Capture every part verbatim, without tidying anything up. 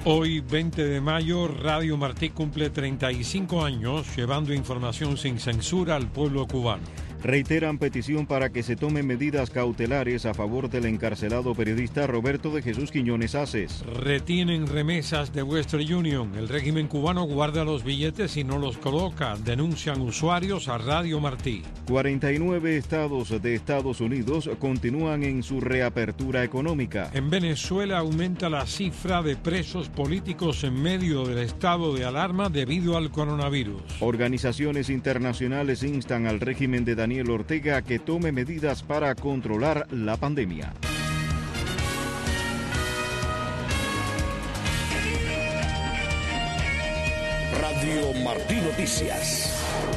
Hoy, veinte de mayo, Radio Martí cumple treinta y cinco años llevando información sin censura al pueblo cubano. Reiteran petición para que se tomen medidas cautelares a favor del encarcelado periodista Roberto de Jesús Quiñones Aces. Retienen remesas de Western Union. El régimen cubano guarda los billetes y no los coloca. Denuncian usuarios a Radio Martí. cuarenta y nueve estados de Estados Unidos continúan en su reapertura económica. En Venezuela aumenta la cifra de presos políticos en medio del estado de alarma debido al coronavirus. Organizaciones internacionales instan al régimen de Daniel Ortega a que tome medidas para controlar la pandemia. Radio Martí Noticias.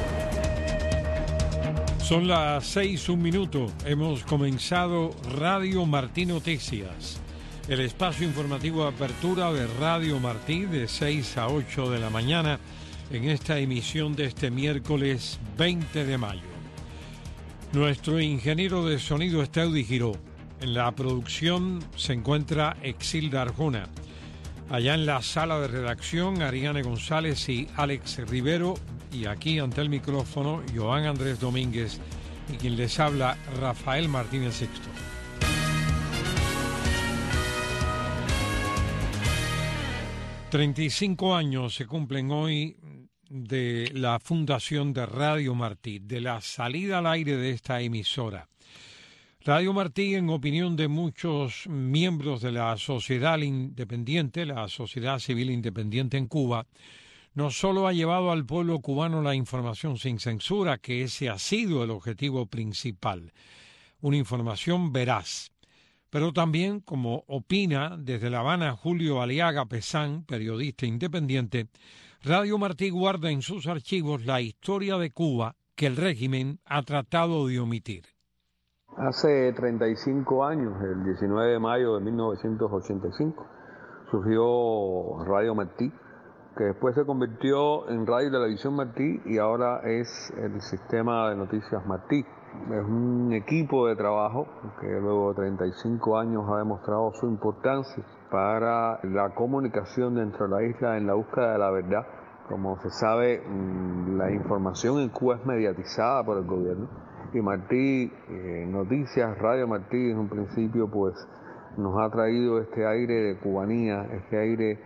Son las seis, un minuto. Hemos comenzado Radio Martí Noticias, el espacio informativo de apertura de Radio Martí de seis a ocho de la mañana en esta emisión de este miércoles veinte de mayo. Nuestro ingeniero de sonido es Teudi Giró. En la producción se encuentra Exilda Arjona. Allá en la sala de redacción, Ariane González y Alex Rivero. Y aquí ante el micrófono, Joan Andrés Domínguez y quien les habla, Rafael Martínez Sixto. treinta y cinco años se cumplen hoy de la fundación de Radio Martí, de la salida al aire de esta emisora. Radio Martí, en opinión de muchos miembros de la sociedad independiente, la sociedad civil independiente en Cuba, no solo ha llevado al pueblo cubano la información sin censura, que ese ha sido el objetivo principal, una información veraz, pero también, como opina desde La Habana Julio Aliaga Pesán, periodista independiente, Radio Martí guarda en sus archivos la historia de Cuba que el régimen ha tratado de omitir. Hace treinta y cinco años, el diecinueve de mayo de mil novecientos ochenta y cinco, surgió Radio Martí, que después se convirtió en Radio y Televisión Martí y ahora es el Sistema de Noticias Martí. Es un equipo de trabajo que luego de treinta y cinco años ha demostrado su importancia para la comunicación dentro de la isla en la búsqueda de la verdad. Como se sabe, la información en Cuba es mediatizada por el gobierno y Martí, eh, Noticias, Radio Martí en un principio pues nos ha traído este aire de cubanía, este aire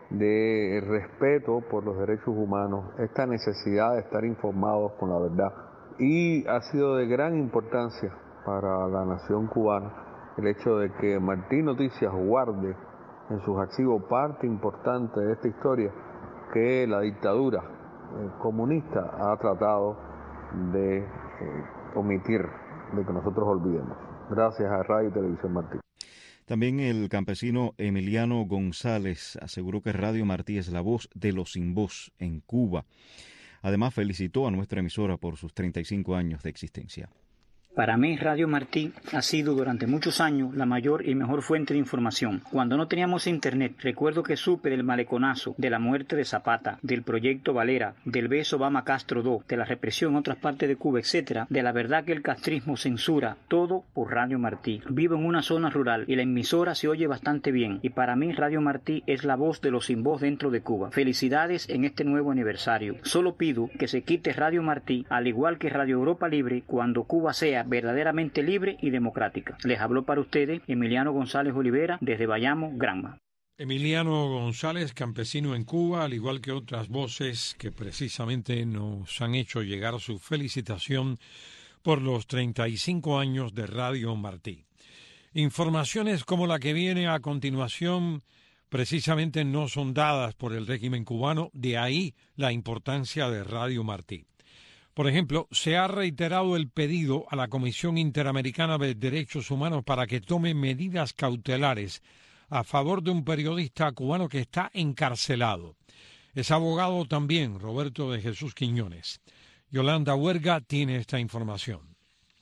de respeto por los derechos humanos, esta necesidad de estar informados con la verdad. Y ha sido de gran importancia para la nación cubana el hecho de que Martí Noticias guarde en sus archivos parte importante de esta historia que la dictadura eh, comunista ha tratado de eh, omitir, de que nosotros olvidemos. Gracias a Radio y Televisión Martí. También el campesino Emiliano González aseguró que Radio Martí es la voz de los sin voz en Cuba. Además, felicitó a nuestra emisora por sus treinta y cinco años de existencia. Para mí, Radio Martí ha sido durante muchos años la mayor y mejor fuente de información. Cuando no teníamos internet, recuerdo que supe del maleconazo, de la muerte de Zapata, del proyecto Valera, del beso Obama-Castro dos, de la represión en otras partes de Cuba, etcétera, de la verdad que el castrismo censura, todo por Radio Martí. Vivo en una zona rural y la emisora se oye bastante bien, y para mí Radio Martí es la voz de los sin voz dentro de Cuba. Felicidades en este nuevo aniversario. Solo pido que se quite Radio Martí, al igual que Radio Europa Libre, cuando Cuba sea verdaderamente libre y democrática. Les habló para ustedes Emiliano González Olivera desde Bayamo, Granma. Emiliano González, campesino en Cuba, al igual que otras voces que precisamente nos han hecho llegar su felicitación por los treinta y cinco años de Radio Martí. Informaciones como la que viene a continuación precisamente no son dadas por el régimen cubano, de ahí la importancia de Radio Martí. Por ejemplo, se ha reiterado el pedido a la Comisión Interamericana de Derechos Humanos para que tome medidas cautelares a favor de un periodista cubano que está encarcelado. Es abogado también, Roberto de Jesús Quiñones. Yolanda Huerga tiene esta información.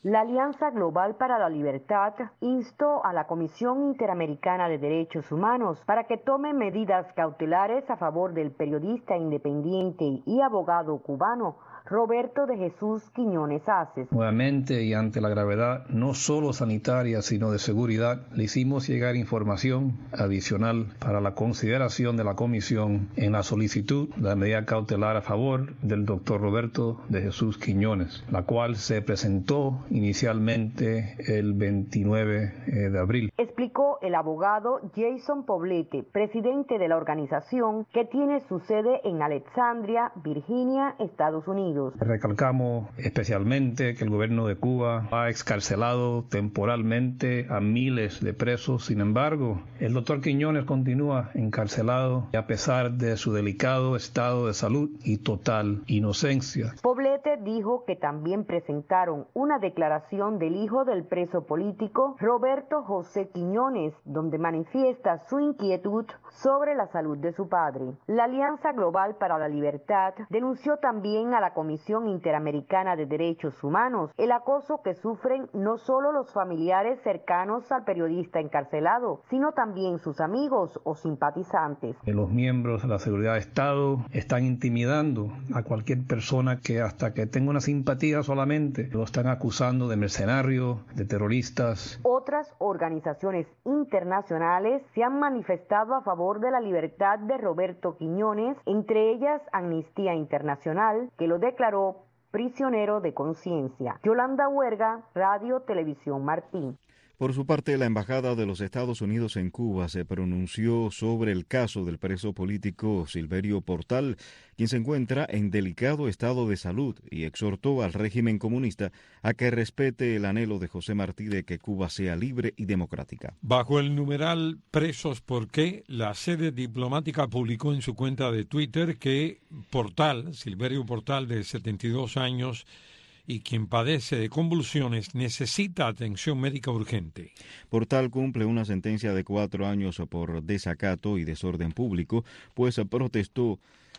La Alianza Global para la Libertad instó a la Comisión Interamericana de Derechos Humanos para que tome medidas cautelares a favor del periodista independiente y abogado cubano Roberto de Jesús Quiñones Aces. Nuevamente, y ante la gravedad no solo sanitaria, sino de seguridad, le hicimos llegar información adicional para la consideración de la Comisión en la solicitud de la medida cautelar a favor del doctor Roberto de Jesús Quiñones, la cual se presentó inicialmente el veintinueve de abril. Explicó el abogado Jason Poblete, presidente de la organización que tiene su sede en Alexandria, Virginia, Estados Unidos. Recalcamos especialmente que el gobierno de Cuba ha excarcelado temporalmente a miles de presos. Sin embargo, el doctor Quiñones continúa encarcelado a pesar de su delicado estado de salud y total inocencia. Poblete dijo que también presentaron una declaración del hijo del preso político Roberto José Quiñones, donde manifiesta su inquietud sobre la salud de su padre. La Alianza Global para la Libertad denunció también a la Comisión Interamericana de Derechos Humanos el acoso que sufren no solo los familiares cercanos al periodista encarcelado, sino también sus amigos o simpatizantes. Los miembros de la seguridad de Estado están intimidando a cualquier persona que hasta que tenga una simpatía solamente lo están acusando de mercenarios, de terroristas. Otras organizaciones internacionales se han manifestado a favor de la libertad de Roberto Quiñones, entre ellas Amnistía Internacional, que lo declaró prisionero de conciencia. Yolanda Huerga, Radio Televisión Martín. Por su parte, la Embajada de los Estados Unidos en Cuba se pronunció sobre el caso del preso político Silverio Portal, quien se encuentra en delicado estado de salud, y exhortó al régimen comunista a que respete el anhelo de José Martí de que Cuba sea libre y democrática. Bajo el numeral Presos por qué, la sede diplomática publicó en su cuenta de Twitter que Portal, Silverio Portal, de setenta y dos años, y quien padece de convulsiones, necesita atención médica urgente. Portal cumple una sentencia de cuatro años por desacato y desorden público, pues protestó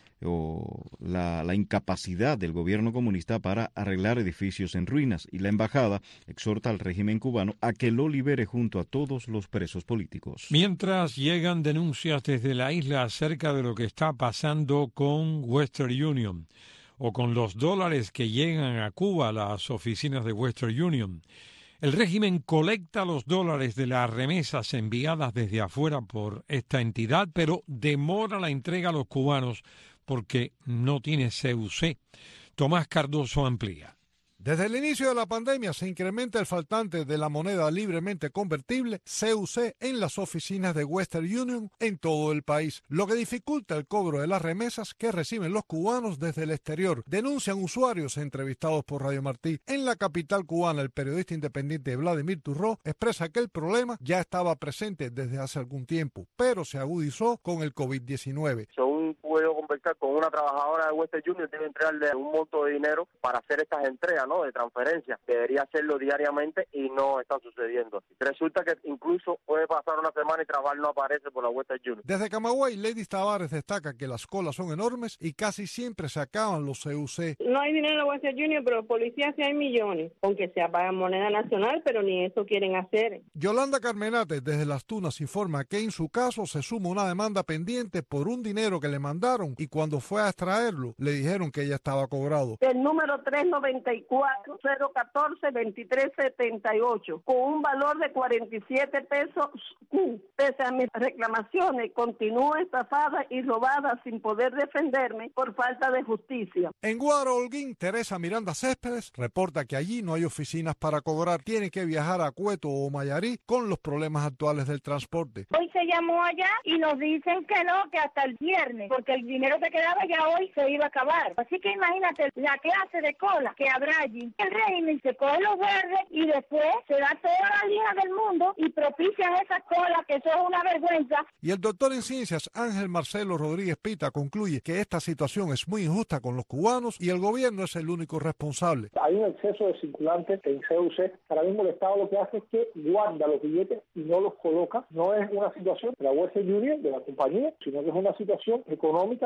o la, la incapacidad del gobierno comunista para arreglar edificios en ruinas, y la embajada exhorta al régimen cubano a que lo libere junto a todos los presos políticos. Mientras llegan denuncias desde la isla acerca de lo que está pasando con Western Union, o con los dólares que llegan a Cuba a las oficinas de Western Union. El régimen colecta los dólares de las remesas enviadas desde afuera por esta entidad, pero demora la entrega a los cubanos porque no tiene C U C. Tomás Cardoso amplía. Desde el inicio de la pandemia se incrementa el faltante de la moneda libremente convertible, C U C, en las oficinas de Western Union en todo el país, lo que dificulta el cobro de las remesas que reciben los cubanos desde el exterior, denuncian usuarios entrevistados por Radio Martí. En la capital cubana, el periodista independiente Vladimir Turró expresa que el problema ya estaba presente desde hace algún tiempo, pero se agudizó con el COVID diecinueve. Según puedo conversar con una trabajadora de Western Union, debe entregarle un monto de dinero para hacer estas entregas, ¿no?, de transferencia. Debería hacerlo diariamente y no está sucediendo. Resulta que incluso puede pasar una semana y trabajar no aparece por la Western Union. Desde Camagüey, Lady Tavares destaca que las colas son enormes y casi siempre se acaban los C U C. No hay dinero en la Western Union, pero policía sí hay millones, aunque se pagan moneda nacional, pero ni eso quieren hacer. Yolanda Carmenate, desde Las Tunas, informa que en su caso se suma una demanda pendiente por un dinero que le mandaron, y cuando fue a extraerlo, le dijeron que ya estaba cobrado. El número tres noventa y cuatro cero catorce veintitrés setenta y ocho, con un valor de cuarenta y siete pesos. Pese a mis reclamaciones, continúo estafada y robada sin poder defenderme por falta de justicia. En Guaro, Holguín, Teresa Miranda Céspedes reporta que allí no hay oficinas para cobrar. Tiene que viajar a Cueto o Mayarí con los problemas actuales del transporte. Hoy se llamó allá y nos dicen que no, que hasta el viernes, porque el dinero que quedaba ya hoy se iba a acabar. Así que imagínate la clase de cola que habrá allí. El régimen se coge los verdes y después se da toda la lija del mundo y propician esas colas, que eso es una vergüenza. Y el doctor en ciencias Ángel Marcelo Rodríguez Pita concluye que esta situación es muy injusta con los cubanos y el gobierno es el único responsable. Hay un exceso de circulantes en C U C. Ahora mismo el Estado lo que hace es que guarda los billetes y no los coloca. No es una situación de la Western Union, de la compañía, sino que es una situación económica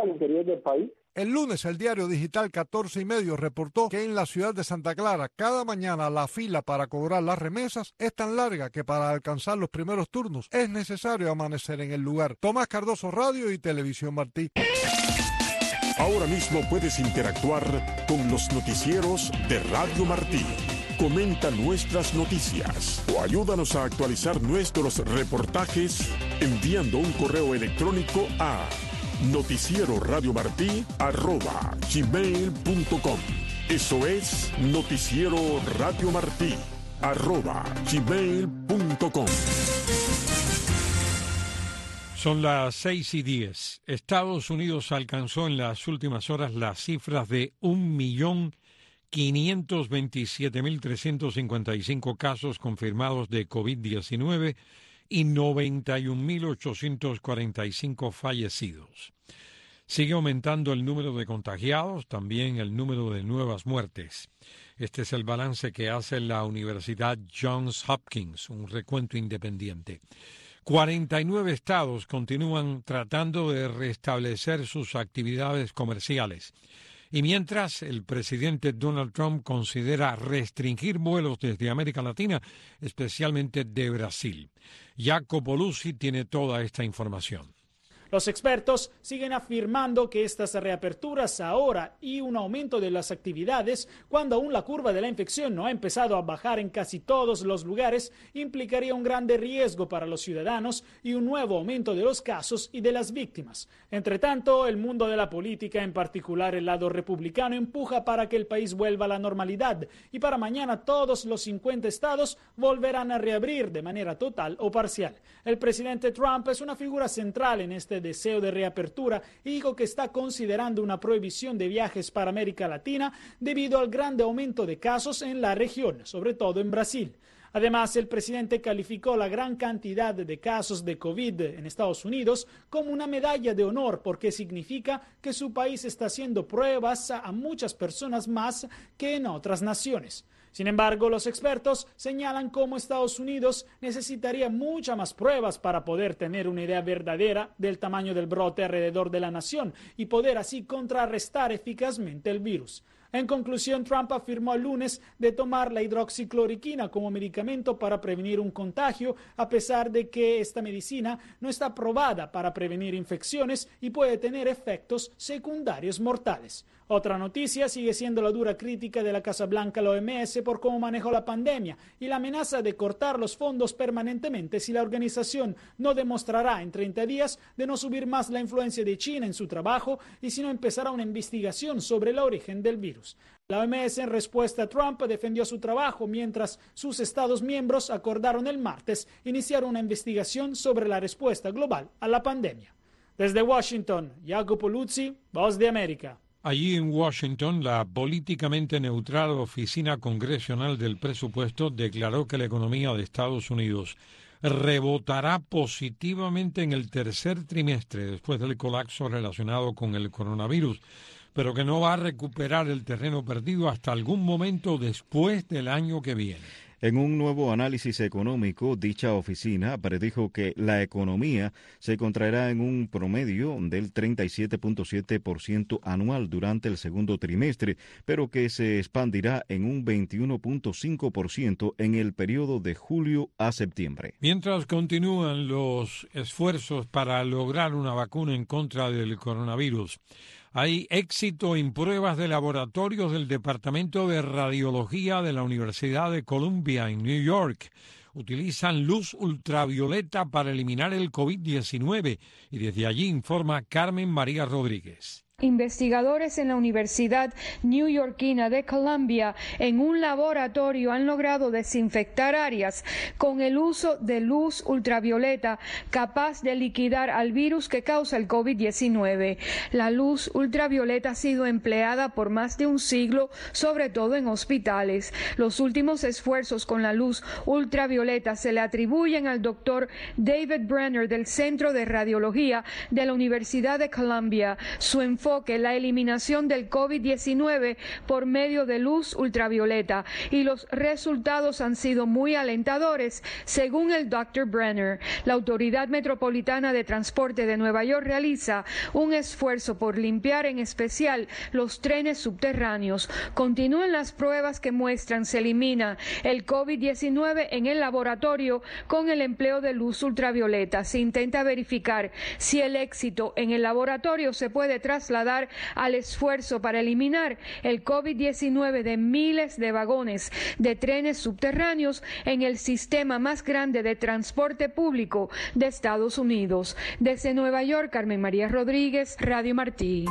al interior del país. El lunes, el diario digital catorce y medio reportó que en la ciudad de Santa Clara, cada mañana la fila para cobrar las remesas es tan larga que para alcanzar los primeros turnos es necesario amanecer en el lugar. Tomás Cardoso, Radio y Televisión Martí. Ahora mismo puedes interactuar con los noticieros de Radio Martí. Comenta nuestras noticias o ayúdanos a actualizar nuestros reportajes enviando un correo electrónico a noticiero radio martí arroba gmail punto com. Eso es noticiero radio martí arroba gmail punto com. Son las seis y diez. Estados Unidos alcanzó en las últimas horas las cifras de un millón quinientos veintisiete mil trescientos cincuenta y cinco casos confirmados de COVID diecinueve y noventa y un mil ochocientos cuarenta y cinco fallecidos. Sigue aumentando el número de contagiados, también el número de nuevas muertes. Este es el balance que hace la Universidad Johns Hopkins, un recuento independiente. cuarenta y nueve estados continúan tratando de restablecer sus actividades comerciales. Y mientras, el presidente Donald Trump considera restringir vuelos desde América Latina, especialmente de Brasil. Jacopo Luzzi tiene toda esta información. Los expertos siguen afirmando que estas reaperturas ahora y un aumento de las actividades, cuando aún la curva de la infección no ha empezado a bajar en casi todos los lugares, implicaría un grande riesgo para los ciudadanos y un nuevo aumento de los casos y de las víctimas. Entre tanto, el mundo de la política, en particular el lado republicano, empuja para que el país vuelva a la normalidad y para mañana todos los cincuenta estados volverán a reabrir de manera total o parcial. El presidente Trump es una figura central en este deseo de reapertura y dijo que está considerando una prohibición de viajes para América Latina debido al grande aumento de casos en la región, sobre todo en Brasil. Además, el presidente calificó la gran cantidad de casos de COVID en Estados Unidos como una medalla de honor porque significa que su país está haciendo pruebas a muchas personas más que en otras naciones. Sin embargo, los expertos señalan cómo Estados Unidos necesitaría muchas más pruebas para poder tener una idea verdadera del tamaño del brote alrededor de la nación y poder así contrarrestar eficazmente el virus. En conclusión, Trump afirmó el lunes de tomar la hidroxicloroquina como medicamento para prevenir un contagio, a pesar de que esta medicina no está aprobada para prevenir infecciones y puede tener efectos secundarios mortales. Otra noticia sigue siendo la dura crítica de la Casa Blanca a la O M S por cómo manejó la pandemia y la amenaza de cortar los fondos permanentemente si la organización no demostrará en treinta días de no subir más la influencia de China en su trabajo y si no empezará una investigación sobre el origen del virus. La O M S, en respuesta a Trump, defendió su trabajo mientras sus Estados miembros acordaron el martes iniciar una investigación sobre la respuesta global a la pandemia. Desde Washington, Jacopo Luzzi, Voz de América. Allí en Washington, la políticamente neutral Oficina Congresional del Presupuesto declaró que la economía de Estados Unidos rebotará positivamente en el tercer trimestre después del colapso relacionado con el coronavirus, pero que no va a recuperar el terreno perdido hasta algún momento después del año que viene. En un nuevo análisis económico, dicha oficina predijo que la economía se contraerá en un promedio del treinta y siete punto siete por ciento anual durante el segundo trimestre, pero que se expandirá en un veintiuno punto cinco por ciento en el periodo de julio a septiembre. Mientras continúan los esfuerzos para lograr una vacuna en contra del coronavirus, hay éxito en pruebas de laboratorios del Departamento de Radiología de la Universidad de Columbia en New York. Utilizan luz ultravioleta para eliminar el COVID diecinueve y desde allí informa Carmen María Rodríguez. Investigadores en la Universidad Neoyorquina de Columbia en un laboratorio han logrado desinfectar áreas con el uso de luz ultravioleta capaz de liquidar al virus que causa el COVID diecinueve. La luz ultravioleta ha sido empleada por más de un siglo, sobre todo en hospitales. Los últimos esfuerzos con la luz ultravioleta se le atribuyen al doctor David Brenner del Centro de Radiología de la Universidad de Columbia. Su enfoque enfoque la eliminación del COVID diecinueve por medio de luz ultravioleta y los resultados han sido muy alentadores, según el doctor Brenner. La Autoridad Metropolitana de Transporte de Nueva York realiza un esfuerzo por limpiar en especial los trenes subterráneos. Continúan las pruebas que muestran se elimina el COVID diecinueve en el laboratorio con el empleo de luz ultravioleta. Se intenta verificar si el éxito en el laboratorio se puede trasladar al esfuerzo para eliminar el COVID diecinueve de miles de vagones de trenes subterráneos en el sistema más grande de transporte público de Estados Unidos. Desde Nueva York, Carmen María Rodríguez, Radio Martí.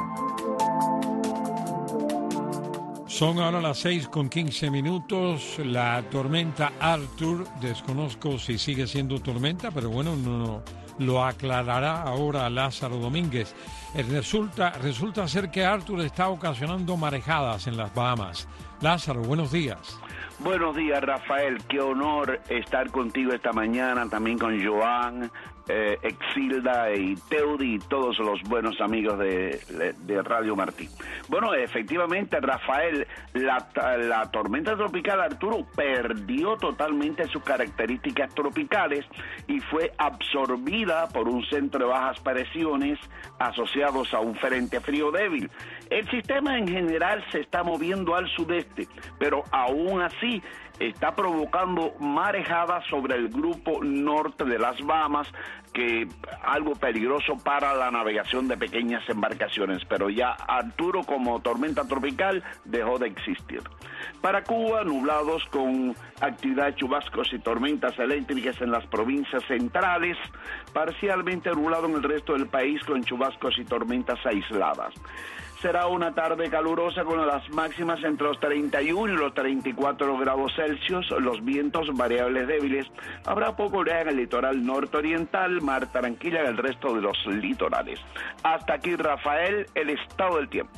Son ahora las seis con quince minutos. La tormenta Arthur, desconozco si sigue siendo tormenta, pero bueno, no, lo aclarará ahora Lázaro Domínguez. Resulta, resulta ser que Arthur está ocasionando marejadas en las Bahamas. Lázaro, buenos días. Buenos días, Rafael. Qué honor estar contigo esta mañana, también con Joan, eh, Exilda y Teudi y todos los buenos amigos de, de Radio Martí. Bueno, efectivamente, Rafael, la, la tormenta tropical Arturo perdió totalmente sus características tropicales y fue absorbida por un centro de bajas presiones asociados a un frente frío débil. El sistema en general se está moviendo al sudeste, pero aún así está provocando marejadas sobre el grupo norte de las Bahamas, que algo peligroso para la navegación de pequeñas embarcaciones, pero ya Arturo como tormenta tropical dejó de existir. Para Cuba, nublados con actividad de chubascos y tormentas eléctricas en las provincias centrales, parcialmente nublado en el resto del país con chubascos y tormentas aisladas. Será una tarde calurosa con las máximas entre los treinta y uno y los treinta y cuatro grados Celsius, los vientos variables débiles. Habrá poco oleaje en el litoral norte-oriental, mar tranquila en el resto de los litorales. Hasta aquí, Rafael, el estado del tiempo.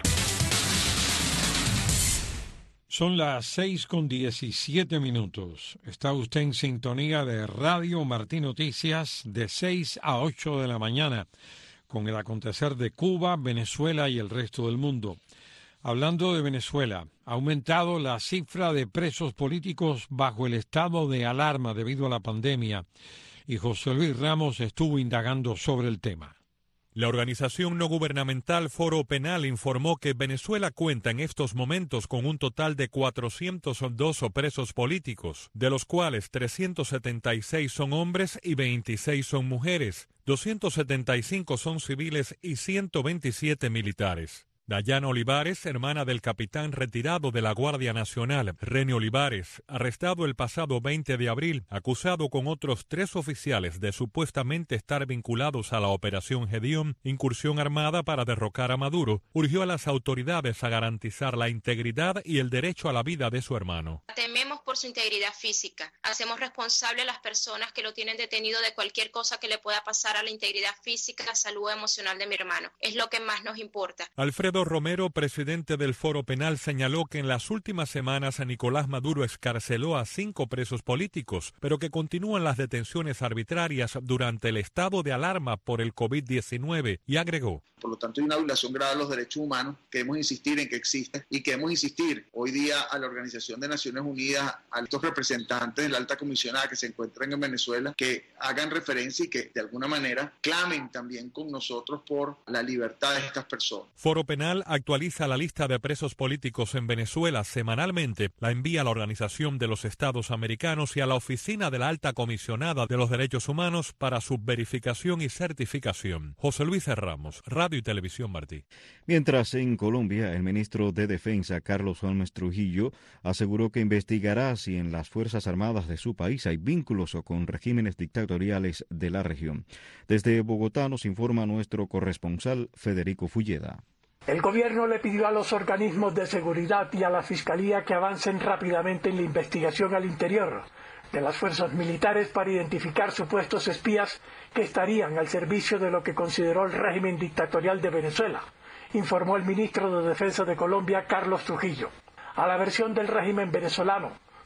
Son las seis con diecisiete minutos. Está usted en sintonía de Radio Martí Noticias de seis a ocho de la mañana. Con el acontecer de Cuba, Venezuela y el resto del mundo. Hablando de Venezuela, ha aumentado la cifra de presos políticos bajo el estado de alarma debido a la pandemia, y José Luis Ramos estuvo indagando sobre el tema. La organización no gubernamental Foro Penal informó que Venezuela cuenta en estos momentos con un total de cuatrocientos dos presos políticos, de los cuales trescientos setenta y seis son hombres y veintiséis son mujeres, doscientos setenta y cinco son civiles y ciento veintisiete militares. Dayana Olivares, hermana del capitán retirado de la Guardia Nacional, René Olivares, arrestado el pasado veinte de abril, acusado con otros tres oficiales de supuestamente estar vinculados a la Operación Gedeón, incursión armada para derrocar a Maduro, urgió a las autoridades a garantizar la integridad y el derecho a la vida de su hermano. Tememos por su integridad física. Hacemos responsable a las personas que lo tienen detenido de cualquier cosa que le pueda pasar a la integridad física y la salud emocional de mi hermano. Es lo que más nos importa. Alfredo Romero, presidente del Foro Penal, señaló que en las últimas semanas a Nicolás Maduro excarceló a cinco presos políticos, pero que continúan las detenciones arbitrarias durante el estado de alarma por el COVID diecinueve, y agregó: por lo tanto, hay una violación grave de los derechos humanos. Queremos insistir en que existe y queremos insistir hoy día a la Organización de Naciones Unidas, a estos representantes de la alta comisionada que se encuentran en Venezuela, que hagan referencia y que de alguna manera clamen también con nosotros por la libertad de estas personas. Foro Penal actualiza la lista de presos políticos en Venezuela semanalmente, la envía a la Organización de los Estados Americanos y a la Oficina de la Alta Comisionada de los Derechos Humanos para su verificación y certificación. José Luis Ramos, Radio y Televisión Martí. Mientras en Colombia, el ministro de Defensa, Carlos Holmes Trujillo, aseguró que investigará si en las Fuerzas Armadas de su país hay vínculos o con regímenes dictatoriales de la región. Desde Bogotá nos informa nuestro corresponsal Federico Fulleda. El gobierno le pidió a los organismos de seguridad y a la Fiscalía que avancen rápidamente en la investigación al interior de las fuerzas militares para identificar supuestos espías que estarían al servicio de lo que consideró el régimen dictatorial de Venezuela, informó el ministro de Defensa de Colombia, Carlos Trujillo. A la versión del régimen venezolano,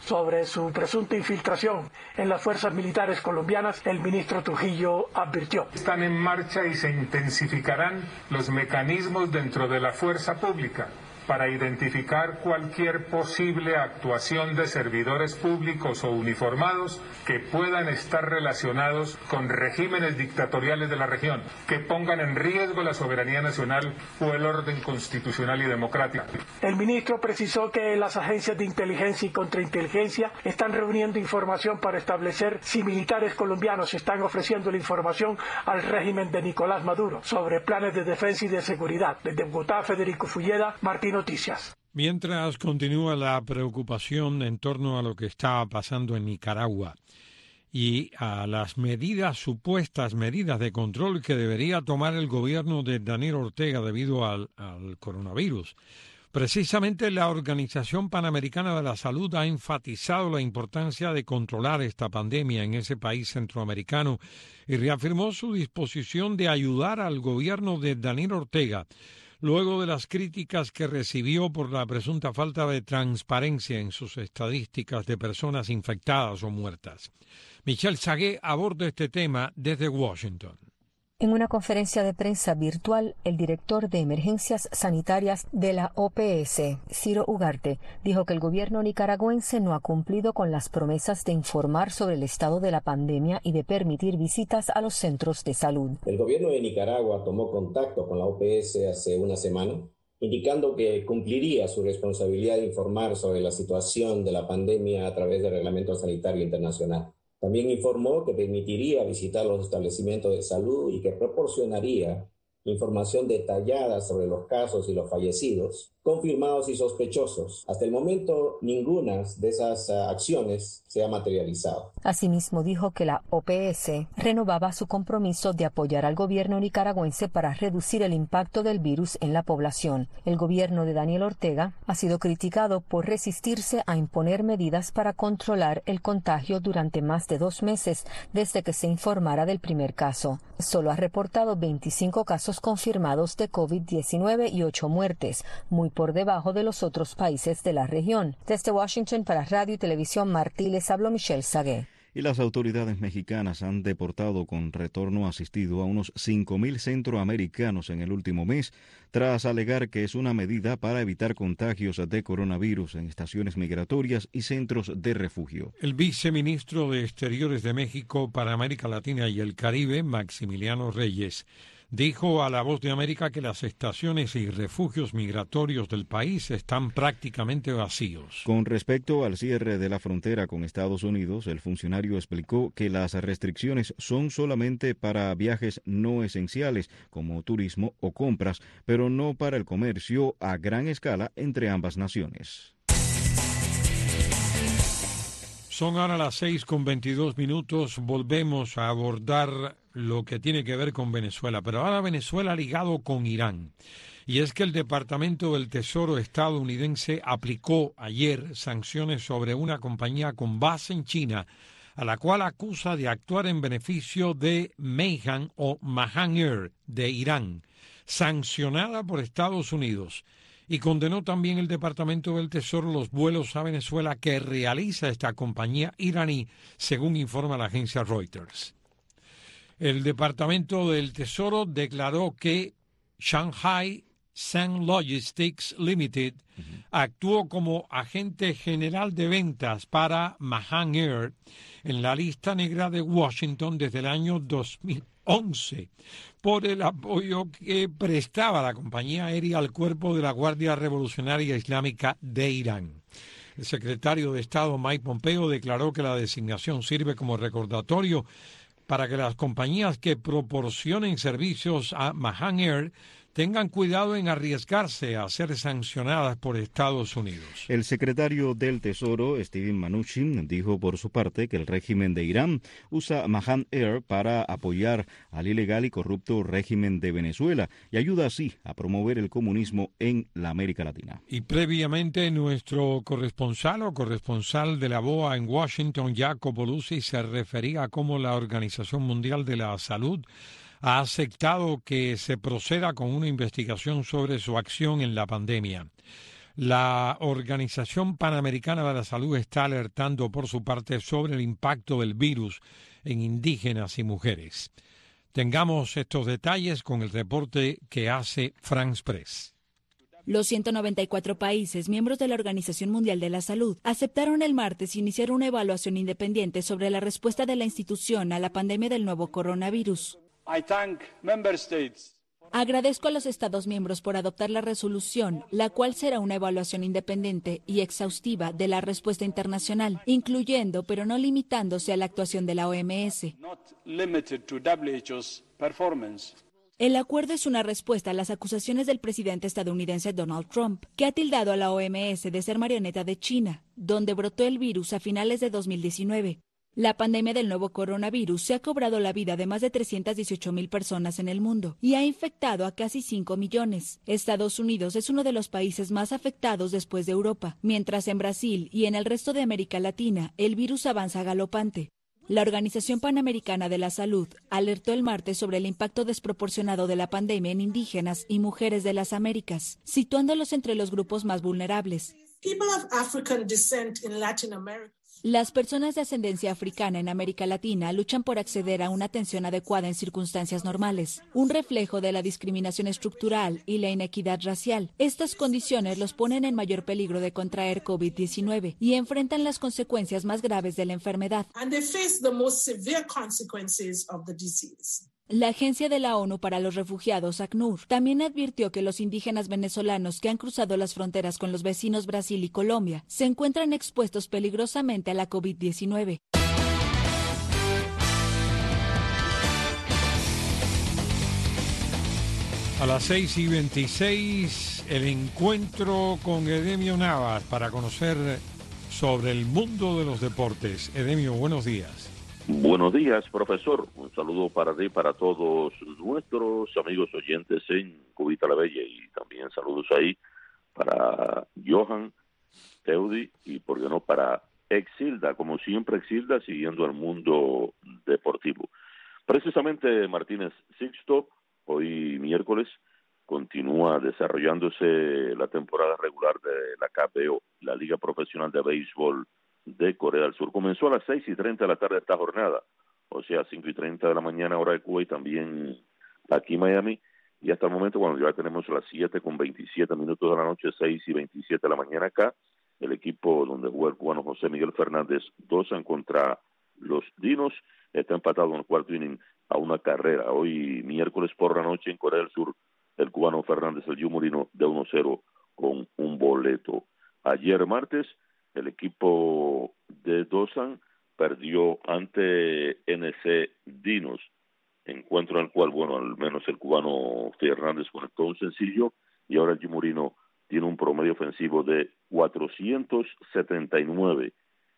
Sobre su presunta infiltración en las fuerzas militares colombianas, el ministro Trujillo advirtió: están en marcha y se intensificarán los mecanismos dentro de la fuerza pública para identificar cualquier posible actuación de servidores públicos o uniformados que puedan estar relacionados con regímenes dictatoriales de la región, que pongan en riesgo la soberanía nacional o el orden constitucional y democrático. El ministro precisó que las agencias de inteligencia y contrainteligencia están reuniendo información para establecer si militares colombianos están ofreciendo la información al régimen de Nicolás Maduro sobre planes de defensa y de seguridad. Desde Bogotá, Federico Fulleda, Martín Noticias. Mientras continúa la preocupación en torno a lo que está pasando en Nicaragua y a las medidas, supuestas medidas de control que debería tomar el gobierno de Daniel Ortega debido al, al coronavirus, precisamente la Organización Panamericana de la Salud ha enfatizado la importancia de controlar esta pandemia en ese país centroamericano y reafirmó su disposición de ayudar al gobierno de Daniel Ortega luego de las críticas que recibió por la presunta falta de transparencia en sus estadísticas de personas infectadas o muertas. Michelle Sagué aborda este tema desde Washington. En una conferencia de prensa virtual, el director de emergencias sanitarias de la O P S, Ciro Ugarte, dijo que el gobierno nicaragüense no ha cumplido con las promesas de informar sobre el estado de la pandemia y de permitir visitas a los centros de salud. El gobierno de Nicaragua tomó contacto con la O P S hace una semana, indicando que cumpliría su responsabilidad de informar sobre la situación de la pandemia a través del Reglamento Sanitario Internacional. También informó que permitiría visitar los establecimientos de salud y que proporcionaría información detallada sobre los casos y los fallecidos, confirmados y sospechosos. Hasta el momento, ninguna de esas uh, acciones se ha materializado. Asimismo, dijo que la O P S renovaba su compromiso de apoyar al gobierno nicaragüense para reducir el impacto del virus en la población. El gobierno de Daniel Ortega ha sido criticado por resistirse a imponer medidas para controlar el contagio durante más de dos meses desde que se informara del primer caso. Solo ha reportado veinticinco casos confirmados de COVID diecinueve y ocho muertes, muy por debajo de los otros países de la región. Desde Washington para Radio y Televisión Martí les habló Michelle Sagué. Y las autoridades mexicanas han deportado con retorno asistido a unos cinco mil centroamericanos en el último mes, tras alegar que es una medida para evitar contagios de coronavirus en estaciones migratorias y centros de refugio. El viceministro de Exteriores de México para América Latina y el Caribe, Maximiliano Reyes, dijo a La Voz de América que las estaciones y refugios migratorios del país están prácticamente vacíos. Con respecto al cierre de la frontera con Estados Unidos, el funcionario explicó que las restricciones son solamente para viajes no esenciales, como turismo o compras, pero no para el comercio a gran escala entre ambas naciones. Son ahora las seis con veintidós minutos. Volvemos a abordar lo que tiene que ver con Venezuela, pero ahora Venezuela ligado con Irán. Y es que el Departamento del Tesoro estadounidense aplicó ayer sanciones sobre una compañía con base en China, a la cual acusa de actuar en beneficio de Mahan o Mahan Air de Irán, sancionada por Estados Unidos. Y condenó también el Departamento del Tesoro los vuelos a Venezuela que realiza esta compañía iraní, según informa la agencia Reuters. El Departamento del Tesoro declaró que Shanghai Sun Logistics Limited uh-huh. actuó como agente general de ventas para Mahan Air en la lista negra de Washington desde el año dos mil once por el apoyo que prestaba la compañía aérea al cuerpo de la Guardia Revolucionaria Islámica de Irán. El secretario de Estado Mike Pompeo declaró que la designación sirve como recordatorio para que las compañías que proporcionen servicios a Mahan Air tengan cuidado en arriesgarse a ser sancionadas por Estados Unidos. El secretario del Tesoro, Steven Mnuchin, dijo por su parte que el régimen de Irán usa Mahan Air para apoyar al ilegal y corrupto régimen de Venezuela y ayuda así a promover el comunismo en la América Latina. Y previamente nuestro corresponsal o corresponsal de la B O A en Washington, Jacopo Luzzi, se refería a cómo la Organización Mundial de la Salud ha aceptado que se proceda con una investigación sobre su acción en la pandemia. La Organización Panamericana de la Salud está alertando por su parte sobre el impacto del virus en indígenas y mujeres. Tengamos estos detalles con el reporte que hace France Press. Los ciento noventa y cuatro países miembros de la Organización Mundial de la Salud aceptaron el martes iniciar una evaluación independiente sobre la respuesta de la institución a la pandemia del nuevo coronavirus. I thank member states. Agradezco a los Estados miembros por adoptar la resolución, la cual será una evaluación independiente y exhaustiva de la respuesta internacional, incluyendo pero no limitándose a la actuación de la O M S. Not limited to W H O's performance. El acuerdo es una respuesta a las acusaciones del presidente estadounidense Donald Trump, que ha tildado a la O M S de ser marioneta de China, donde brotó el virus a finales de dos mil diecinueve. La pandemia del nuevo coronavirus se ha cobrado la vida de más de trescientas dieciocho mil personas en el mundo y ha infectado a casi cinco millones. Estados Unidos es uno de los países más afectados después de Europa, mientras en Brasil y en el resto de América Latina el virus avanza galopante. La Organización Panamericana de la Salud alertó el martes sobre el impacto desproporcionado de la pandemia en indígenas y mujeres de las Américas, situándolos entre los grupos más vulnerables. People of African descent in Latin America. Las personas de ascendencia africana en América Latina luchan por acceder a una atención adecuada en circunstancias normales, un reflejo de la discriminación estructural y la inequidad racial. Estas condiciones los ponen en mayor peligro de contraer COVID diecinueve y enfrentan las consecuencias más graves de la enfermedad. And they face the most severe consequences of the disease. La Agencia de la ONU para los Refugiados, ACNUR, también advirtió que los indígenas venezolanos que han cruzado las fronteras con los vecinos Brasil y Colombia se encuentran expuestos peligrosamente a la COVID diecinueve. A las seis y veintiséis, el encuentro con Edemio Navas para conocer sobre el mundo de los deportes. Edemio, buenos días. Buenos días, profesor. Un saludo para ti, para todos nuestros amigos oyentes en Cubita la Bella, y también saludos ahí para Johan, Teudi y, por qué no, para Exilda, como siempre Exilda, siguiendo el mundo deportivo. Precisamente Martínez Sixto, hoy miércoles, continúa desarrollándose la temporada regular de la K B O, la Liga Profesional de Béisbol de Corea del Sur. Comenzó a las seis y treinta de la tarde esta jornada, o sea, cinco y treinta de la mañana hora de Cuba y también aquí en Miami, y hasta el momento, cuando ya tenemos las siete con veintisiete minutos de la noche, seis y veintisiete de la mañana acá, el equipo donde juega el cubano José Miguel Fernández, Dawson contra los Dinos, está empatado en el cuarto inning a una carrera. Hoy miércoles por la noche en Corea del Sur, el cubano Fernández, el Yumurino, de uno cero con un boleto. Ayer martes, el equipo de Dawson perdió ante N C Dinos, encuentro en el cual, bueno, al menos el cubano Fernández conectó un sencillo, y ahora el Yumurino tiene un promedio ofensivo de cuatrocientos setenta y nueve,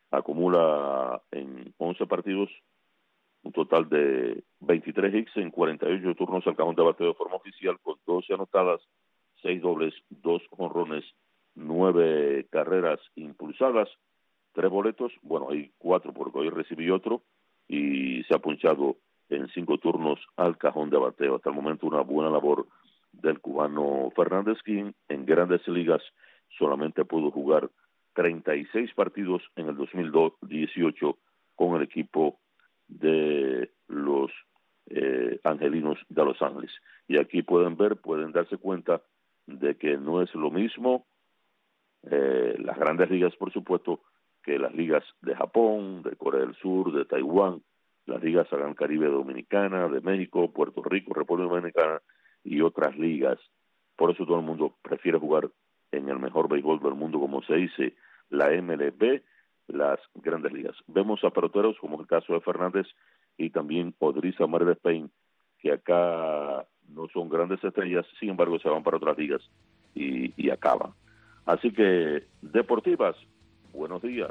acumula en once partidos un total de veintitrés hits en cuarenta y ocho turnos al cajón de bateo de forma oficial, con doce anotadas, seis dobles, dos jonrones, nueve carreras impulsadas, tres boletos, bueno, hay cuatro porque hoy recibí otro, y se ha punchado en cinco turnos al cajón de bateo. Hasta el momento una buena labor del cubano Fernández, quien en grandes ligas solamente pudo jugar treinta y seis partidos en el dos mil dieciocho con el equipo de los eh, Angelinos de Los Ángeles. Y aquí pueden ver, pueden darse cuenta de que no es lo mismo Eh, las grandes ligas, por supuesto, que las ligas de Japón, de Corea del Sur, de Taiwán, las ligas Gran Caribe Dominicana, de México, Puerto Rico, República Dominicana y otras ligas. Por eso todo el mundo prefiere jugar en el mejor béisbol del mundo, como se dice, la M L B, las grandes ligas. Vemos a peloteros como el caso de Fernández y también Odriza Mar de Spain, que acá no son grandes estrellas, sin embargo se van para otras ligas y, y acaban. Así que, deportivas, buenos días.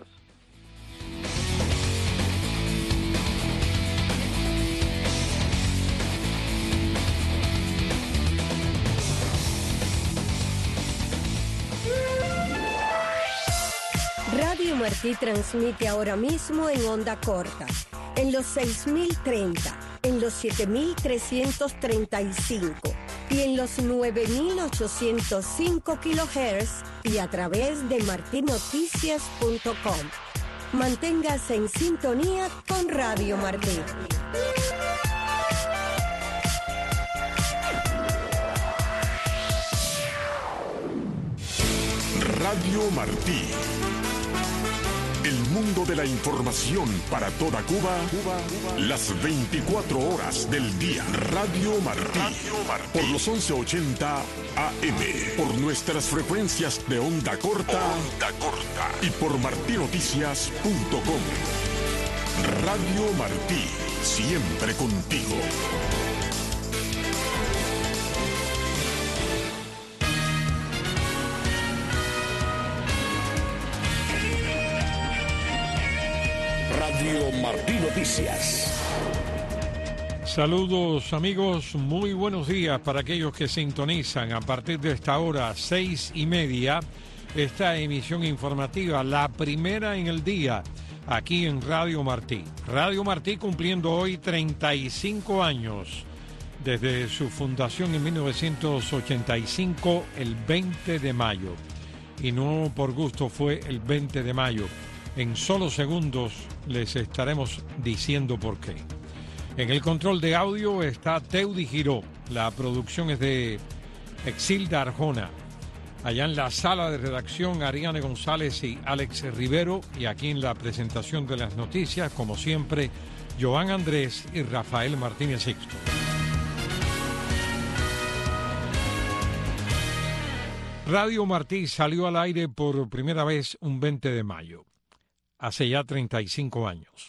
Radio Martí transmite ahora mismo en onda corta, en los seis mil treinta, en los siete mil trescientos treinta y cinco, y en los nueve mil ochocientos cinco kilohertz y a través de martin noticias punto com. Manténgase en sintonía con Radio Martí. Radio Martí. El mundo de la información para toda Cuba, Cuba, Cuba, las veinticuatro horas del día. Radio Martí. Radio Martí. Por los once ochenta A M. Por nuestras frecuencias de onda corta. Onda corta. Y por martin noticias punto com. Radio Martí. Siempre contigo. Radio Martí Noticias. Saludos amigos, muy buenos días para aquellos que sintonizan a partir de esta hora, seis y media, esta emisión informativa, la primera en el día, aquí en Radio Martí. Radio Martí cumpliendo hoy treinta y cinco años desde su fundación en mil novecientos ochenta y cinco, el veinte de mayo. Y no por gusto fue el veinte de mayo. En solo segundos les estaremos diciendo por qué. En el control de audio está Teudi Giró. La producción es de Exilda Arjona. Allá en la sala de redacción, Ariane González y Alex Rivero. Y aquí en la presentación de las noticias, como siempre, Joan Andrés y Rafael Martínez Sixto. Radio Martí salió al aire por primera vez un veinte de mayo. Hace ya treinta y cinco años.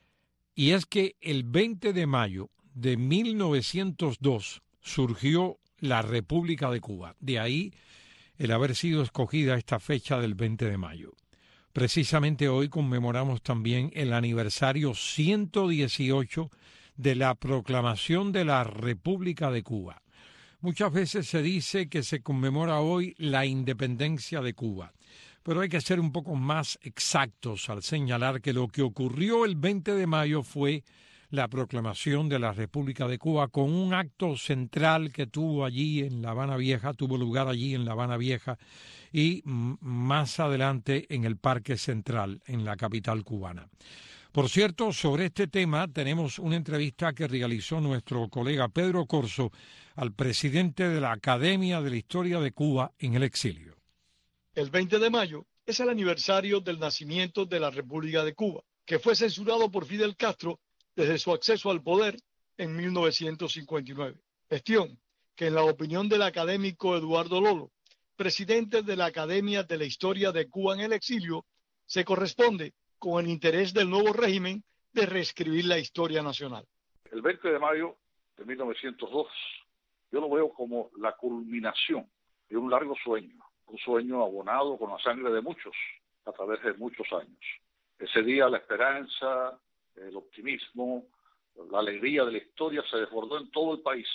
Y es que el veinte de mayo de mil novecientos dos surgió la República de Cuba. De ahí el haber sido escogida esta fecha del veinte de mayo. Precisamente hoy conmemoramos también el aniversario ciento dieciocho de la proclamación de la República de Cuba. Muchas veces se dice que se conmemora hoy la independencia de Cuba. Pero hay que ser un poco más exactos al señalar que lo que ocurrió el veinte de mayo fue la proclamación de la República de Cuba con un acto central que tuvo allí en La Habana Vieja, tuvo lugar allí en La Habana Vieja y más adelante en el Parque Central, en la capital cubana. Por cierto, sobre este tema tenemos una entrevista que realizó nuestro colega Pedro Corso al presidente de la Academia de la Historia de Cuba en el exilio. El veinte de mayo es el aniversario del nacimiento de la República de Cuba, que fue censurado por Fidel Castro desde su acceso al poder en mil novecientos cincuenta y nueve. Gestión que, en la opinión del académico Eduardo Lolo, presidente de la Academia de la Historia de Cuba en el exilio, se corresponde con el interés del nuevo régimen de reescribir la historia nacional. El veinte de mayo de mil novecientos dos, yo lo veo como la culminación de un largo sueño. Un sueño abonado con la sangre de muchos, a través de muchos años. Ese día la esperanza, el optimismo, la alegría de la historia se desbordó en todo el país.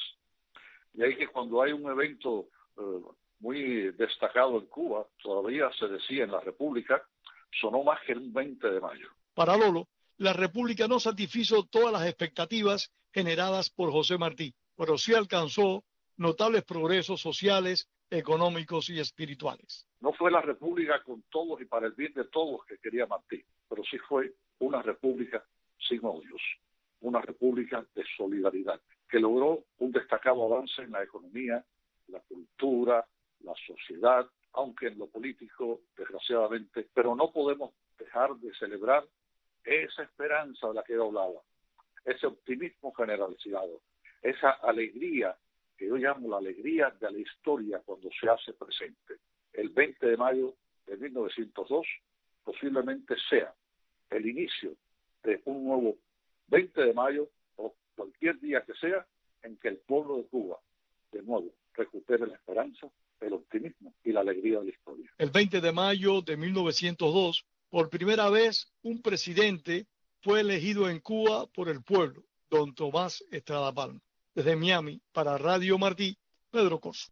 Y ahí que cuando hay un evento eh, muy destacado en Cuba, todavía se decía en la República, sonó más que un veinte de mayo. Para Lolo, la República no satisfizo todas las expectativas generadas por José Martí, pero sí alcanzó notables progresos sociales, económicos y espirituales. No fue la república con todos y para el bien de todos que quería Martí, pero sí fue una república sin odios, una república de solidaridad, que logró un destacado avance en la economía, la cultura, la sociedad, aunque en lo político, desgraciadamente, pero no podemos dejar de celebrar esa esperanza de la que yo hablaba, ese optimismo generalizado, esa alegría que yo llamo la alegría de la historia cuando se hace presente. El veinte de mayo de mil novecientos dos posiblemente sea el inicio de un nuevo veinte de mayo o cualquier día que sea en que el pueblo de Cuba de nuevo recupere la esperanza, el optimismo y la alegría de la historia. El veinte de mayo de mil novecientos dos, por primera vez un presidente fue elegido en Cuba por el pueblo, don Tomás Estrada Palma. Desde Miami, para Radio Martí, Pedro Corso.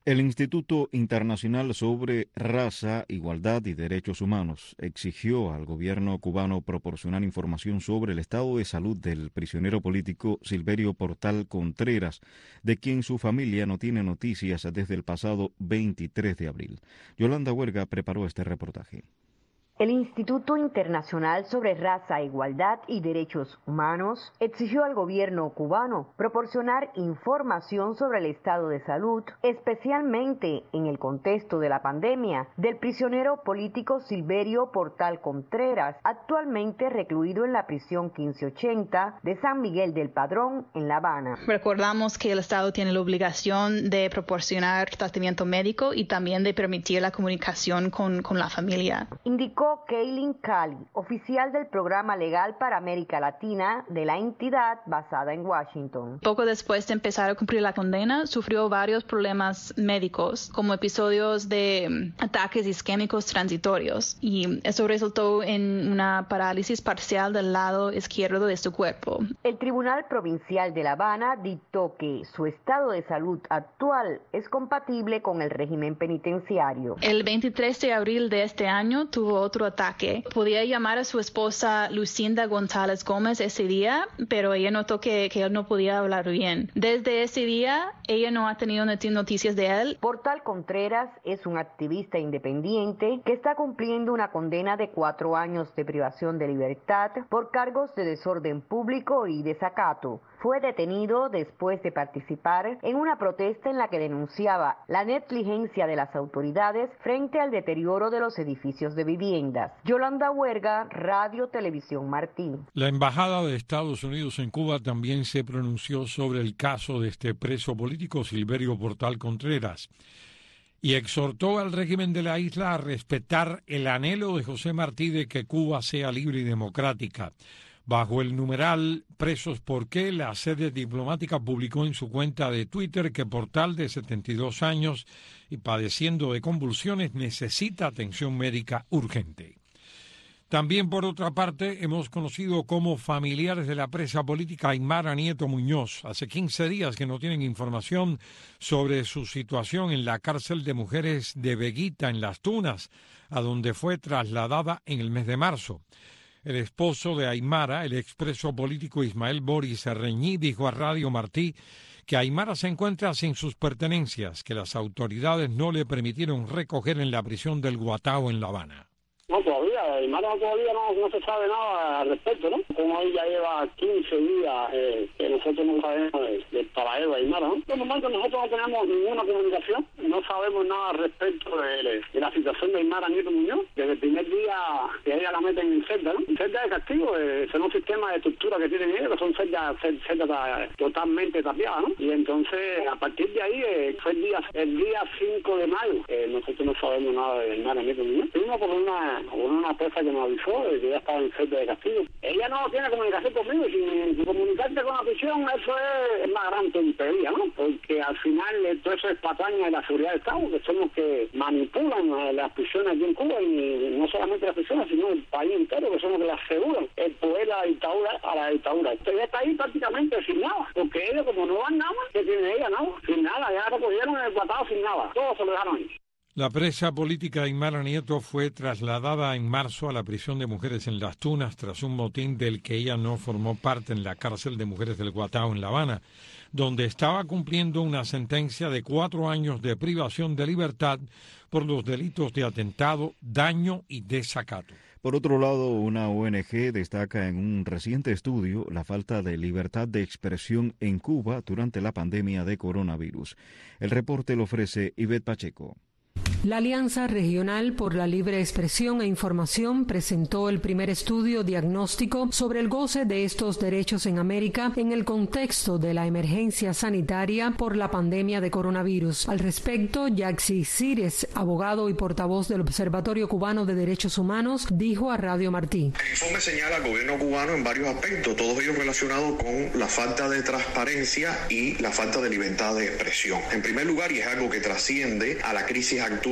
El Instituto Internacional sobre Raza, Igualdad y Derechos Humanos exigió al gobierno cubano proporcionar información sobre el estado de salud del prisionero político Silverio Portal Contreras, de quien su familia no tiene noticias desde el pasado veintitrés de abril. Yolanda Huerga preparó este reportaje. El Instituto Internacional sobre Raza, Igualdad y Derechos Humanos exigió al gobierno cubano proporcionar información sobre el estado de salud, especialmente en el contexto de la pandemia, del prisionero político Silverio Portal Contreras, actualmente recluido en la prisión quince ochenta de San Miguel del Padrón, en La Habana. Recordamos que el Estado tiene la obligación de proporcionar tratamiento médico y también de permitir la comunicación con, con la familia. Indicó Kaylin Cali, oficial del Programa Legal para América Latina de la entidad basada en Washington. Poco después de empezar a cumplir la condena, sufrió varios problemas médicos, como episodios de ataques isquémicos transitorios, y eso resultó en una parálisis parcial del lado izquierdo de su cuerpo. El Tribunal Provincial de La Habana dictó que su estado de salud actual es compatible con el régimen penitenciario. El veintitrés de abril de este año tuvo otro ataque. Podía llamar a su esposa Lucinda González Gómez ese día, pero ella notó que, que él no podía hablar bien. Desde ese día, ella no ha tenido noticias de él. Portal Contreras es un activista independiente que está cumpliendo una condena de cuatro años de privación de libertad por cargos de desorden público y desacato. Fue detenido después de participar en una protesta en la que denunciaba la negligencia de las autoridades frente al deterioro de los edificios de viviendas. Yolanda Huerga, Radio Televisión Martí. La Embajada de Estados Unidos en Cuba también se pronunció sobre el caso de este preso político Silverio Portal Contreras y exhortó al régimen de la isla a respetar el anhelo de José Martí de que Cuba sea libre y democrática. Bajo el numeral Presos por qué, la sede diplomática publicó en su cuenta de Twitter que Portal, de setenta y dos años y padeciendo de convulsiones, necesita atención médica urgente. También, por otra parte, hemos conocido cómo familiares de la presa política Aymara Nieto Muñoz hace quince días que no tienen información sobre su situación en la cárcel de mujeres de Veguita, en Las Tunas, a donde fue trasladada en el mes de marzo. El esposo de Aymara, el expreso político Ismael Boris Reñí, dijo a Radio Martí que Aymara se encuentra sin sus pertenencias, que las autoridades no le permitieron recoger en la prisión del Guatao en La Habana. No, todavía, Aymara todavía no, no se sabe nada al respecto, ¿no? Como ella lleva quince días eh, que nosotros no sabemos del de paradero de Aymara, ¿no? Por el momento nosotros no tenemos ninguna comunicación, no sabemos nada al respecto de, de la situación de Aymara Nieto Muñoz, desde el primer día que ella la meten en celda, ¿no? En celda de castigo, eh, es un sistema de estructura que tienen ellos, que son celdas, celdas totalmente tapiadas, ¿no? Y entonces, a partir de ahí, eh, fue el día, el día cinco de mayo, eh, nosotros no sabemos nada de Aymara Nieto Muñoz. Primero por una con una presa que nos avisó de que ya estaba en celda de castigo. Ella no tiene comunicación conmigo, si, si comunicarte con la prisión, eso es la gran tontería, ¿no? Porque al final todo eso es pataña de la seguridad del Estado, que son los que manipulan las prisiones aquí en Cuba, y no solamente las prisiones, sino el país entero, que son los que le aseguran el poder a la dictadura, a la dictadura. Entonces ella está ahí prácticamente sin nada, porque ellos, como no van nada, ¿qué tiene ella? Nada, sin nada, ya recogieron el Guatao sin nada, todo se lo dejaron ahí. La presa política Aymara Nieto fue trasladada en marzo a la prisión de mujeres en Las Tunas tras un motín del que ella no formó parte en la cárcel de mujeres del Guatao en La Habana, donde estaba cumpliendo una sentencia de cuatro años de privación de libertad por los delitos de atentado, daño y desacato. Por otro lado, una O N G destaca en un reciente estudio la falta de libertad de expresión en Cuba durante la pandemia de coronavirus. El reporte lo ofrece Ivette Pacheco. La Alianza Regional por la Libre Expresión e Información presentó el primer estudio diagnóstico sobre el goce de estos derechos en América en el contexto de la emergencia sanitaria por la pandemia de coronavirus. Al respecto, Yaxi Cires, abogado y portavoz del Observatorio Cubano de Derechos Humanos, dijo a Radio Martí. El informe señala al gobierno cubano en varios aspectos, todos ellos relacionados con la falta de transparencia y la falta de libertad de expresión. En primer lugar, y es algo que trasciende a la crisis actual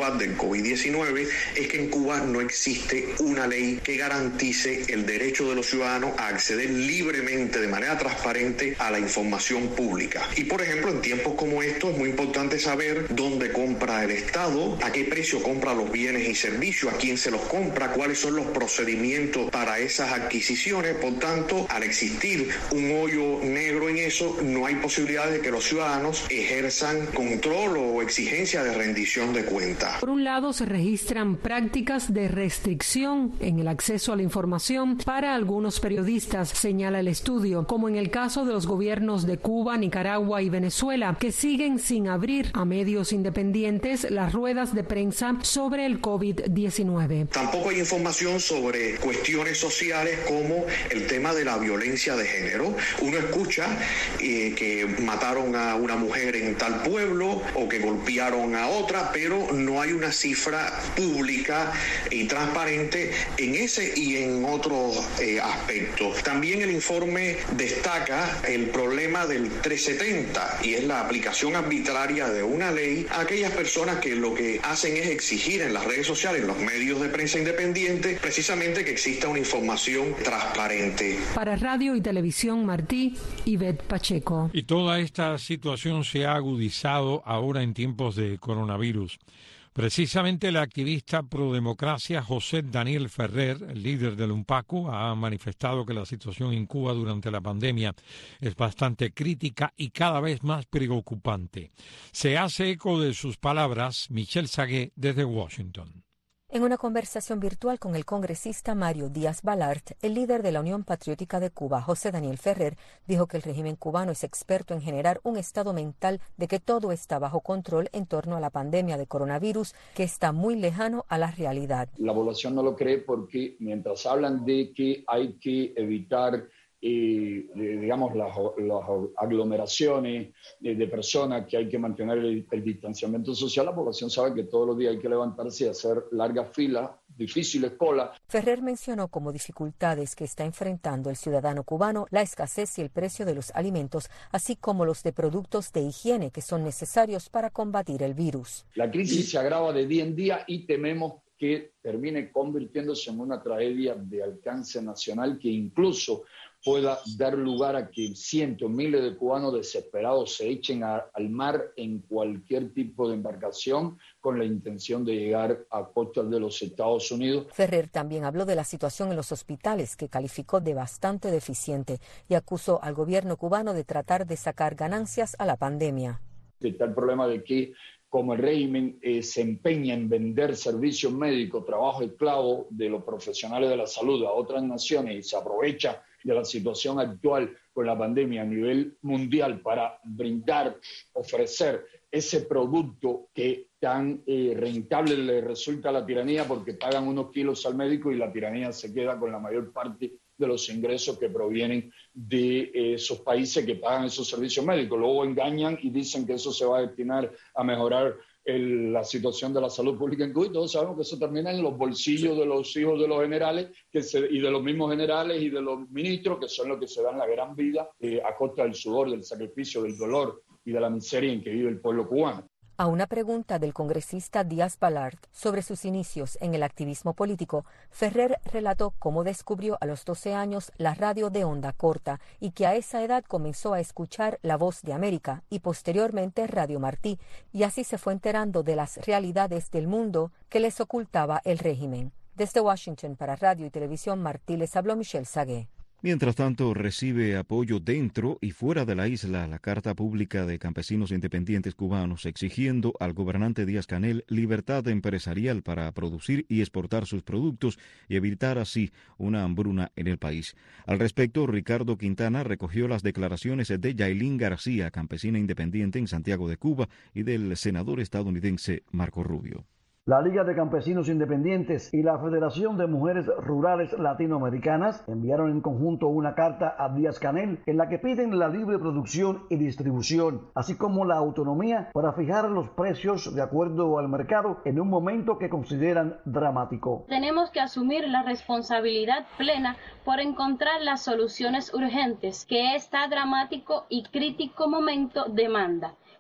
actual del COVID diecinueve es que en Cuba no existe una ley que garantice el derecho de los ciudadanos a acceder libremente, de manera transparente, a la información pública. Y por ejemplo, en tiempos como estos es muy importante saber dónde compra el Estado, a qué precio compra los bienes y servicios, a quién se los compra, cuáles son los procedimientos para esas adquisiciones. Por tanto, al existir un hoyo negro en eso, no hay posibilidad de que los ciudadanos ejerzan control o exigencia de rendición de cuentas. Por un lado, se registran prácticas de restricción en el acceso a la información para algunos periodistas, señala el estudio, como en el caso de los gobiernos de Cuba, Nicaragua y Venezuela, que siguen sin abrir a medios independientes las ruedas de prensa sobre el COVID diecinueve. Tampoco hay información sobre cuestiones sociales como el tema de la violencia de género. Uno escucha eh, que mataron a una mujer en tal pueblo o que golpearon a otra, pero no hay una cifra pública y transparente en ese y en otros eh, aspectos. También el informe destaca el problema del trescientos setenta y es la aplicación arbitraria de una ley a aquellas personas que lo que hacen es exigir en las redes sociales, en los medios de prensa independientes, precisamente que exista una información transparente. Para Radio y Televisión Martí, Ivette Pacheco. Y toda esta situación se ha agudizado ahora en tiempos de coronavirus. Precisamente el activista prodemocracia José Daniel Ferrer, el líder del UNPACU, ha manifestado que la situación en Cuba durante la pandemia es bastante crítica y cada vez más preocupante. Se hace eco de sus palabras Michelle Sagué desde Washington. En una conversación virtual con el congresista Mario Díaz-Balart, el líder de la Unión Patriótica de Cuba, José Daniel Ferrer, dijo que el régimen cubano es experto en generar un estado mental de que todo está bajo control en torno a la pandemia de coronavirus, que está muy lejano a la realidad. La población no lo cree porque mientras hablan de que hay que evitar Eh, digamos, las, las aglomeraciones de, de personas, que hay que mantener el, el distanciamiento social, la población sabe que todos los días hay que levantarse y hacer largas filas, difíciles colas. Ferrer mencionó como dificultades que está enfrentando el ciudadano cubano la escasez y el precio de los alimentos, así como los de productos de higiene que son necesarios para combatir el virus. La crisis se agrava de día en día y tememos que termine convirtiéndose en una tragedia de alcance nacional que incluso pueda dar lugar a que cientos, miles de cubanos desesperados se echen a, al mar en cualquier tipo de embarcación con la intención de llegar a costas de los Estados Unidos. Ferrer también habló de la situación en los hospitales, que calificó de bastante deficiente, y acusó al gobierno cubano de tratar de sacar ganancias a la pandemia. Está el problema de que como el régimen eh, se empeña en vender servicios médicos, trabajo esclavo de los profesionales de la salud a otras naciones y se aprovecha de la situación actual con la pandemia a nivel mundial para brindar, ofrecer ese producto que tan eh, rentable le resulta a la tiranía, porque pagan unos kilos al médico y la tiranía se queda con la mayor parte de los ingresos que provienen de eh, esos países que pagan esos servicios médicos. Luego engañan y dicen que eso se va a destinar a mejorar el, la situación de la salud pública en Cuba, y todos sabemos que eso termina en los bolsillos de los hijos de los generales que se, y de los mismos generales y de los ministros, que son los que se dan la gran vida eh, a costa del sudor, del sacrificio, del dolor y de la miseria en que vive el pueblo cubano. A una pregunta del congresista Díaz-Balart sobre sus inicios en el activismo político, Ferrer relató cómo descubrió a los doce años la radio de onda corta y que a esa edad comenzó a escuchar La Voz de América y posteriormente Radio Martí, y así se fue enterando de las realidades del mundo que les ocultaba el régimen. Desde Washington para Radio y Televisión Martí les habló Michelle Sagué. Mientras tanto, recibe apoyo dentro y fuera de la isla la carta pública de campesinos independientes cubanos exigiendo al gobernante Díaz-Canel libertad empresarial para producir y exportar sus productos y evitar así una hambruna en el país. Al respecto, Ricardo Quintana recogió las declaraciones de Yailín García, campesina independiente en Santiago de Cuba, y del senador estadounidense Marco Rubio. La Liga de Campesinos Independientes y la Federación de Mujeres Rurales Latinoamericanas enviaron en conjunto una carta a Díaz-Canel en la que piden la libre producción y distribución, así como la autonomía para fijar los precios de acuerdo al mercado en un momento que consideran dramático. Tenemos que asumir la responsabilidad plena por encontrar las soluciones urgentes que este dramático y crítico momento demanda.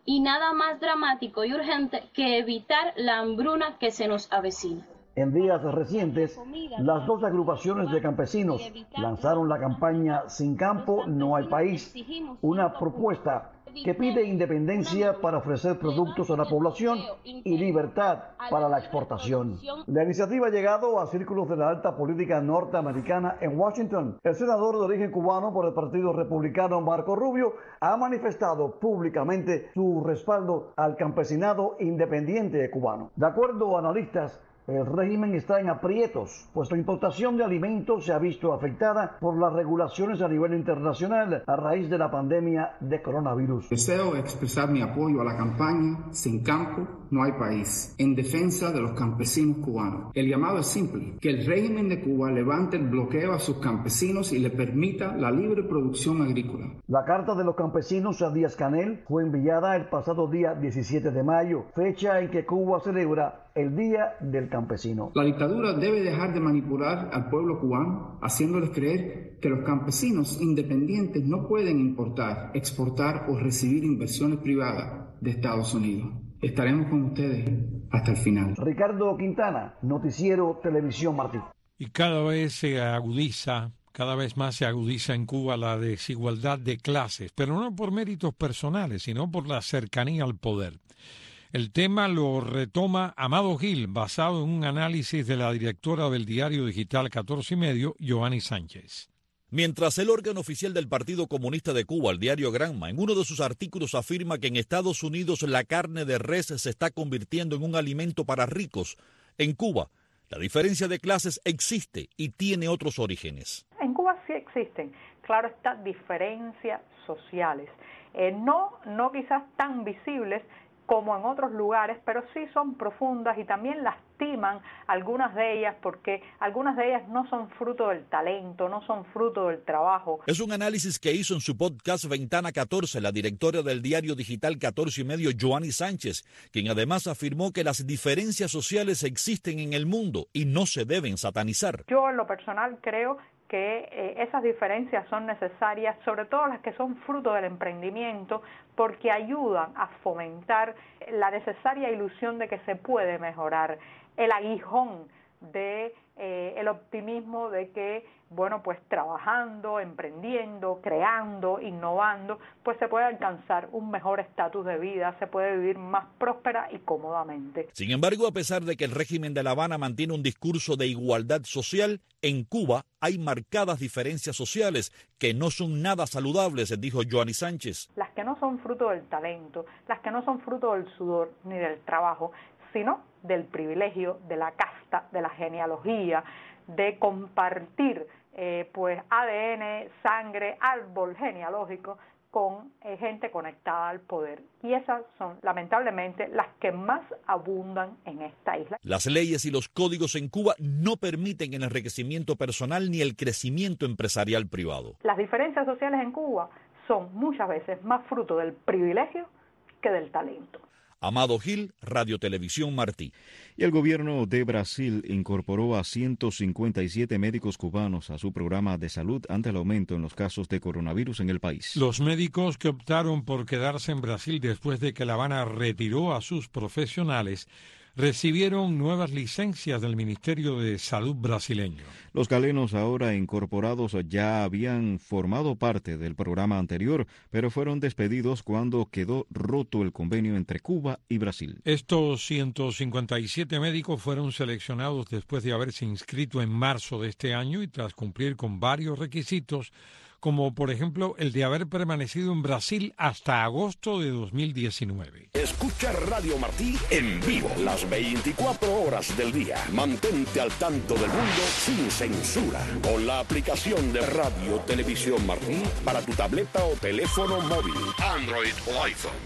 y nada más dramático y urgente que evitar la hambruna que se nos avecina. En días recientes, las dos agrupaciones de campesinos lanzaron la campaña Sin campo no hay país, una propuesta que pide independencia para ofrecer productos a la población y libertad para la exportación. La iniciativa ha llegado a círculos de la alta política norteamericana en Washington. El senador de origen cubano por el Partido Republicano, Marco Rubio, ha manifestado públicamente su respaldo al campesinado independiente cubano. De acuerdo a analistas, el régimen está en aprietos, pues la importación de alimentos se ha visto afectada por las regulaciones a nivel internacional a raíz de la pandemia de coronavirus. Deseo expresar mi apoyo a la campaña Sin campo no hay país, en defensa de los campesinos cubanos. El llamado es simple, que el régimen de Cuba levante el bloqueo a sus campesinos y le permita la libre producción agrícola. La carta de los campesinos a Díaz-Canel fue enviada el pasado día diecisiete de mayo, fecha en que Cuba celebra el Día del Campesino. La dictadura debe dejar de manipular al pueblo cubano, haciéndoles creer que los campesinos independientes no pueden importar, exportar o recibir inversiones privadas de Estados Unidos. Estaremos con ustedes hasta el final. Ricardo Quintana, Noticiero Televisión Martí. Y cada vez se agudiza, cada vez más se agudiza en Cuba la desigualdad de clases, pero no por méritos personales, sino por la cercanía al poder. El tema lo retoma Amado Gil, basado en un análisis de la directora del diario digital catorce y medio, Joanny Sánchez. Mientras el órgano oficial del Partido Comunista de Cuba, el diario Granma, en uno de sus artículos afirma que en Estados Unidos la carne de res se está convirtiendo en un alimento para ricos, en Cuba la diferencia de clases existe y tiene otros orígenes. En Cuba sí existen, claro está, diferencias sociales, eh, no, no quizás tan visibles como en otros lugares, pero sí son profundas y también lastiman algunas de ellas porque algunas de ellas no son fruto del talento, no son fruto del trabajo. Es un análisis que hizo en su podcast Ventana catorce la directora del diario digital catorce y medio, Joanny Sánchez, quien además afirmó que las diferencias sociales existen en el mundo y no se deben satanizar. Yo en lo personal creo que eh, esas diferencias son necesarias, sobre todo las que son fruto del emprendimiento, porque ayudan a fomentar la necesaria ilusión de que se puede mejorar, el aguijón de eh, el optimismo de que, bueno, pues trabajando, emprendiendo, creando, innovando, pues se puede alcanzar un mejor estatus de vida, se puede vivir más próspera y cómodamente. Sin embargo, a pesar de que el régimen de La Habana mantiene un discurso de igualdad social, en Cuba hay marcadas diferencias sociales que no son nada saludables, dijo Joanny Sánchez. Las que no son fruto del talento, las que no son fruto del sudor ni del trabajo, sino del privilegio, de la casta, de la genealogía, de compartir eh, pues A D N, sangre, árbol genealógico con eh, gente conectada al poder. Y esas son, lamentablemente, las que más abundan en esta isla. Las leyes y los códigos en Cuba no permiten el enriquecimiento personal ni el crecimiento empresarial privado. Las diferencias sociales en Cuba son muchas veces más fruto del privilegio que del talento. Amado Gil, Radio Televisión Martí. Y el gobierno de Brasil incorporó a ciento cincuenta y siete médicos cubanos a su programa de salud ante el aumento en los casos de coronavirus en el país. Los médicos que optaron por quedarse en Brasil después de que La Habana retiró a sus profesionales recibieron nuevas licencias del Ministerio de Salud brasileño. Los galenos ahora incorporados ya habían formado parte del programa anterior, pero fueron despedidos cuando quedó roto el convenio entre Cuba y Brasil. Estos ciento cincuenta y siete médicos fueron seleccionados después de haberse inscrito en marzo de este año y tras cumplir con varios requisitos, como por ejemplo el de haber permanecido en Brasil hasta agosto de dos mil diecinueve. Escucha Radio Martí en vivo las veinticuatro horas del día. Mantente al tanto del mundo sin censura con la aplicación de Radio Televisión Martí para tu tableta o teléfono móvil, Android o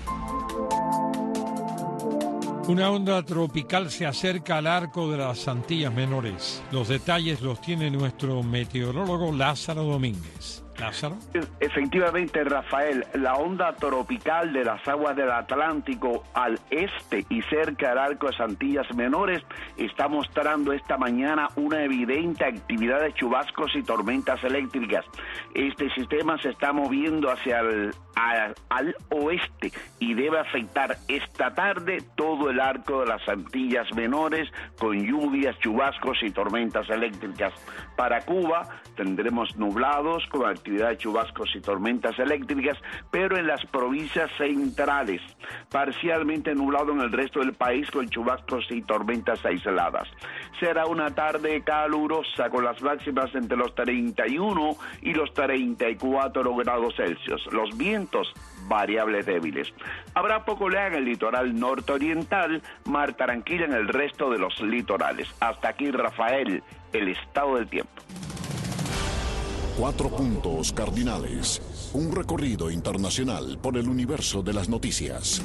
iPhone. Una onda tropical se acerca al arco de las Antillas Menores. Los detalles los tiene nuestro meteorólogo Lázaro Domínguez. Lázaro. Efectivamente, Rafael, la onda tropical de las aguas del Atlántico al este y cerca del arco de Antillas Menores está mostrando esta mañana una evidente actividad de chubascos y tormentas eléctricas. Este sistema se está moviendo hacia el al, al oeste y debe afectar esta tarde todo el arco de las Antillas Menores con lluvias, chubascos y tormentas eléctricas. Para Cuba tendremos nublados con actividad de chubascos y tormentas eléctricas, pero en las provincias centrales, parcialmente nublado en el resto del país con chubascos y tormentas aisladas. Será una tarde calurosa con las máximas entre los treinta y uno y los treinta y cuatro grados Celsius. Los vientos variables débiles. Habrá poco oleaje en el litoral norteoriental, mar tranquila en el resto de los litorales. Hasta aquí, Rafael, el estado del tiempo. Cuatro puntos cardinales. Un recorrido internacional por el universo de las noticias.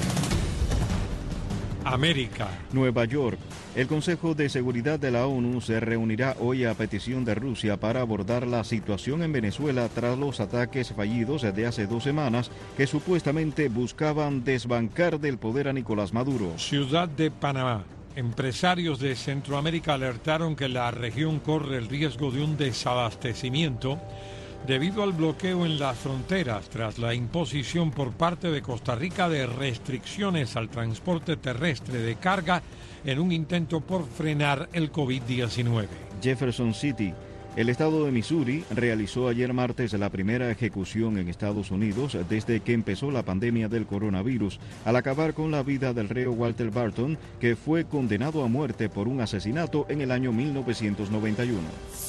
América. Nueva York. El Consejo de Seguridad de la ONU se reunirá hoy a petición de Rusia para abordar la situación en Venezuela tras los ataques fallidos de hace dos semanas que supuestamente buscaban desbancar del poder a Nicolás Maduro. Ciudad de Panamá. Empresarios de Centroamérica alertaron que la región corre el riesgo de un desabastecimiento debido al bloqueo en las fronteras tras la imposición por parte de Costa Rica de restricciones al transporte terrestre de carga en un intento por frenar el COVID diecinueve. Jefferson City. El estado de Missouri realizó ayer martes la primera ejecución en Estados Unidos desde que empezó la pandemia del coronavirus, al acabar con la vida del reo Walter Barton, que fue condenado a muerte por un asesinato en el año mil novecientos noventa y uno.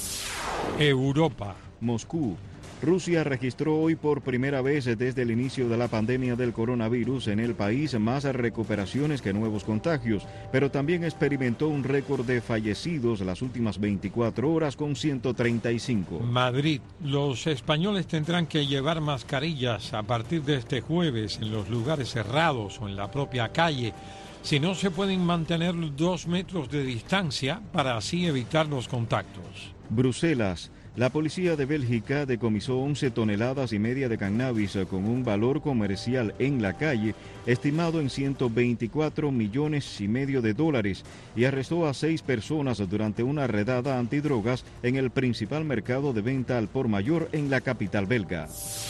Europa. Moscú. Rusia registró hoy por primera vez desde el inicio de la pandemia del coronavirus en el país más recuperaciones que nuevos contagios, pero también experimentó un récord de fallecidos las últimas veinticuatro horas con ciento treinta y cinco. Madrid. Los españoles tendrán que llevar mascarillas a partir de este jueves en los lugares cerrados o en la propia calle, si no se pueden mantener dos metros de distancia para así evitar los contactos. Bruselas. La policía de Bélgica decomisó once toneladas y media de cannabis con un valor comercial en la calle estimado en ciento veinticuatro millones y medio de dólares y arrestó a seis personas durante una redada antidrogas en el principal mercado de venta al por mayor en la capital belga.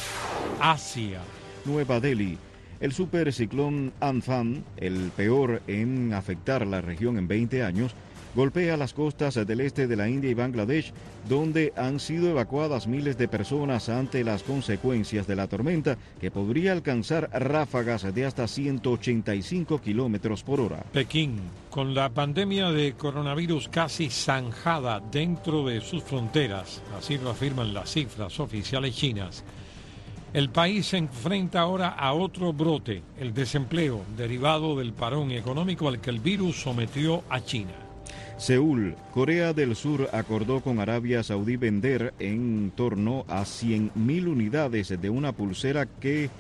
Asia. Nueva Delhi. El superciclón Amphan, el peor en afectar la región en veinte años, golpea las costas del este de la India y Bangladesh, donde han sido evacuadas miles de personas ante las consecuencias de la tormenta, que podría alcanzar ráfagas de hasta ciento ochenta y cinco kilómetros por hora. Pekín, con la pandemia de coronavirus casi zanjada dentro de sus fronteras, así lo afirman las cifras oficiales chinas, el país se enfrenta ahora a otro brote, el desempleo, derivado del parón económico al que el virus sometió a China. Seúl, Corea del Sur acordó con Arabia Saudí vender en torno a cien mil unidades de una pulsera que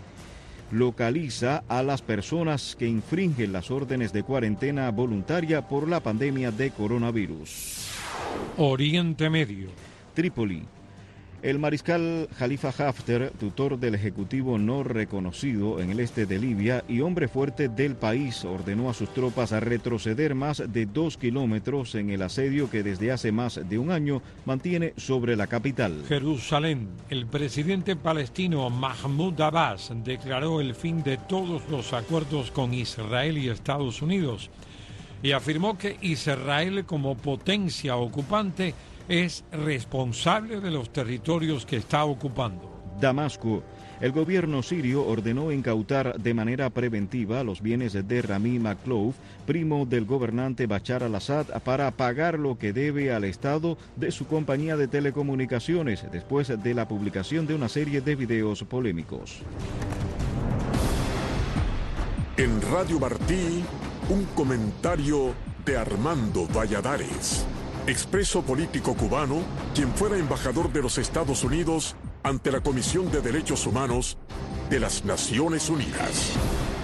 localiza a las personas que infringen las órdenes de cuarentena voluntaria por la pandemia de coronavirus. Oriente Medio. Trípoli. El mariscal Khalifa Haftar, tutor del ejecutivo no reconocido en el este de Libia y hombre fuerte del país, ordenó a sus tropas a retroceder más de dos kilómetros en el asedio que desde hace más de un año mantiene sobre la capital. Jerusalén. El presidente palestino Mahmoud Abbas declaró el fin de todos los acuerdos con Israel y Estados Unidos y afirmó que Israel, como potencia ocupante, es responsable de los territorios que está ocupando. Damasco. El gobierno sirio ordenó incautar de manera preventiva los bienes de Rami Maklouf, primo del gobernante Bashar al-Assad, para pagar lo que debe al Estado de su compañía de telecomunicaciones después de la publicación de una serie de videos polémicos. En Radio Martí, un comentario de Armando Valladares, expreso político cubano, quien fuera embajador de los Estados Unidos ante la Comisión de Derechos Humanos de las Naciones Unidas.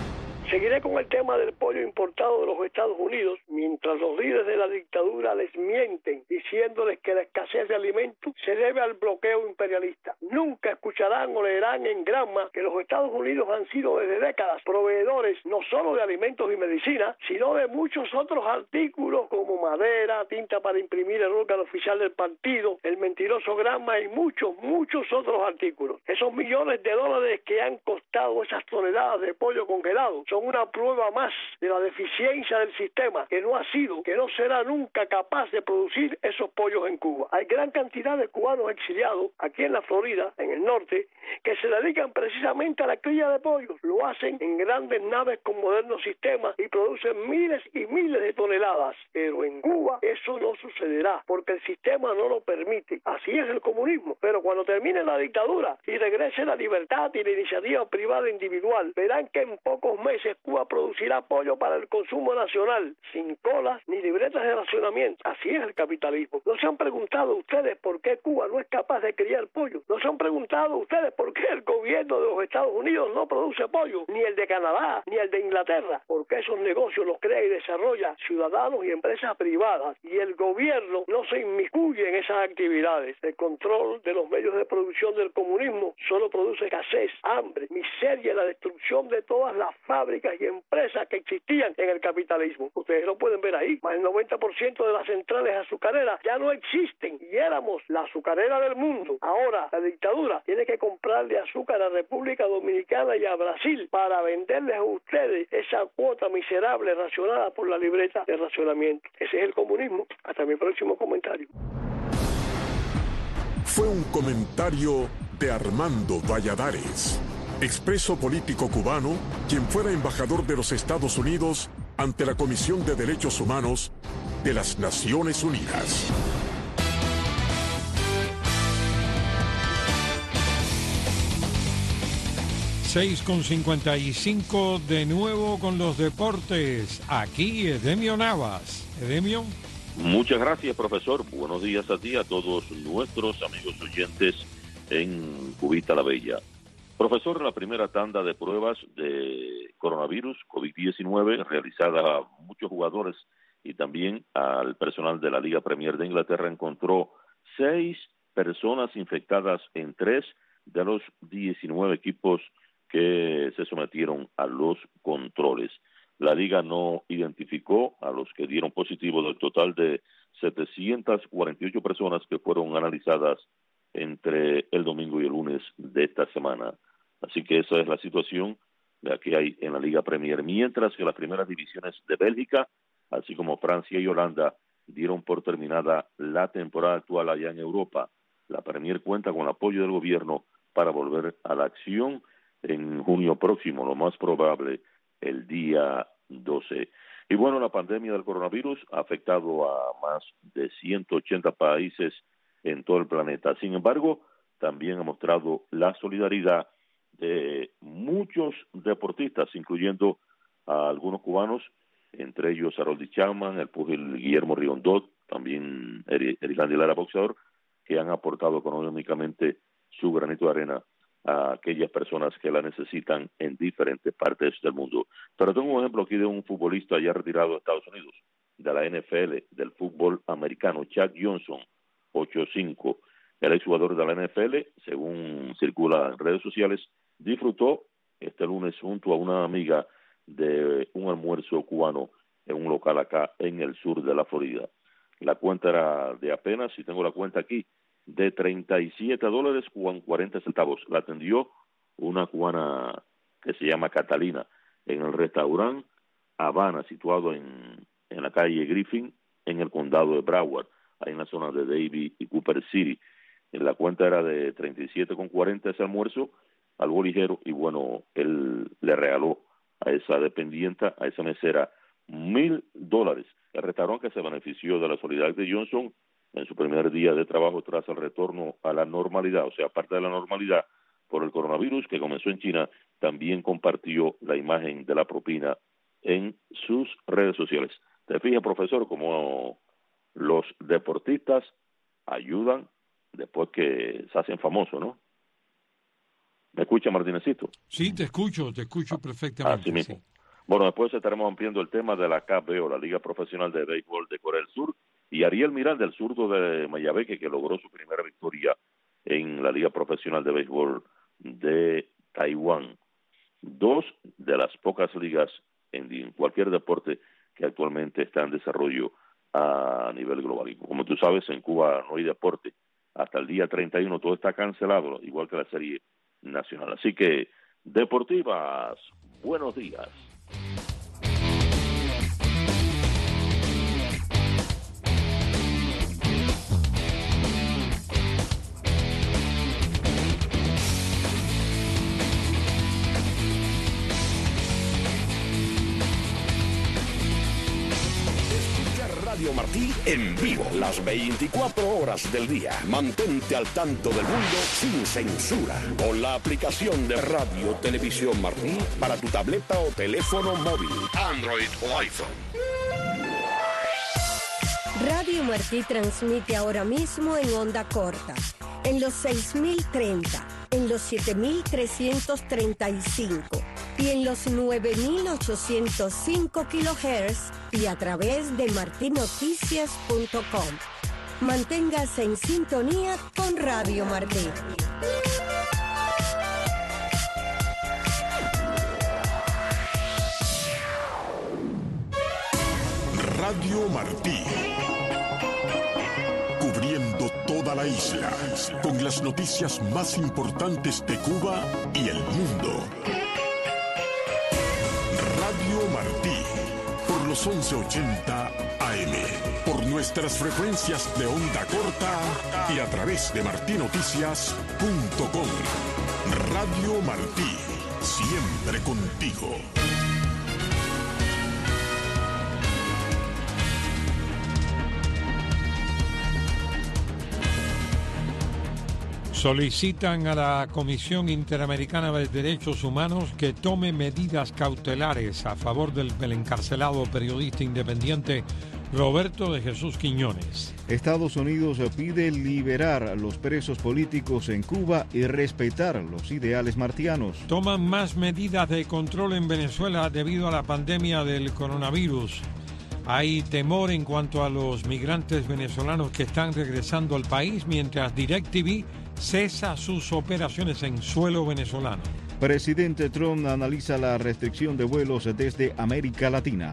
Seguiré con el tema del pollo importado de los Estados Unidos, mientras los líderes de la dictadura les mienten diciéndoles que la escasez de alimentos se debe al bloqueo imperialista. Nunca escucharán o leerán en Granma que los Estados Unidos han sido desde décadas proveedores no solo de alimentos y medicina, sino de muchos otros artículos como madera, tinta para imprimir el órgano oficial del partido, el mentiroso Granma y muchos, muchos otros artículos. Esos millones de dólares que han costado esas toneladas de pollo congelado son una prueba más de la deficiencia del sistema, que no ha sido, que no será nunca capaz de producir esos pollos en Cuba. Hay gran cantidad de cubanos exiliados aquí en la Florida, en el norte, que se dedican precisamente a la cría de pollos. Lo hacen en grandes naves con modernos sistemas y producen miles y miles de toneladas. Pero en Cuba eso no sucederá, porque el sistema no lo permite. Así es el comunismo. Pero cuando termine la dictadura y regrese la libertad y la iniciativa privada individual, verán que en pocos meses Cuba producirá pollo para el consumo nacional, sin colas ni libretas de racionamiento. Así es el capitalismo. ¿No se han preguntado ustedes por qué Cuba no es capaz de criar pollo? ¿No se han preguntado ustedes por qué el gobierno de los Estados Unidos no produce pollo? Ni el de Canadá, ni el de Inglaterra. Porque esos negocios los crea y desarrolla ciudadanos y empresas privadas. Y el gobierno no se inmiscuye en esas actividades. El control de los medios de producción del comunismo solo produce escasez, hambre, miseria y la destrucción de todas las fábricas y empresas que existían en el capitalismo. Ustedes lo pueden ver ahí. Más del noventa por ciento de las centrales azucareras ya no existen y éramos la azucarera del mundo. Ahora la dictadura tiene que comprarle azúcar a República Dominicana y a Brasil para venderles a ustedes esa cuota miserable racionada por la libreta de racionamiento. Ese es el comunismo. Hasta mi próximo comentario. Fue un comentario de Armando Valladares, expreso político cubano, quien fuera embajador de los Estados Unidos ante la Comisión de Derechos Humanos de las Naciones Unidas. seis con cincuenta y cinco de nuevo con los deportes. Aquí Edemio Navas. Edemio. Muchas gracias, profesor. Buenos días a ti, a todos nuestros amigos oyentes en Cubita la Bella. Profesor, la primera tanda de pruebas de coronavirus, COVID diecinueve, realizada a muchos jugadores y también al personal de la Liga Premier de Inglaterra, encontró seis personas infectadas en tres de los diecinueve equipos que se sometieron a los controles. La Liga no identificó a los que dieron positivo del total de setecientas cuarenta y ocho personas que fueron analizadas entre el domingo y el lunes de esta semana. Así que esa es la situación la que hay en la Liga Premier. Mientras que las primeras divisiones de Bélgica, así como Francia y Holanda, dieron por terminada la temporada actual allá en Europa. La Premier cuenta con el apoyo del gobierno para volver a la acción en junio próximo, lo más probable el día doce. Y bueno, la pandemia del coronavirus ha afectado a más de ciento ochenta países en todo el planeta. Sin embargo, también ha mostrado la solidaridad de muchos deportistas, incluyendo a algunos cubanos, entre ellos Harold Chapman, el púgil Guillermo Riondot, también Eric Lara, boxeador, que han aportado económicamente su granito de arena a aquellas personas que la necesitan en diferentes partes del mundo. Pero tengo un ejemplo aquí de un futbolista ya retirado de Estados Unidos, de la N F L, del fútbol americano, Chad Johnson, ocho cinco. El exjugador de la N F L, según circula en redes sociales, disfrutó este lunes junto a una amiga de un almuerzo cubano en un local acá en el sur de la Florida. La cuenta era de apenas, si tengo la cuenta aquí, de treinta y siete dólares con cuarenta centavos. La atendió una cubana que se llama Catalina en el restaurante Habana, situado en, en la calle Griffin, en el condado de Broward, ahí en la zona de Davie y Cooper City. La cuenta era de treinta y siete con cuarenta ese almuerzo, algo ligero, y bueno, él le regaló a esa dependienta, a esa mesera, mil dólares. El restaurante que se benefició de la solidaridad de Johnson en su primer día de trabajo tras el retorno a la normalidad, o sea, aparte de la normalidad por el coronavirus que comenzó en China, también compartió la imagen de la propina en sus redes sociales. ¿Te fijas, profesor, cómo los deportistas ayudan después que se hacen famosos, ¿no? ¿Me escucha, Martínezito? Sí, te escucho, te escucho perfectamente. Así mismo. Sí. Bueno, después estaremos ampliando el tema de la K B O, la Liga Profesional de Béisbol de Corea del Sur, y Ariel Miranda, el zurdo de Mayabeque, que logró su primera victoria en la Liga Profesional de Béisbol de Taiwán. Dos de las pocas ligas en cualquier deporte que actualmente está en desarrollo a nivel global. Y como tú sabes, en Cuba no hay deporte. Hasta el día treinta y uno todo está cancelado, igual que la serie nacional. Así que, deportivas, buenos días. Radio Martí en vivo las veinticuatro horas del día. Mantente al tanto del mundo sin censura con la aplicación de Radio Televisión Martí para tu tableta o teléfono móvil, Android o iPhone. Radio Martí transmite ahora mismo en onda corta, en los seis mil treinta, en los siete mil trescientos treinta y cinco y en los nueve mil ochocientos cinco kilohertz y a través de marti noticias punto com. Manténgase en sintonía con Radio Martí. Radio Martí. Cubriendo toda la isla con las noticias más importantes de Cuba y el mundo. Radio Martí, por los once ochenta A M, por nuestras frecuencias de onda corta y a través de marti noticias punto com. Radio Martí, siempre contigo. Solicitan a la Comisión Interamericana de Derechos Humanos que tome medidas cautelares a favor del, del encarcelado periodista independiente Roberto de Jesús Quiñones. Estados Unidos pide liberar a los presos políticos en Cuba y respetar los ideales martianos. Toman más medidas de control en Venezuela debido a la pandemia del coronavirus. Hay temor en cuanto a los migrantes venezolanos que están regresando al país, mientras DirecTV cesa sus operaciones en suelo venezolano. Presidente Trump analiza la restricción de vuelos desde América Latina.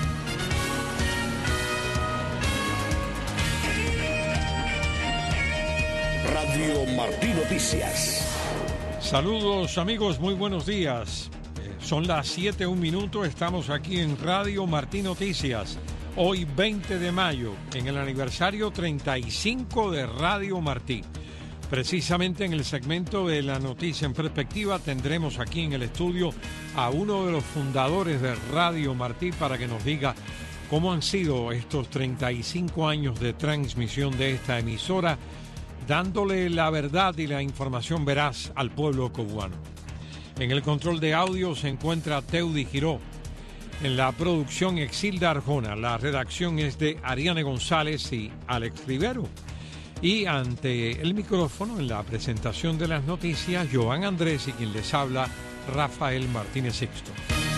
Radio Martí Noticias. Saludos amigos, muy buenos días. Eh, son las siete, un minuto, estamos aquí en Radio Martí Noticias. Hoy veinte de mayo, en el aniversario treinta y cinco de Radio Martí. Precisamente en el segmento de la noticia en perspectiva tendremos aquí en el estudio a uno de los fundadores de Radio Martí para que nos diga cómo han sido estos treinta y cinco años de transmisión de esta emisora, dándole la verdad y la información veraz al pueblo cubano. En el control de audio se encuentra Teudi Giró. En la producción Exilda Arjona. La redacción es de Ariane González y Alex Rivero. Y ante el micrófono, en la presentación de las noticias, Joan Andrés y quien les habla, Rafael Martínez Sixto.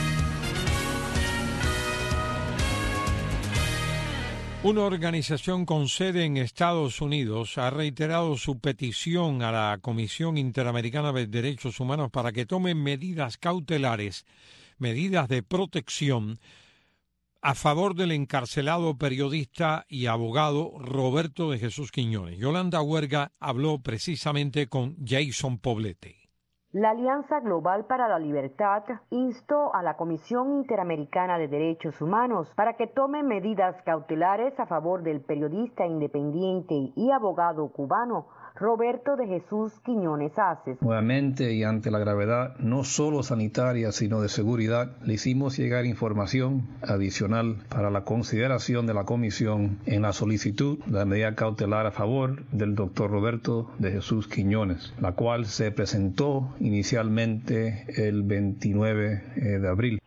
Una organización con sede en Estados Unidos ha reiterado su petición a la Comisión Interamericana de Derechos Humanos para que tome medidas cautelares, medidas de protección a favor del encarcelado periodista y abogado Roberto de Jesús Quiñones. Yolanda Huerga habló precisamente con Jason Poblete. La Alianza Global para la Libertad instó a la Comisión Interamericana de Derechos Humanos para que tome medidas cautelares a favor del periodista independiente y abogado cubano Roberto de Jesús Quiñones Aces. Nuevamente y ante la gravedad no solo sanitaria sino de seguridad, le hicimos llegar información adicional para la consideración de la comisión en la solicitud de medida cautelar a favor del doctor Roberto de Jesús Quiñones, la cual se presentó inicialmente el veintinueve de abril. Explicó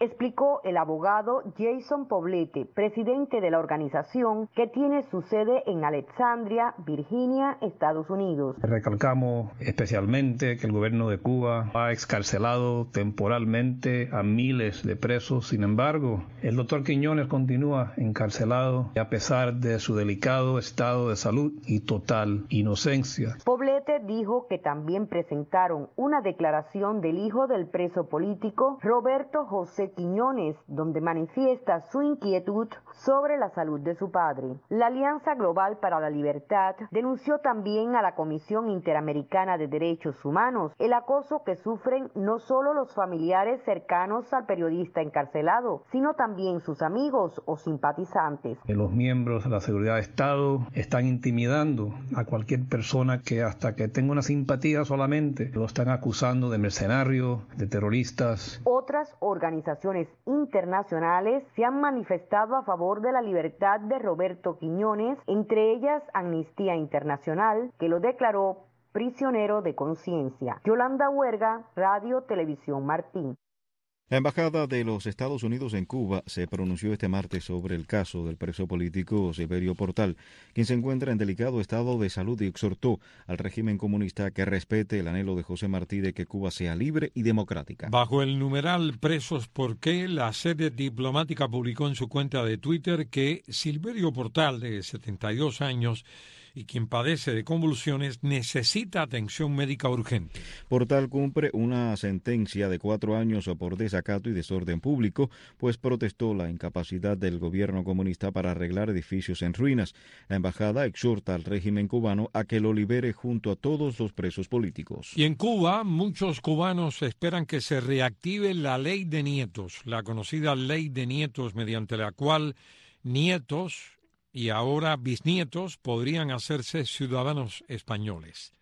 explicó el abogado Jason Poblete, presidente de la organización que tiene su sede en Alexandria, Virginia, Estados Unidos. Recalcamos especialmente que el gobierno de Cuba ha excarcelado temporalmente a miles de presos. Sin embargo, el doctor Quiñones continúa encarcelado a pesar de su delicado estado de salud y total inocencia. Poblete dijo que también presentaron una declaración del hijo del preso político Roberto José Quiñones, donde manifiesta su inquietud sobre la salud de su padre. La Alianza Global para la Libertad denunció también a la Comisión Interamericana de Derechos Humanos el acoso que sufren no solo los familiares cercanos al periodista encarcelado, sino también sus amigos o simpatizantes. Los miembros de la seguridad de Estado están intimidando a cualquier persona que hasta que tenga una simpatía solamente lo están acusando de mercenario, de terroristas. Otras organizaciones internacionales se han manifestado a favor de la libertad de Roberto Quiñones, entre ellas Amnistía Internacional, que lo declaró prisionero de conciencia. Yolanda Huerga, Radio Televisión Martín. La Embajada de los Estados Unidos en Cuba se pronunció este martes sobre el caso del preso político Silverio Portal, quien se encuentra en delicado estado de salud, y exhortó al régimen comunista que respete el anhelo de José Martí de que Cuba sea libre y democrática. Bajo el numeral Presos por qué, la sede diplomática publicó en su cuenta de Twitter que Silverio Portal, de setenta y dos años, y quien padece de convulsiones, necesita atención médica urgente. Portal cumple una sentencia de cuatro años por desacato y desorden público, pues protestó la incapacidad del gobierno comunista para arreglar edificios en ruinas. La embajada exhorta al régimen cubano a que lo libere junto a todos los presos políticos. Y en Cuba, muchos cubanos esperan que se reactive la ley de nietos, la conocida ley de nietos, mediante la cual nietos y ahora bisnietos podrían hacerse ciudadanos españoles.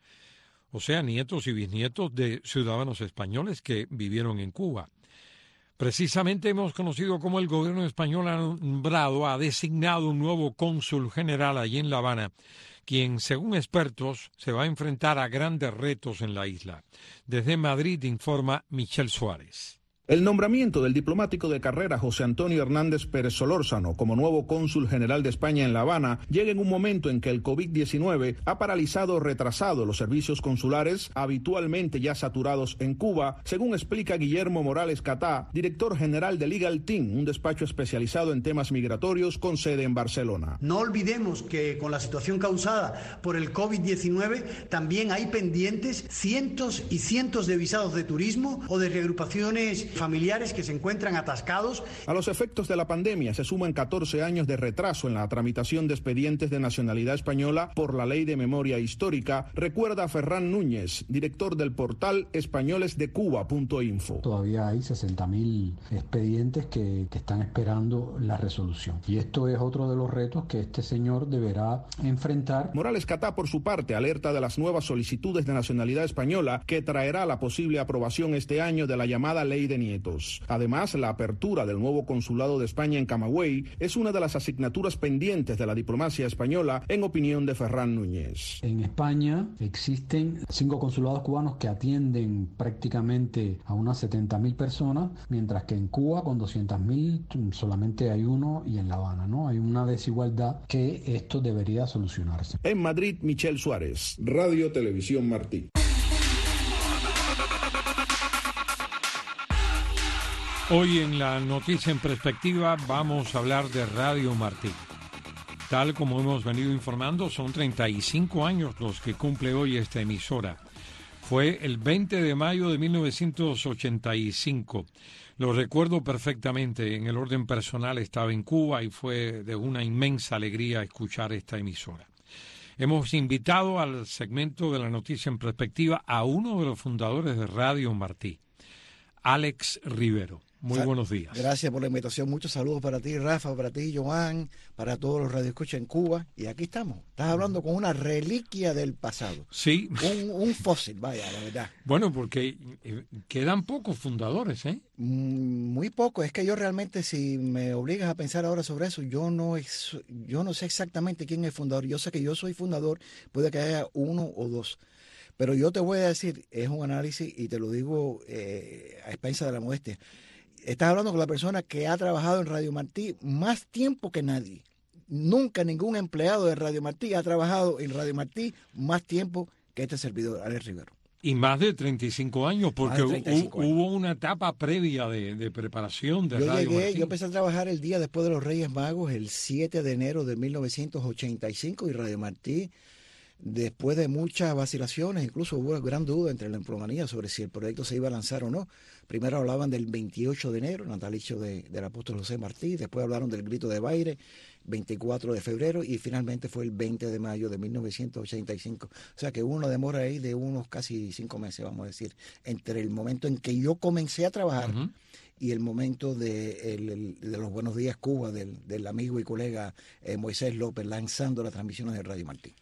O sea, nietos y bisnietos de ciudadanos españoles que vivieron en Cuba. Precisamente hemos conocido cómo el gobierno español ha nombrado, ha designado un nuevo cónsul general allí en La Habana, quien, según expertos, se va a enfrentar a grandes retos en la isla. Desde Madrid informa Michel Suárez. El nombramiento del diplomático de carrera José Antonio Hernández Pérez Solórzano como nuevo cónsul general de España en La Habana llega en un momento en que el COVID diecinueve ha paralizado o retrasado los servicios consulares habitualmente ya saturados en Cuba, según explica Guillermo Morales Catá, director general de Legal Team, un despacho especializado en temas migratorios con sede en Barcelona. No olvidemos que con la situación causada por el COVID diecinueve también hay pendientes cientos y cientos de visados de turismo o de reagrupaciones familiares que se encuentran atascados. A los efectos de la pandemia se suman catorce años de retraso en la tramitación de expedientes de nacionalidad española por la Ley de Memoria Histórica, recuerda Ferran Núñez, director del portal españoles de cuba punto info. Todavía hay sesenta mil expedientes que, que están esperando la resolución. Y esto es otro de los retos que este señor deberá enfrentar. Morales Catá, por su parte, alerta de las nuevas solicitudes de nacionalidad española que traerá la posible aprobación este año de la llamada Ley de Nietos. Además, la apertura del nuevo consulado de España en Camagüey es una de las asignaturas pendientes de la diplomacia española, en opinión de Ferran Núñez. En España existen cinco consulados cubanos que atienden prácticamente a unas setenta mil personas, mientras que en Cuba con doscientas mil solamente hay uno, y en La Habana, ¿no? Hay una desigualdad que esto debería solucionarse. En Madrid, Michel Suárez, Radio Televisión Martí. Hoy en la Noticia en Perspectiva vamos a hablar de Radio Martí. Tal como hemos venido informando, son treinta y cinco años los que cumple hoy esta emisora. Fue el veinte de mayo de mil novecientos ochenta y cinco. Lo recuerdo perfectamente. En el orden personal estaba en Cuba y fue de una inmensa alegría escuchar esta emisora. Hemos invitado al segmento de la Noticia en Perspectiva a uno de los fundadores de Radio Martí, Alex Rivero. Muy buenos días. Gracias por la invitación. Muchos saludos para ti, Rafa, para ti, Joan, para todos los radioescuchas en Cuba. Y aquí estamos. Estás hablando con una reliquia del pasado. Sí. Un, un fósil, vaya, la verdad. Bueno, porque quedan pocos fundadores, ¿eh? Muy poco. Es que yo realmente, si me obligas a pensar ahora sobre eso, yo no, es, yo no sé exactamente quién es el fundador. Yo sé que yo soy fundador, puede que haya uno o dos. Pero yo te voy a decir, es un análisis y te lo digo eh, a expensas de la modestia. estás hablando con la persona que ha trabajado en Radio Martí más tiempo que nadie. Nunca ningún empleado de Radio Martí ha trabajado en Radio Martí más tiempo que este servidor, Alex Rivero. Y más de treinta y cinco años, porque treinta y cinco hu- años. hubo una etapa previa de, de preparación de Yo Radio llegué, Martí. yo empecé a trabajar el día después de los Reyes Magos, el siete de enero de mil novecientos ochenta y cinco, y Radio Martí, después de muchas vacilaciones, incluso hubo gran duda entre la empleomanía sobre si el proyecto se iba a lanzar o no. Primero hablaban del veintiocho de enero, natalicio de, del apóstol José Martí, después hablaron del grito de Baile, veinticuatro de febrero, y finalmente fue el veinte de mayo de mil novecientos ochenta y cinco. O sea que hubo una demora ahí de unos casi cinco meses, vamos a decir, entre el momento en que yo comencé a trabajar uh-huh. y el momento de, el, el, de los Buenos Días Cuba, del, del amigo y colega eh, Moisés López, lanzando las transmisiones de Radio Martí.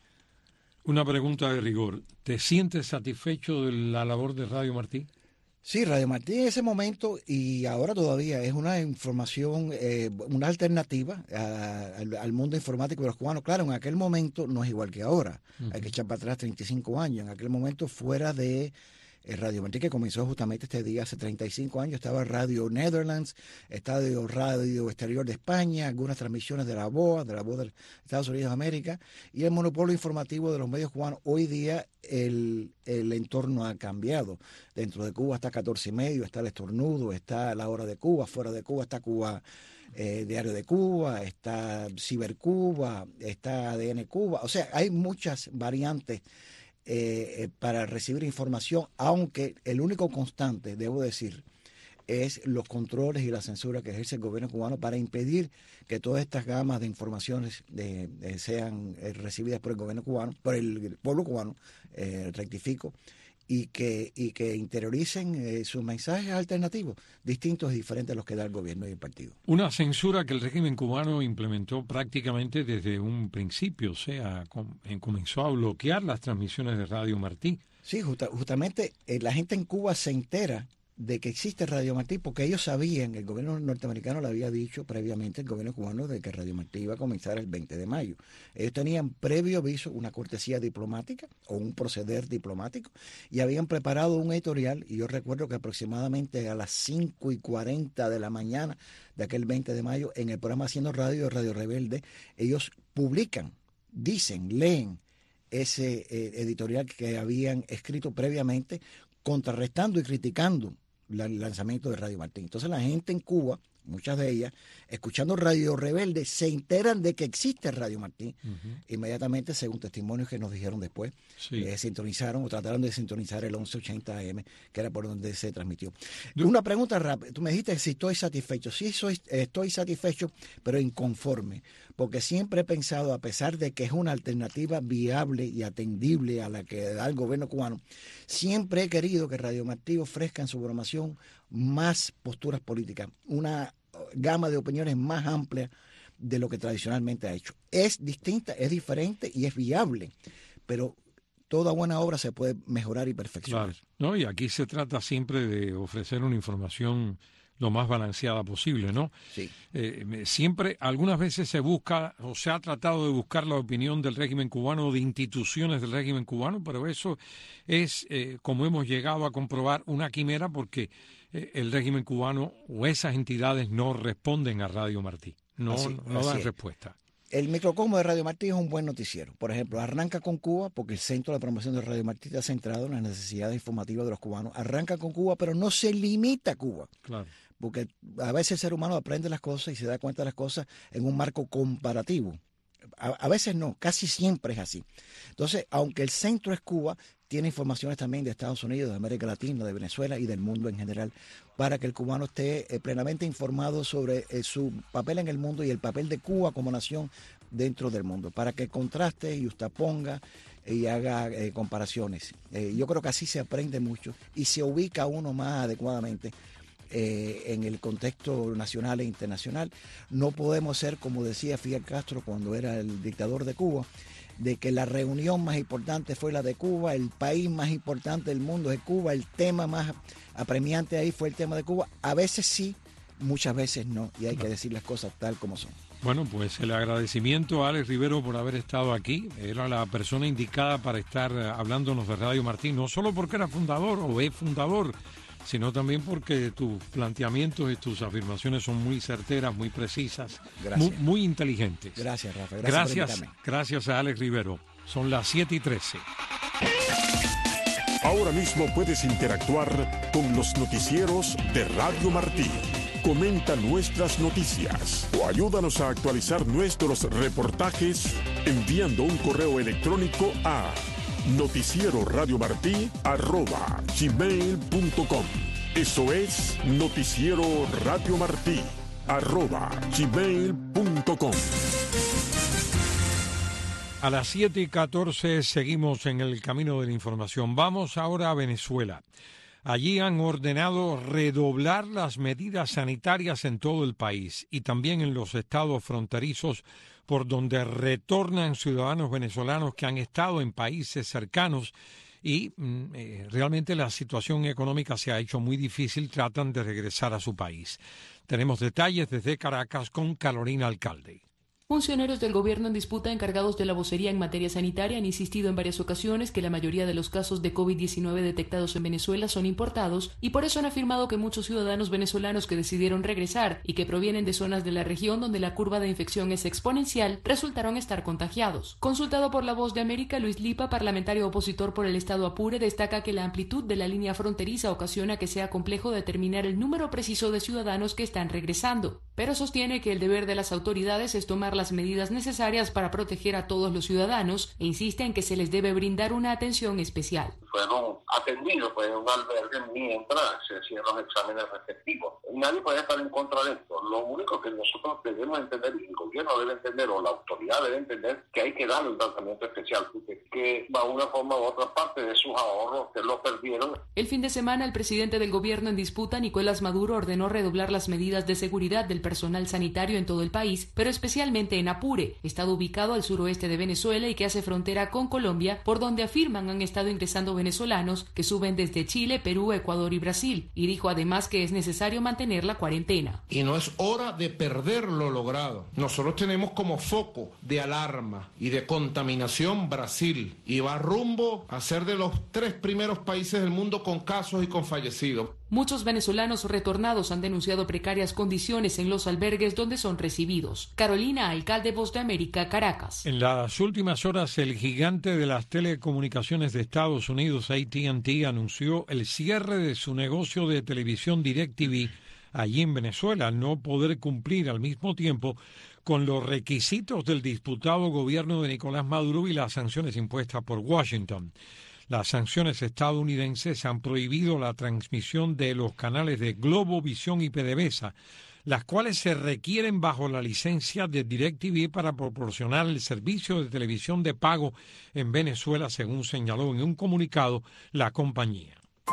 Una pregunta de rigor. ¿Te sientes satisfecho de la labor de Radio Martí? Sí, Radio Martí en ese momento y ahora todavía es una información, eh, una alternativa a, al, al mundo informático de los cubanos. Claro, en aquel momento no es igual que ahora. Uh-huh. Hay que echar para atrás treinta y cinco años. En aquel momento, fuera de eh, Radio Martí, que comenzó justamente este día hace treinta y cinco años, estaba Radio Netherlands, estaba Radio Exterior de España, algunas transmisiones de la B O A, de la B O A de Estados Unidos de América, y el monopolio informativo de los medios cubanos. Hoy día el, el entorno ha cambiado. Dentro de Cuba está catorce y medio, está El Estornudo, está La Hora de Cuba, fuera de Cuba está Cuba, eh, Diario de Cuba, está Cibercuba, está A D N Cuba. O sea, hay muchas variantes eh, eh, para recibir información, aunque el único constante, debo decir, es los controles y la censura que ejerce el gobierno cubano para impedir que todas estas gamas de informaciones de, de sean eh, recibidas por el gobierno cubano, por el, el pueblo cubano, eh, rectifico, y que, y que interioricen eh, sus mensajes alternativos, distintos y diferentes a los que da el gobierno y el partido. Una censura que el régimen cubano implementó prácticamente desde un principio, o sea, com- comenzó a bloquear las transmisiones de Radio Martí. Sí, justa, justamente eh, la gente en Cuba se entera de que existe Radio Martí, porque ellos sabían, el gobierno norteamericano le había dicho previamente, el gobierno cubano, de que Radio Martí iba a comenzar el veinte de mayo. Ellos tenían previo aviso, una cortesía diplomática o un proceder diplomático, y habían preparado un editorial, y yo recuerdo que aproximadamente a las cinco y cuarenta de la mañana de aquel veinte de mayo, en el programa Haciendo Radio de Radio Rebelde, ellos publican, dicen, leen ese eh, editorial que habían escrito previamente, contrarrestando y criticando el lanzamiento de Radio Martí. Entonces la gente en Cuba, muchas de ellas, escuchando Radio Rebelde, se enteran de que existe Radio Martí. Uh-huh. Inmediatamente, según testimonios que nos dijeron después, sí. eh, sintonizaron o trataron de sintonizar el once ochenta A M, que era por donde se transmitió. Yo... Una pregunta rápida. Tú me dijiste si estoy satisfecho. Sí, soy, estoy satisfecho, pero inconforme, porque siempre he pensado, a pesar de que es una alternativa viable y atendible a la que da el gobierno cubano, siempre he querido que Radio Martí ofrezca en su programación más posturas políticas, una gama de opiniones más amplia de lo que tradicionalmente ha hecho. Es distinta, es diferente y es viable, pero toda buena obra se puede mejorar y perfeccionar. Claro. No, y aquí se trata siempre de ofrecer una información lo más balanceada posible, ¿no? Sí. Eh, siempre, algunas veces se busca o se ha tratado de buscar la opinión del régimen cubano o de instituciones del régimen cubano, pero eso es, eh, como hemos llegado a comprobar, una quimera, porque eh, el régimen cubano o esas entidades no responden a Radio Martí, no, así, no dan respuesta. El microcosmo de Radio Martí es un buen noticiero. Por ejemplo, arranca con Cuba, porque el centro de promoción de Radio Martí está centrado en las necesidades informativas de los cubanos. Arranca con Cuba, pero no se limita a Cuba. Claro. Porque a veces el ser humano aprende las cosas y se da cuenta de las cosas en un marco comparativo. A, a veces no, casi siempre es así. Entonces, aunque el centro es Cuba, tiene informaciones también de Estados Unidos, de América Latina, de Venezuela y del mundo en general, para que el cubano esté eh, plenamente informado sobre eh, su papel en el mundo y el papel de Cuba como nación dentro del mundo, para que contraste y usted ponga y haga eh, comparaciones. Eh, yo creo que así se aprende mucho y se ubica uno más adecuadamente Eh, en el contexto nacional e internacional. No podemos ser, como decía Fidel Castro cuando era el dictador de Cuba, de que la reunión más importante fue la de Cuba, el país más importante del mundo es Cuba, el tema más apremiante ahí fue el tema de Cuba. A veces sí, muchas veces no, y hay que decir las cosas tal como son. Bueno, pues el agradecimiento a Alex Rivero por haber estado aquí. Era la persona indicada para estar hablándonos de Radio Martí, no solo porque era fundador o es fundador, sino también porque tus planteamientos y tus afirmaciones son muy certeras, muy precisas, muy, muy inteligentes. Gracias, Rafa. Gracias, gracias, gracias a Alex Rivero. Son las siete y trece. Ahora mismo puedes interactuar con los noticieros de Radio Martí. Comenta nuestras noticias o ayúdanos a actualizar nuestros reportajes enviando un correo electrónico a noticieroradiomartí arroba gmail punto com. Eso es Noticiero Radio Martí arroba gmail punto com. A las siete y catorce seguimos en el camino de la información. Vamos ahora a Venezuela. Allí han ordenado redoblar las medidas sanitarias en todo el país y también en los estados fronterizos por donde retornan ciudadanos venezolanos que han estado en países cercanos y eh, realmente la situación económica se ha hecho muy difícil, tratan de regresar a su país. Tenemos detalles desde Caracas con Carolina Alcalde. Funcionarios del gobierno en disputa encargados de la vocería en materia sanitaria han insistido en varias ocasiones que la mayoría de los casos de COVID diecinueve detectados en Venezuela son importados y por eso han afirmado que muchos ciudadanos venezolanos que decidieron regresar y que provienen de zonas de la región donde la curva de infección es exponencial resultaron estar contagiados. Consultado por La Voz de América, Luis Lipa, parlamentario opositor por el estado Apure, destaca que la amplitud de la línea fronteriza ocasiona que sea complejo determinar el número preciso de ciudadanos que están regresando, pero sostiene que el deber de las autoridades es tomar las medidas necesarias para proteger a todos los ciudadanos e insiste en que se les debe brindar una atención especial. Fueron atendidos pues, en un albergue mientras se hacían los exámenes respectivos. Nadie puede estar en contra de esto. Lo único que nosotros debemos entender, y el gobierno debe entender, o la autoridad debe entender, que hay que darle un tratamiento especial, porque que va una forma u otra parte de sus ahorros que lo perdieron. El fin de semana, el presidente del gobierno en disputa, Nicolás Maduro, ordenó redoblar las medidas de seguridad del personal sanitario en todo el país, pero especialmente en Apure, estado ubicado al suroeste de Venezuela y que hace frontera con Colombia, por donde afirman han estado ingresando venezolanos que suben desde Chile, Perú, Ecuador y Brasil, y dijo además que es necesario mantener la cuarentena. Y no es hora de perder lo logrado. Nosotros tenemos como foco de alarma y de contaminación Brasil, y va rumbo a ser de los tres primeros países del mundo con casos y con fallecidos. Muchos venezolanos retornados han denunciado precarias condiciones en los albergues donde son recibidos. Carolina Alcalde, Voz de América, Caracas. En las últimas horas, el gigante de las telecomunicaciones de Estados Unidos, A T and T, anunció el cierre de su negocio de televisión DirecTV allí en Venezuela, al no poder cumplir al mismo tiempo con los requisitos del disputado gobierno de Nicolás Maduro y las sanciones impuestas por Washington. Las sanciones estadounidenses han prohibido la transmisión de los canales de Globovisión y PDVSA, las cuales se requieren bajo la licencia de DirecTV para proporcionar el servicio de televisión de pago en Venezuela, según señaló en un comunicado la compañía.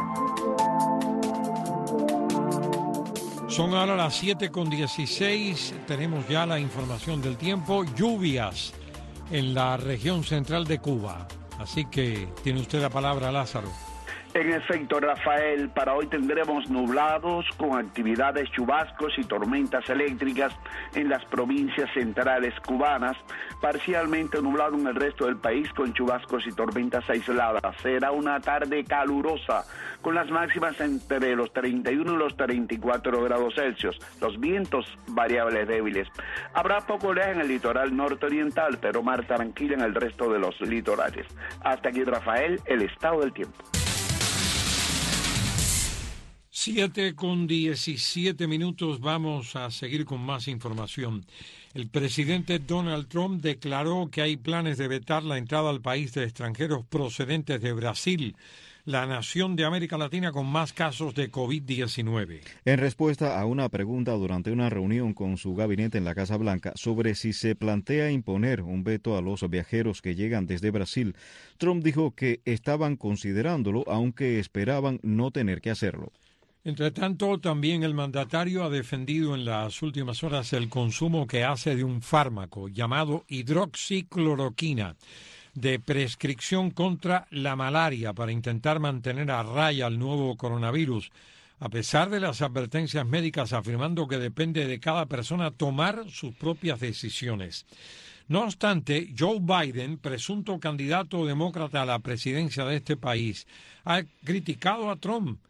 Son ahora las siete con dieciséis, tenemos ya la información del tiempo, lluvias en la región central de Cuba. Así que tiene usted la palabra, Lázaro. En efecto, Rafael, para hoy tendremos nublados con actividades chubascos y tormentas eléctricas en las provincias centrales cubanas, parcialmente nublado en el resto del país con chubascos y tormentas aisladas. Será una tarde calurosa con las máximas entre los treinta y uno y los treinta y cuatro grados Celsius, los vientos variables débiles. Habrá poco oleaje en el litoral norte-oriental, pero mar tranquila en el resto de los litorales. Hasta aquí, Rafael, el estado del tiempo. Siete con diecisiete minutos, vamos a seguir con más información. El presidente Donald Trump declaró que hay planes de vetar la entrada al país de extranjeros procedentes de Brasil, la nación de América Latina con más casos de COVID diecinueve. En respuesta a una pregunta durante una reunión con su gabinete en la Casa Blanca sobre si se plantea imponer un veto a los viajeros que llegan desde Brasil, Trump dijo que estaban considerándolo, aunque esperaban no tener que hacerlo. Entre tanto, también el mandatario ha defendido en las últimas horas el consumo que hace de un fármaco llamado hidroxicloroquina, de prescripción contra la malaria para intentar mantener a raya el nuevo coronavirus, a pesar de las advertencias médicas afirmando que depende de cada persona tomar sus propias decisiones. No obstante, Joe Biden, presunto candidato demócrata a la presidencia de este país, ha criticado a Trump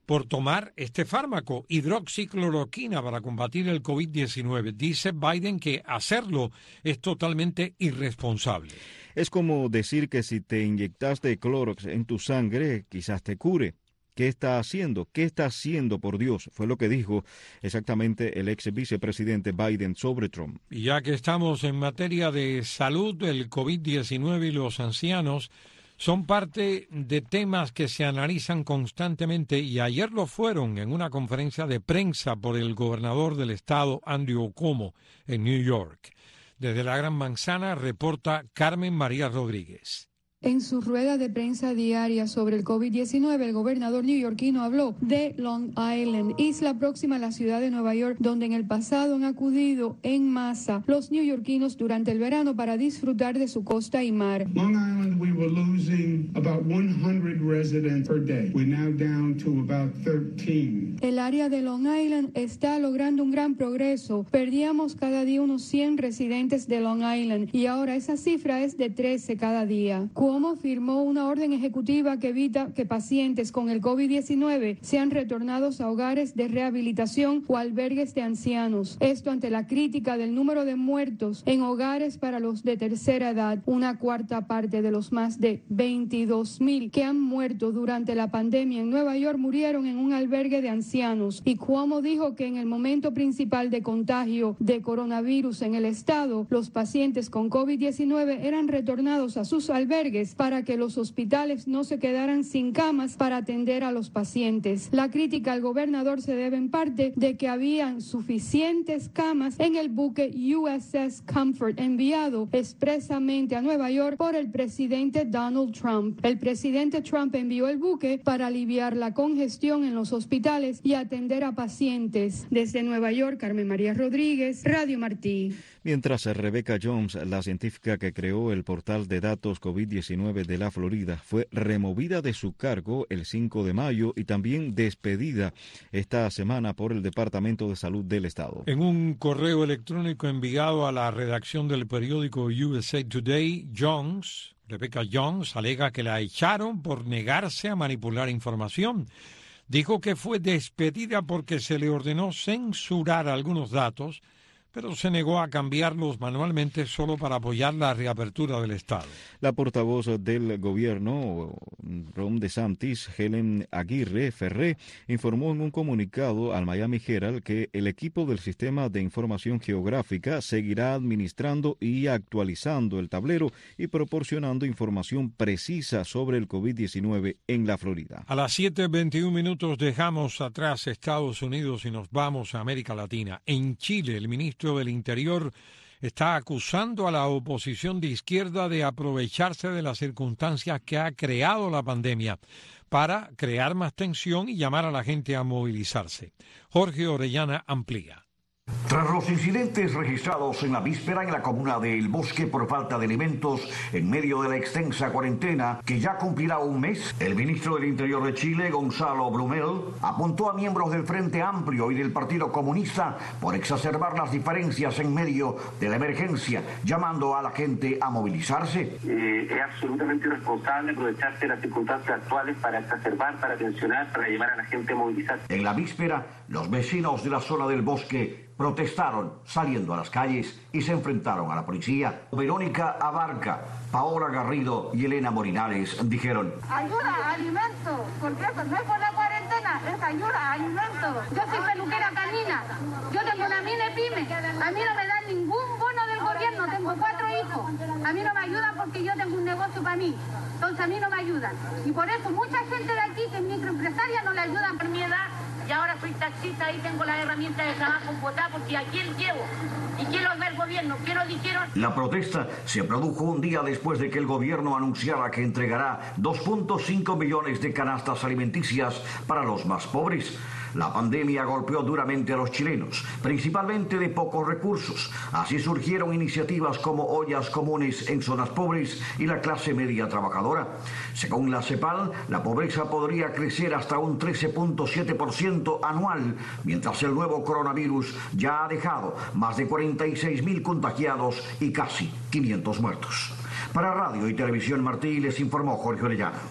por tomar este fármaco, hidroxicloroquina, para combatir el COVID diecinueve. Dice Biden que hacerlo es totalmente irresponsable. Es como decir que si te inyectaste Clorox en tu sangre, quizás te cure. ¿Qué está haciendo? ¿Qué está haciendo, por Dios? Fue lo que dijo exactamente el ex vicepresidente Biden sobre Trump. Y ya que estamos en materia de salud, el COVID diecinueve y los ancianos son parte de temas que se analizan constantemente, y ayer lo fueron en una conferencia de prensa por el gobernador del estado, Andrew Cuomo, en New York. Desde la Gran Manzana reporta Carmen María Rodríguez. En su rueda de prensa diaria sobre el COVID diecinueve, el gobernador neoyorquino habló de Long Island, isla próxima a la ciudad de Nueva York, donde en el pasado han acudido en masa los neoyorquinos durante el verano para disfrutar de su costa y mar. Long Island, we were losing about one hundred residents per day. We're now down to about thirteen. El área de Long Island está logrando un gran progreso. Perdíamos cada día unos cien residentes de Long Island y ahora esa cifra es de trece cada día. Cuomo firmó una orden ejecutiva que evita que pacientes con el COVID diecinueve sean retornados a hogares de rehabilitación o albergues de ancianos. Esto ante la crítica del número de muertos en hogares para los de tercera edad. Una cuarta parte de los más de veintidós mil que han muerto durante la pandemia en Nueva York murieron en un albergue de ancianos. Y Cuomo dijo que en el momento principal de contagio de coronavirus en el estado, los pacientes con COVID diecinueve eran retornados a sus albergues para que los hospitales no se quedaran sin camas para atender a los pacientes. La crítica al gobernador se debe en parte de que habían suficientes camas en el buque U S S Comfort enviado expresamente a Nueva York por el presidente Donald Trump. El presidente Trump envió el buque para aliviar la congestión en los hospitales y atender a pacientes. Desde Nueva York, Carmen María Rodríguez, Radio Martí. Mientras Rebecca Jones, la científica que creó el portal de datos COVID diecinueve de la Florida, fue removida de su cargo el cinco de mayo y también despedida esta semana por el Departamento de Salud del Estado. En un correo electrónico enviado a la redacción del periódico U S A Today, Jones, Rebecca Jones, alega que la echaron por negarse a manipular información. Dijo que fue despedida porque se le ordenó censurar algunos datos, pero se negó a cambiarlos manualmente solo para apoyar la reapertura del Estado. La portavoz del gobierno, Ron DeSantis, Helen Aguirre Ferré, informó en un comunicado al Miami Herald que el equipo del Sistema de Información Geográfica seguirá administrando y actualizando el tablero y proporcionando información precisa sobre el COVID diecinueve en la Florida. A las siete veintiún minutos dejamos atrás Estados Unidos y nos vamos a América Latina. En Chile, el ministro del Interior está acusando a la oposición de izquierda de aprovecharse de las circunstancias que ha creado la pandemia para crear más tensión y llamar a la gente a movilizarse. Jorge Orellana amplía. Tras los incidentes registrados en la víspera en la comuna de El Bosque por falta de alimentos en medio de la extensa cuarentena que ya cumplirá un mes, el ministro del Interior de Chile, Gonzalo Blumel, apuntó a miembros del Frente Amplio y del Partido Comunista por exacerbar las diferencias en medio de la emergencia, llamando a la gente a movilizarse. Eh, es absolutamente irresponsable aprovecharse de las circunstancias actuales para exacerbar, para tensionar, para llevar a la gente a movilizarse. En la víspera, los vecinos de la zona del Bosque protestaron saliendo a las calles y se enfrentaron a la policía. Verónica Abarca, Paola Garrido y Elena Morinares dijeron: ayuda, alimento, porque eso no es por la cuarentena, es ayuda, alimento. Yo soy peluquera canina, yo tengo una mini pyme, a mí no me dan ningún bono del gobierno, tengo cuatro hijos, a mí no me ayudan porque yo tengo un negocio para mí, entonces a mí no me ayudan. Y por eso mucha gente de aquí que es microempresaria no le ayudan por mi edad. Y ahora soy taxista y tengo las herramientas de trabajo botadas porque a quién llevo y quién los ve el gobierno, quién lo dijeron. La protesta se produjo un día después de que el gobierno anunciara que entregará dos punto cinco millones de canastas alimenticias para los más pobres. La pandemia golpeó duramente a los chilenos, principalmente de pocos recursos. Así surgieron iniciativas como ollas comunes en zonas pobres y la clase media trabajadora. Según la CEPAL, la pobreza podría crecer hasta un trece punto siete por ciento anual, mientras el nuevo coronavirus ya ha dejado más de cuarenta y seis mil contagiados y casi quinientos muertos. Para Radio y Televisión Martí les informó Jorge Orellana.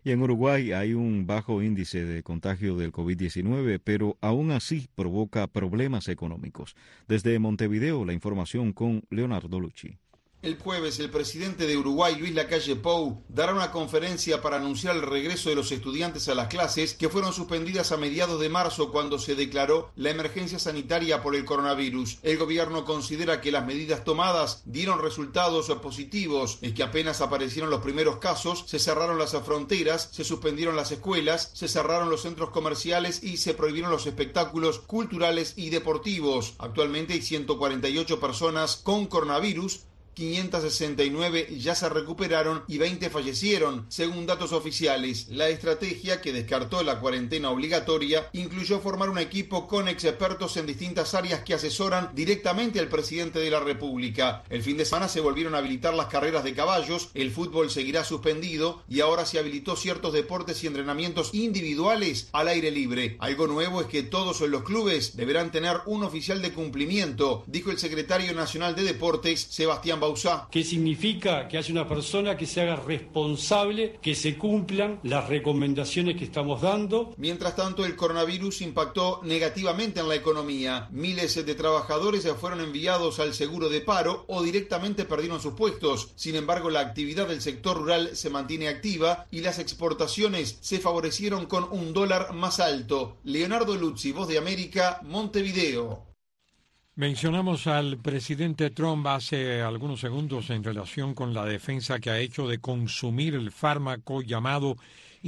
Y en Uruguay hay un bajo índice de contagio del COVID diecinueve, pero aún así provoca problemas económicos. Desde Montevideo, la información con Leonardo Lucci. El jueves, el presidente de Uruguay, Luis Lacalle Pou, dará una conferencia para anunciar el regreso de los estudiantes a las clases que fueron suspendidas a mediados de marzo cuando se declaró la emergencia sanitaria por el coronavirus. El gobierno considera que las medidas tomadas dieron resultados positivos, es que apenas aparecieron los primeros casos, se cerraron las fronteras, se suspendieron las escuelas, se cerraron los centros comerciales y se prohibieron los espectáculos culturales y deportivos. Actualmente hay ciento cuarenta y ocho personas con coronavirus, quinientas sesenta y nueve ya se recuperaron y veinte fallecieron, según datos oficiales. La estrategia, que descartó la cuarentena obligatoria, incluyó formar un equipo con expertos en distintas áreas que asesoran directamente al presidente de la República. El fin de semana se volvieron a habilitar las carreras de caballos, el fútbol seguirá suspendido y ahora se habilitó ciertos deportes y entrenamientos individuales al aire libre. Algo nuevo es que todos los clubes deberán tener un oficial de cumplimiento, dijo el secretario nacional de Deportes, Sebastián Bauzá. ¿Qué significa? Que haya una persona que se haga responsable, que se cumplan las recomendaciones que estamos dando. Mientras tanto, el coronavirus impactó negativamente en la economía. Miles de trabajadores fueron enviados al seguro de paro o directamente perdieron sus puestos. Sin embargo, la actividad del sector rural se mantiene activa y las exportaciones se favorecieron con un dólar más alto. Leonardo Lucci, Voz de América, Montevideo. Mencionamos al presidente Trump hace algunos segundos en relación con la defensa que ha hecho de consumir el fármaco llamado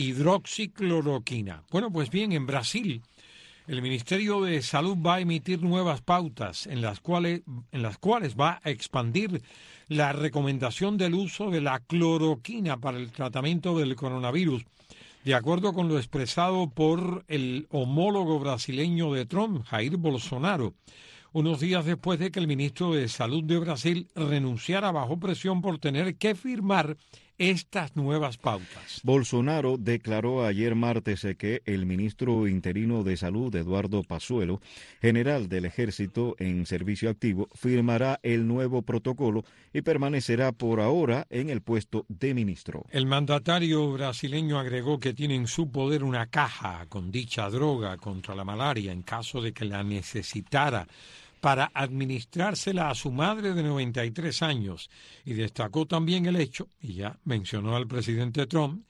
hidroxicloroquina. Bueno, pues bien, en Brasil, el Ministerio de Salud va a emitir nuevas pautas en las cuales, en las cuales va a expandir la recomendación del uso de la cloroquina para el tratamiento del coronavirus. De acuerdo con lo expresado por el homólogo brasileño de Trump, Jair Bolsonaro, unos días después de que el ministro de Salud de Brasil renunciara bajo presión por tener que firmar estas nuevas pautas. Bolsonaro declaró ayer martes que el ministro interino de Salud, Eduardo Pazuello, general del Ejército en servicio activo, firmará el nuevo protocolo y permanecerá por ahora en el puesto de ministro. El mandatario brasileño agregó que tiene en su poder una caja con dicha droga contra la malaria en caso de que la necesitara para administrársela a su madre de noventa y tres años, y destacó también el hecho, y ya mencionó al presidente Trump,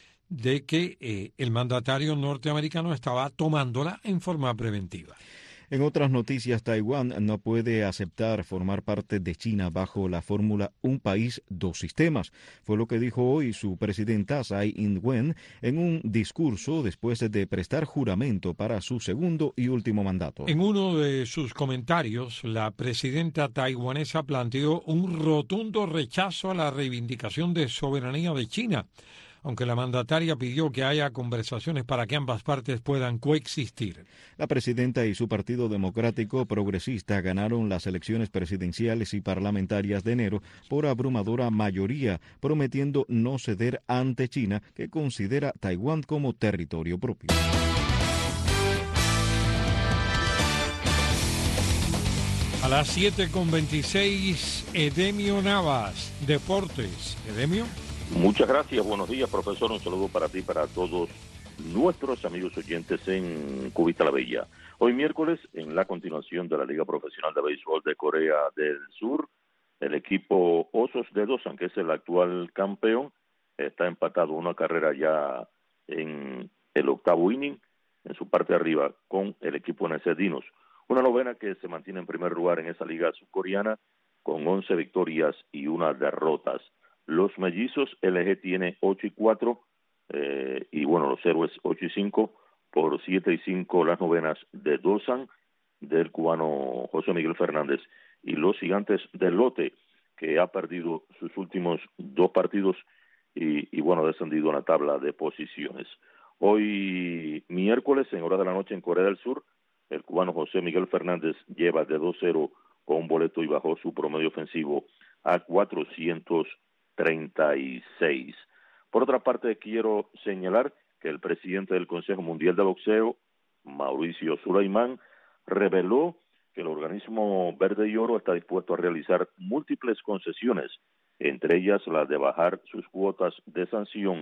de que eh, el mandatario norteamericano estaba tomándola en forma preventiva. En otras noticias, Taiwán no puede aceptar formar parte de China bajo la fórmula Un país, dos sistemas. Fue lo que dijo hoy su presidenta Tsai Ing-wen en un discurso después de prestar juramento para su segundo y último mandato. En uno de sus comentarios, la presidenta taiwanesa planteó un rotundo rechazo a la reivindicación de soberanía de China, aunque la mandataria pidió que haya conversaciones para que ambas partes puedan coexistir. La presidenta y su Partido Democrático Progresista ganaron las elecciones presidenciales y parlamentarias de enero por abrumadora mayoría, prometiendo no ceder ante China, que considera Taiwán como territorio propio. A las siete con veintiséis, Edemio Navas, Deportes. Edemio. Muchas gracias, buenos días, profesor. Un saludo para ti, para todos nuestros amigos oyentes en Cubita la Bella. Hoy miércoles, en la continuación de la Liga Profesional de Béisbol de Corea del Sur, el equipo Osos de Dosan, que es el actual campeón, está empatado una carrera ya en el octavo inning, en su parte de arriba, con el equipo N C Dinos. Una novena que se mantiene en primer lugar en esa liga surcoreana, con once victorias y una derrotas. Los mellizos L G tiene ocho y cuatro, eh, y bueno, los héroes ocho y cinco, por siete y cinco las novenas de Dosan, del cubano José Miguel Fernández, y los gigantes del Lote, que ha perdido sus últimos dos partidos y, y bueno, ha descendido en la tabla de posiciones. Hoy miércoles, en hora de la noche en Corea del Sur, el cubano José Miguel Fernández lleva de dos cero con un boleto y bajó su promedio ofensivo a cuatrocientos treinta y seis. Por otra parte, quiero señalar que el presidente del Consejo Mundial de Boxeo, Mauricio Sulaimán, reveló que el organismo Verde y Oro está dispuesto a realizar múltiples concesiones, entre ellas la de bajar sus cuotas de sanción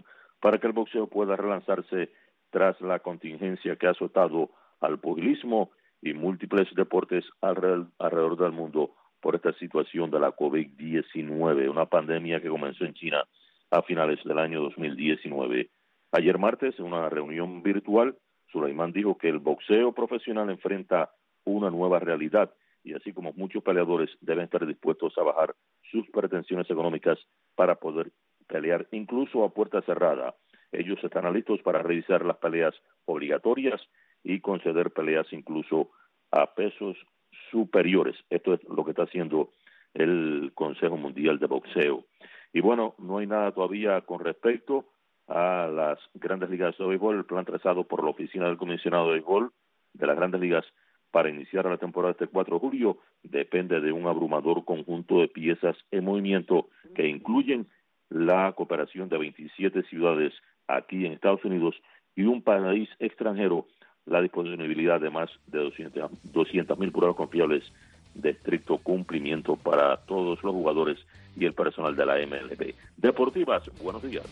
para que el boxeo pueda relanzarse tras la contingencia que ha azotado al pugilismo y múltiples deportes alrededor, alrededor del mundo por esta situación de la COVID diecinueve, una pandemia que comenzó en China a finales del año dos mil diecinueve. Ayer martes, en una reunión virtual, Sulaimán dijo que el boxeo profesional enfrenta una nueva realidad y así como muchos peleadores deben estar dispuestos a bajar sus pretensiones económicas para poder pelear incluso a puerta cerrada. Ellos están listos para realizar las peleas obligatorias y conceder peleas incluso a pesos superiores. Esto es lo que está haciendo el Consejo Mundial de Boxeo. Y bueno, no hay nada todavía con respecto a las grandes ligas de béisbol. El plan trazado por la oficina del comisionado de béisbol de las grandes ligas para iniciar la temporada este cuatro de julio depende de un abrumador conjunto de piezas en movimiento que incluyen la cooperación de veintisiete ciudades aquí en Estados Unidos y un país extranjero, la disponibilidad de más de doscientas mil pruebas confiables de estricto cumplimiento para todos los jugadores y el personal de la M L B. Deportivas, buenos días.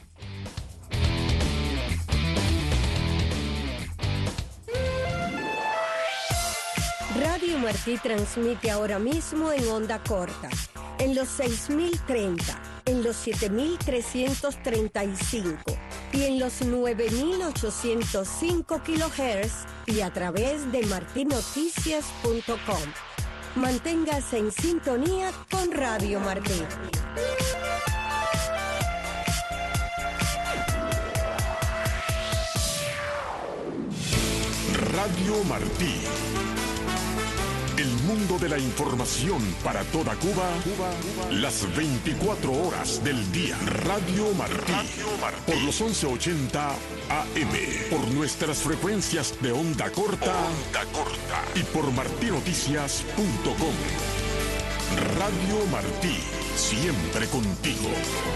Radio Martí transmite ahora mismo en onda corta, en los seis mil treinta, en los siete mil trescientos treinta y cinco y en los nueve mil ochocientos cinco kilohertz y a través de marti noticias punto com. Manténgase en sintonía con Radio Martí. Radio Martí. El mundo de la información para toda Cuba, Cuba, Cuba, las veinticuatro horas del día. Radio Martí. Radio Martí. Por los once ochenta A M. Por nuestras frecuencias de onda corta. Onda corta. Y por marti noticias punto com. Radio Martí. Siempre contigo.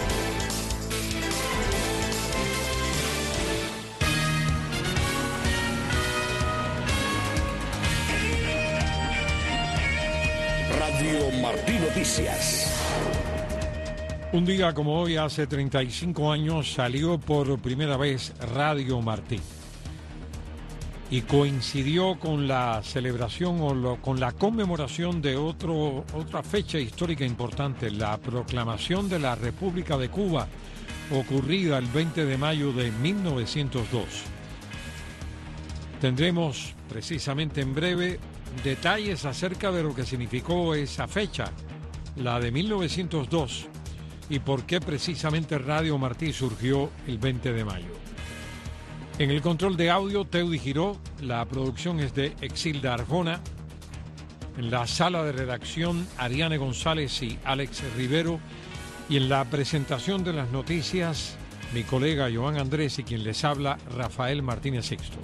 Radio Martí Noticias. Un día como hoy, hace treinta y cinco años, salió por primera vez Radio Martí. Y coincidió con la celebración o lo, con la conmemoración de otro, otra fecha histórica importante, la proclamación de la República de Cuba, ocurrida el veinte de mayo de mil novecientos dos. Tendremos precisamente en breve detalles acerca de lo que significó esa fecha, la de mil novecientos dos, y por qué precisamente Radio Martí surgió el veinte de mayo. En el control de audio, Teudi Giró, la producción es de Exilda Arjona, en la sala de redacción, Ariane González y Alex Rivero, y en la presentación de las noticias, mi colega Joan Andrés y quien les habla, Rafael Martínez Sixto.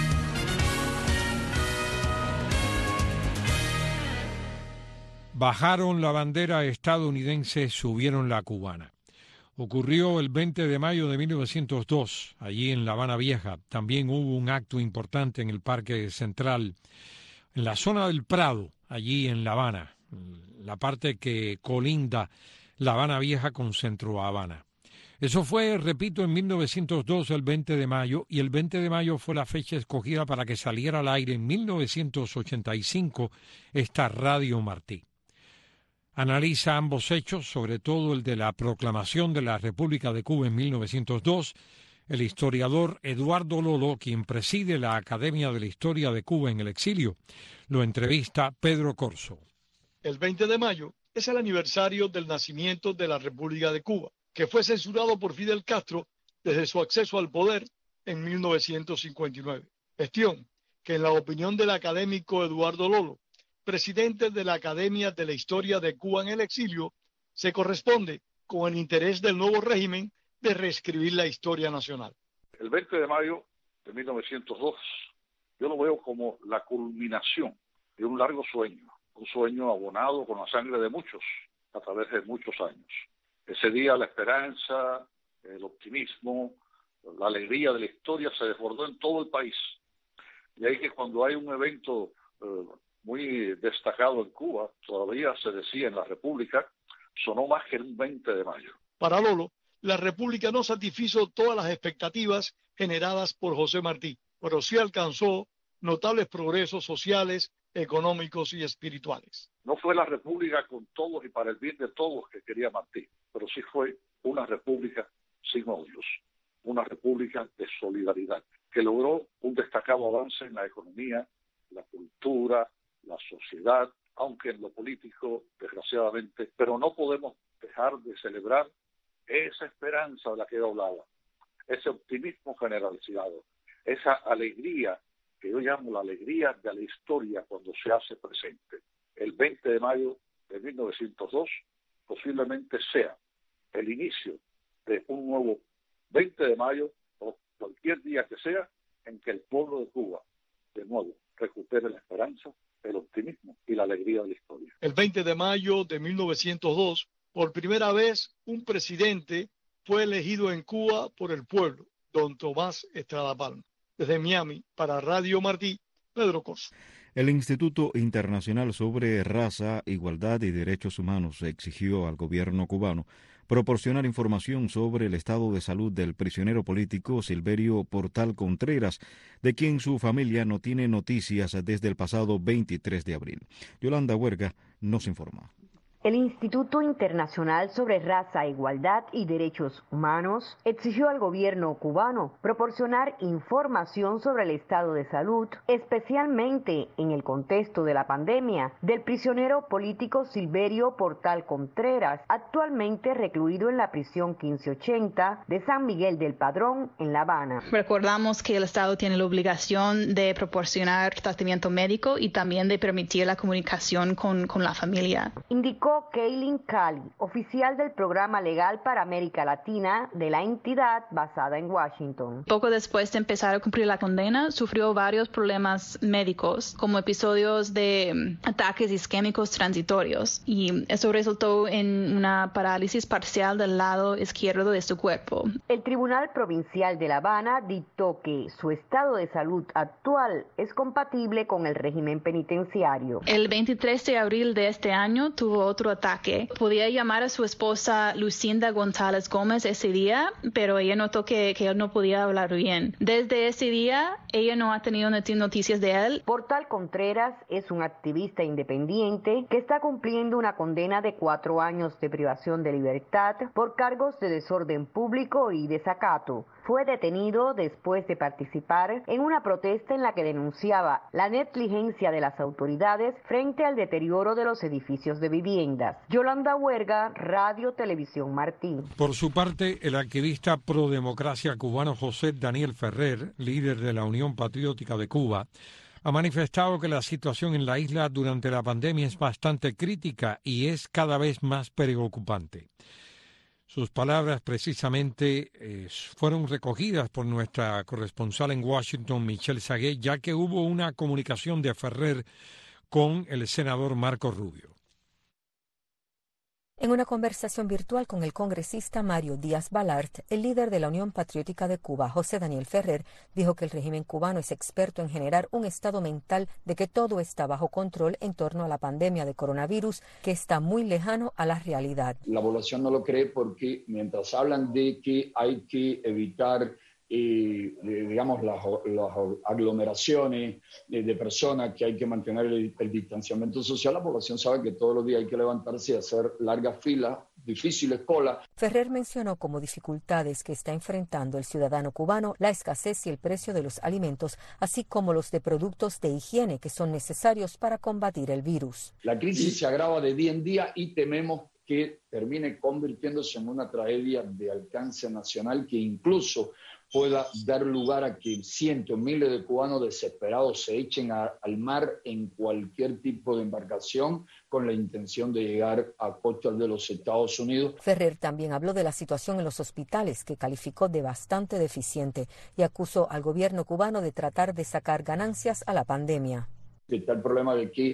Bajaron la bandera estadounidense, subieron la cubana. Ocurrió el veinte de mayo de mil novecientos dos, allí en La Habana Vieja. También hubo un acto importante en el Parque Central, en la zona del Prado, allí en La Habana, la parte que colinda La Habana Vieja con Centro Habana. Eso fue, repito, en mil novecientos dos, el veinte de mayo, y el veinte de mayo fue la fecha escogida para que saliera al aire en mil novecientos ochenta y cinco esta Radio Martí. Analiza ambos hechos, sobre todo el de la proclamación de la República de Cuba en mil novecientos dos, el historiador Eduardo Lolo, quien preside la Academia de la Historia de Cuba en el exilio. Lo entrevista Pedro Corso. El veinte de mayo es el aniversario del nacimiento de la República de Cuba, que fue censurado por Fidel Castro desde su acceso al poder en mil novecientos cincuenta y nueve. Gestión que, en la opinión del académico Eduardo Lolo, presidente de la Academia de la Historia de Cuba en el exilio, se corresponde con el interés del nuevo régimen de reescribir la historia nacional. El veinte de mayo de mil novecientos dos, yo lo veo como la culminación de un largo sueño, un sueño abonado con la sangre de muchos a través de muchos años. Ese día la esperanza, el optimismo, la alegría de la historia se desbordó en todo el país. Y ahí que cuando hay un evento eh, muy destacado en Cuba, todavía se decía en la República, sonó más que el veinte de mayo. Para Lolo, la República no satisfizo todas las expectativas generadas por José Martí, pero sí alcanzó notables progresos sociales, económicos y espirituales. No fue la República con todos y para el bien de todos que quería Martí, pero sí fue una República sin odios, una República de solidaridad, que logró un destacado avance en la economía, la cultura, la sociedad, aunque en lo político, desgraciadamente, pero no podemos dejar de celebrar esa esperanza de la que yo hablaba, ese optimismo generalizado, esa alegría que yo llamo la alegría de la historia cuando se hace presente. El veinte de mayo de mil novecientos dos posiblemente sea el inicio de un nuevo veinte de mayo o cualquier día que sea en que el pueblo de Cuba de nuevo recupere la esperanza, el optimismo y la alegría de la historia. El veinte de mayo de mil novecientos dos, por primera vez, un presidente fue elegido en Cuba por el pueblo, don Tomás Estrada Palma. Desde Miami, para Radio Martí, Pedro Corso. El Instituto Internacional sobre Raza, Igualdad y Derechos Humanos exigió al gobierno cubano proporcionar información sobre el estado de salud del prisionero político Silverio Portal Contreras, de quien su familia no tiene noticias desde el pasado veintitrés de abril. Yolanda Huerga nos informa. El Instituto Internacional sobre Raza, Igualdad y Derechos Humanos exigió al gobierno cubano proporcionar información sobre el estado de salud, especialmente en el contexto de la pandemia, del prisionero político Silverio Portal Contreras, actualmente recluido en la prisión quince ochenta de San Miguel del Padrón, en La Habana. Recordamos que el Estado tiene la obligación de proporcionar tratamiento médico y también de permitir la comunicación con, con la familia. Indicó Kaylin Cali, oficial del Programa Legal para América Latina de la entidad basada en Washington. Poco después de empezar a cumplir la condena, sufrió varios problemas médicos, como episodios de ataques isquémicos transitorios, y eso resultó en una parálisis parcial del lado izquierdo de su cuerpo. El Tribunal Provincial de La Habana dictó que su estado de salud actual es compatible con el régimen penitenciario. El veintitrés de abril de este año tuvo otro ataque. Podía llamar a su esposa Lucinda González Gómez ese día, pero ella notó que, que él no podía hablar bien. Desde ese día, ella no ha tenido noticias de él. Portal Contreras es un activista independiente que está cumpliendo una condena de cuatro años de privación de libertad por cargos de desorden público y desacato. Fue detenido después de participar en una protesta en la que denunciaba la negligencia de las autoridades frente al deterioro de los edificios de viviendas. Yolanda Huerga, Radio Televisión Martí. Por su parte, el activista pro democracia cubano José Daniel Ferrer, líder de la Unión Patriótica de Cuba, ha manifestado que la situación en la isla durante la pandemia es bastante crítica y es cada vez más preocupante. Sus palabras precisamente eh, fueron recogidas por nuestra corresponsal en Washington, Michelle Sagué, ya que hubo una comunicación de Ferrer con el senador Marco Rubio. En una conversación virtual con el congresista Mario Díaz Balart, el líder de la Unión Patriótica de Cuba, José Daniel Ferrer, dijo que el régimen cubano es experto en generar un estado mental de que todo está bajo control en torno a la pandemia de coronavirus, que está muy lejano a la realidad. La población no lo cree porque mientras hablan de que hay que evitar y digamos las, las aglomeraciones de, de personas, que hay que mantener el, el distanciamiento social, la población sabe que todos los días hay que levantarse y hacer largas filas, difíciles colas. Ferrer mencionó como dificultades que está enfrentando el ciudadano cubano la escasez y el precio de los alimentos, así como los de productos de higiene que son necesarios para combatir el virus. La crisis se agrava de día en día y tememos que termine convirtiéndose en una tragedia de alcance nacional que incluso pueda dar lugar a que cientos, miles de cubanos desesperados se echen a, al mar en cualquier tipo de embarcación con la intención de llegar a costas de los Estados Unidos. Ferrer también habló de la situación en los hospitales, que calificó de bastante deficiente, y acusó al gobierno cubano de tratar de sacar ganancias a la pandemia. Está el problema de que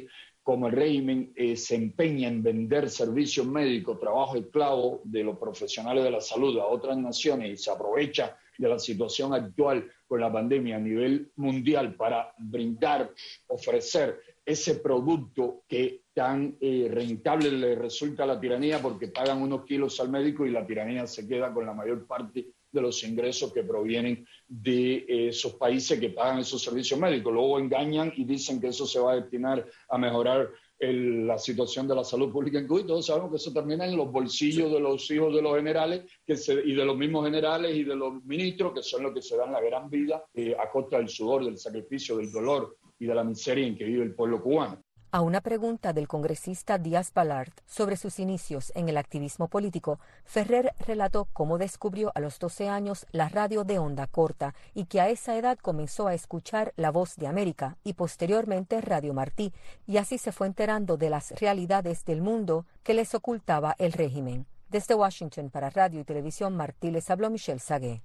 como el régimen eh, se empeña en vender servicios médicos, trabajo esclavo de los profesionales de la salud a otras naciones y se aprovecha de la situación actual con la pandemia a nivel mundial para brindar, ofrecer ese producto que tan eh, rentable le resulta a la tiranía, porque pagan unos kilos al médico y la tiranía se queda con la mayor parte de los ingresos que provienen de eh, esos países que pagan esos servicios médicos. Luego engañan y dicen que eso se va a destinar a mejorar el, la situación de la salud pública en Cuba, y todos sabemos que eso termina en los bolsillos de los hijos de los generales que se, y de los mismos generales y de los ministros, que son los que se dan la gran vida eh, a costa del sudor, del sacrificio, del dolor y de la miseria en que vive el pueblo cubano. A una pregunta del congresista Díaz Balart sobre sus inicios en el activismo político, Ferrer relató cómo descubrió a los doce años la radio de onda corta y que a esa edad comenzó a escuchar La Voz de América y posteriormente Radio Martí, y así se fue enterando de las realidades del mundo que les ocultaba el régimen. Desde Washington para Radio y Televisión Martí les habló Michelle Sagué.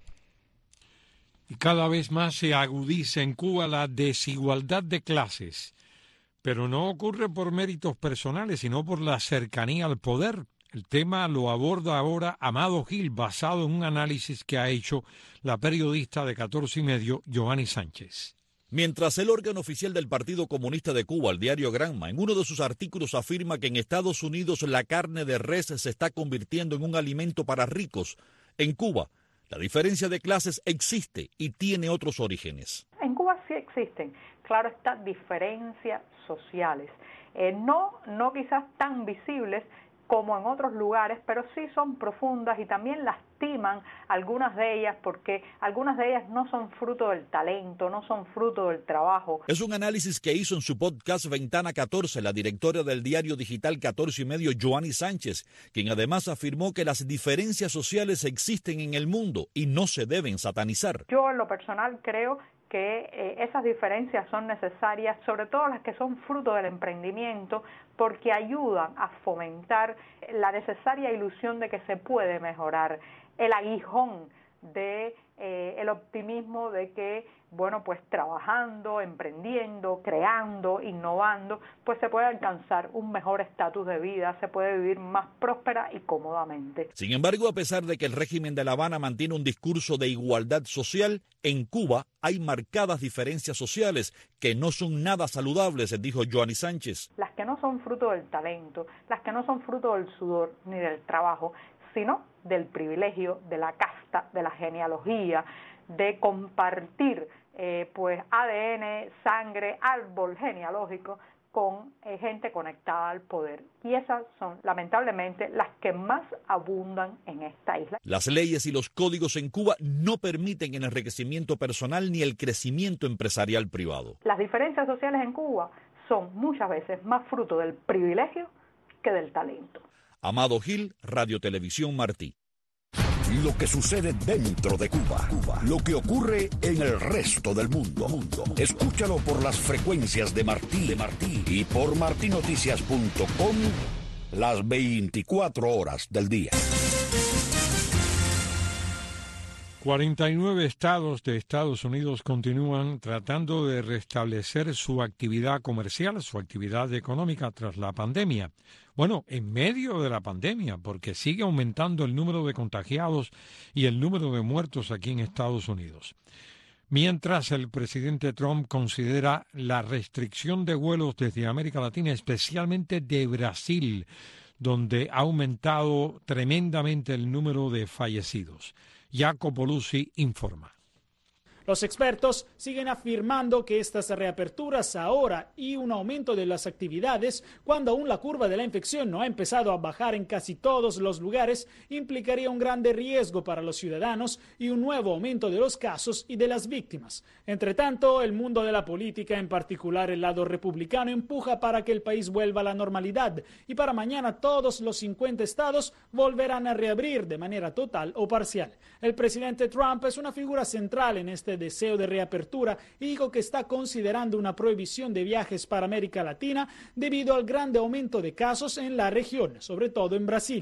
Y cada vez más se agudiza en Cuba la desigualdad de clases. Pero no ocurre por méritos personales, sino por la cercanía al poder. El tema lo aborda ahora Amado Gil, basado en un análisis que ha hecho la periodista de catorce y medio, Joanny Sánchez. Mientras el órgano oficial del Partido Comunista de Cuba, el diario Granma, en uno de sus artículos afirma que en Estados Unidos la carne de res se está convirtiendo en un alimento para ricos, en Cuba la diferencia de clases existe y tiene otros orígenes. En Cuba sí existen, claro está, diferencias sociales, eh, no, no quizás tan visibles como en otros lugares, pero sí son profundas y también lastiman algunas de ellas, porque algunas de ellas no son fruto del talento, no son fruto del trabajo. Es un análisis que hizo en su podcast Ventana catorce la directora del diario digital catorce y medio, Joanny Sánchez, quien además afirmó que las diferencias sociales existen en el mundo y no se deben satanizar. Yo en lo personal creo que eh, esas diferencias son necesarias, sobre todo las que son fruto del emprendimiento, porque ayudan a fomentar la necesaria ilusión de que se puede mejorar, el aguijón de eh, el optimismo de que, bueno, pues trabajando, emprendiendo, creando, innovando, pues se puede alcanzar un mejor estatus de vida, se puede vivir más próspera y cómodamente. Sin embargo, a pesar de que el régimen de La Habana mantiene un discurso de igualdad social, en Cuba hay marcadas diferencias sociales que no son nada saludables, dijo Joanny Sánchez. Las que no son fruto del talento, las que no son fruto del sudor ni del trabajo, sino del privilegio, de la casta, de la genealogía, de compartir eh, pues A D N, sangre, árbol genealógico con eh, gente conectada al poder. Y esas son, lamentablemente, las que más abundan en esta isla. Las leyes y los códigos en Cuba no permiten el enriquecimiento personal ni el crecimiento empresarial privado. Las diferencias sociales en Cuba son muchas veces más fruto del privilegio que del talento. Amado Gil, Radio Televisión Martí. Lo que sucede dentro de Cuba, Cuba, lo que ocurre en el resto del mundo. mundo. Escúchalo por las frecuencias de Martí, de Martí y por martí noticias punto com las veinticuatro horas del día. cuarenta y nueve estados de Estados Unidos continúan tratando de restablecer su actividad comercial, su actividad económica tras la pandemia. Bueno, en medio de la pandemia, porque sigue aumentando el número de contagiados y el número de muertos aquí en Estados Unidos. Mientras el presidente Trump considera la restricción de vuelos desde América Latina, especialmente de Brasil, donde ha aumentado tremendamente el número de fallecidos. Jacopo Luzzi informa. Los expertos siguen afirmando que estas reaperturas ahora y un aumento de las actividades, cuando aún la curva de la infección no ha empezado a bajar en casi todos los lugares, implicaría un grande riesgo para los ciudadanos y un nuevo aumento de los casos y de las víctimas. Entre tanto, el mundo de la política, en particular el lado republicano, empuja para que el país vuelva a la normalidad y para mañana todos los cincuenta estados volverán a reabrir de manera total o parcial. El presidente Trump es una figura central en este deseo de reapertura y dijo que está considerando una prohibición de viajes para América Latina debido al grande aumento de casos en la región, sobre todo en Brasil.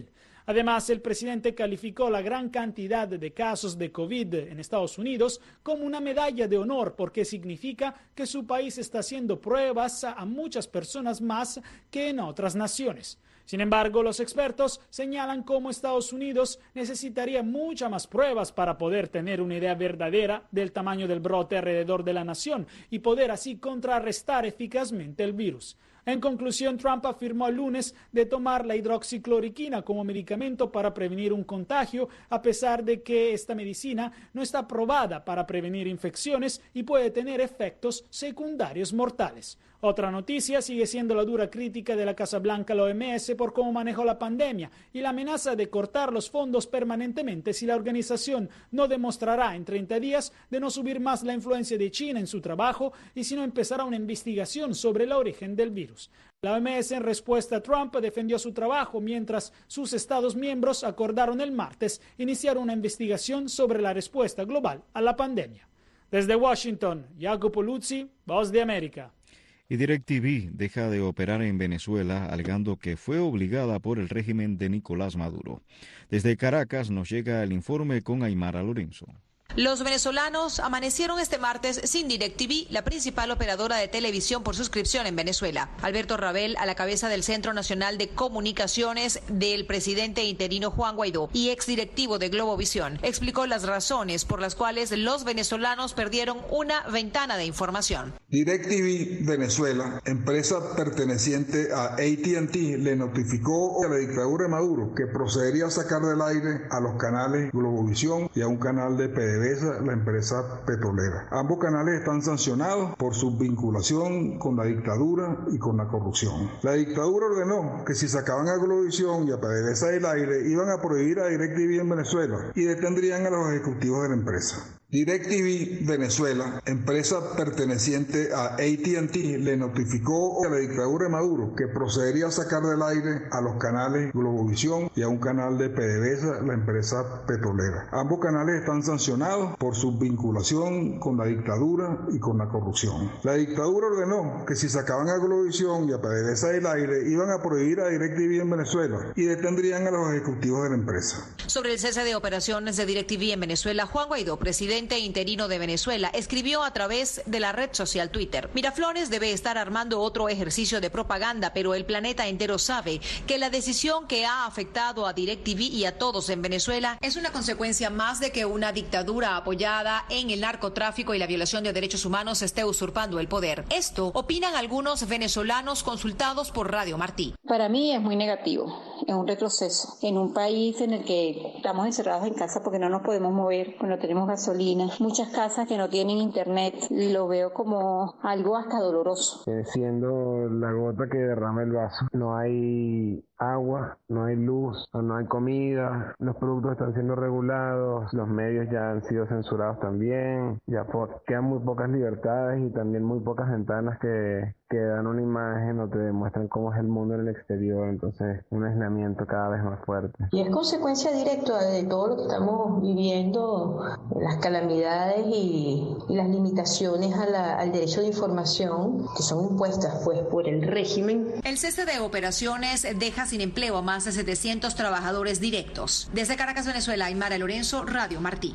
Además, el presidente calificó la gran cantidad de casos de COVID en Estados Unidos como una medalla de honor porque significa que su país está haciendo pruebas a muchas personas más que en otras naciones. Sin embargo, los expertos señalan cómo Estados Unidos necesitaría muchas más pruebas para poder tener una idea verdadera del tamaño del brote alrededor de la nación y poder así contrarrestar eficazmente el virus. En conclusión, Trump afirmó el lunes de tomar la hidroxicloroquina como medicamento para prevenir un contagio, a pesar de que esta medicina no está aprobada para prevenir infecciones y puede tener efectos secundarios mortales. Otra noticia sigue siendo la dura crítica de la Casa Blanca a la O M S por cómo manejó la pandemia y la amenaza de cortar los fondos permanentemente si la organización no demostrará en treinta días de no subir más la influencia de China en su trabajo y si no empezará una investigación sobre el origen del virus. La O M S en respuesta a Trump defendió su trabajo mientras sus Estados miembros acordaron el martes iniciar una investigación sobre la respuesta global a la pandemia. Desde Washington, Jacopo Luzzi, Voz de América. Y DirecTV deja de operar en Venezuela alegando que fue obligada por el régimen de Nicolás Maduro. Desde Caracas nos llega el informe con Aymara Lorenzo. Los venezolanos amanecieron este martes sin DirecTV, la principal operadora de televisión por suscripción en Venezuela. Alberto Rabel, a la cabeza del Centro Nacional de Comunicaciones del presidente interino Juan Guaidó y exdirectivo de Globovisión, explicó las razones por las cuales los venezolanos perdieron una ventana de información. DirecTV Venezuela, empresa perteneciente a A T and T, le notificó a la dictadura de Maduro que procedería a sacar del aire a los canales Globovisión y a un canal de P D V S A, la empresa petrolera. Ambos canales están sancionados por su vinculación con la dictadura y con la corrupción. La dictadura ordenó que si sacaban a Globovisión y a P D V S A del aire, iban a prohibir a DirecTV en Venezuela y detendrían a los ejecutivos de la empresa. DirecTV Venezuela, empresa perteneciente a A T and T, le notificó a la dictadura de Maduro que procedería a sacar del aire a los canales Globovisión y a un canal de P D V S A, la empresa petrolera. Ambos canales están sancionados por su vinculación con la dictadura y con la corrupción. La dictadura ordenó que si sacaban a Globovisión y a P D V S A del aire, iban a prohibir a DirecTV en Venezuela y detendrían a los ejecutivos de la empresa. Sobre el cese de operaciones de DirecTV en Venezuela, Juan Guaidó, presidente interino de Venezuela, escribió a través de la red social Twitter: Miraflores debe estar armando otro ejercicio de propaganda, pero el planeta entero sabe que la decisión que ha afectado a DirecTV y a todos en Venezuela es una consecuencia más de que una dictadura apoyada en el narcotráfico y la violación de derechos humanos esté usurpando el poder. Esto opinan algunos venezolanos consultados por Radio Martí. Para mí es muy negativo, es un retroceso. En un país en el que estamos encerrados en casa porque no nos podemos mover, pues no tenemos gasolina, muchas casas que no tienen internet, lo veo como algo hasta doloroso. Siendo la gota que derrama el vaso, no hay agua, no hay luz, no hay comida, los productos están siendo regulados, los medios ya han sido censurados también, ya por, quedan muy pocas libertades y también muy pocas ventanas que, que dan una imagen o te demuestran cómo es el mundo en el exterior, entonces un aislamiento cada vez más fuerte. Y es consecuencia directa de todo lo que estamos viviendo, las calamidades y, y las limitaciones a la, al derecho de información que son impuestas pues por el régimen. El cese de operaciones deja sin empleo a más de setecientos trabajadores directos. Desde Caracas, Venezuela, Aymara Lorenzo, Radio Martí.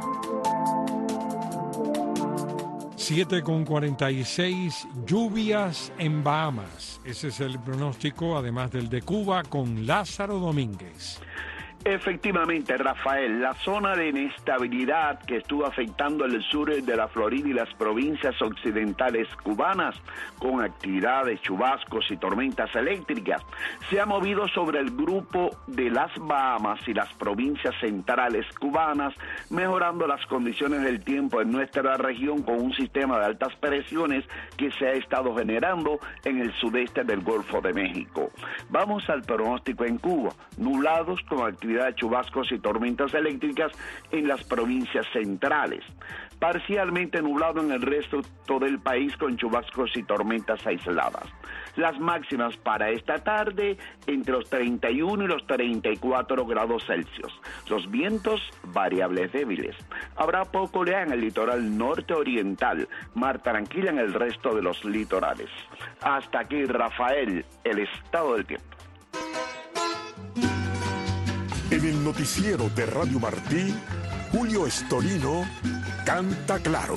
siete con cuarenta y seis, lluvias en Bahamas. Ese es el pronóstico, además del de Cuba, con Lázaro Domínguez. Efectivamente, Rafael, la zona de inestabilidad que estuvo afectando el sur de la Florida y las provincias occidentales cubanas, con actividades, chubascos y tormentas eléctricas, se ha movido sobre el grupo de las Bahamas y las provincias centrales cubanas, mejorando las condiciones del tiempo en nuestra región con un sistema de altas presiones que se ha estado generando en el sudeste del Golfo de México. Vamos al pronóstico en Cuba: nublados con actividad de chubascos y tormentas eléctricas en las provincias centrales. Parcialmente nublado en el resto del país con chubascos y tormentas aisladas. Las máximas para esta tarde entre los treinta y uno y los treinta y cuatro grados Celsius. Los vientos variables débiles. Habrá poco oleaje en el litoral norte oriental. Mar tranquila en el resto de los litorales. Hasta aquí, Rafael, el estado del tiempo. En el noticiero de Radio Martí, Julio Estorino canta claro.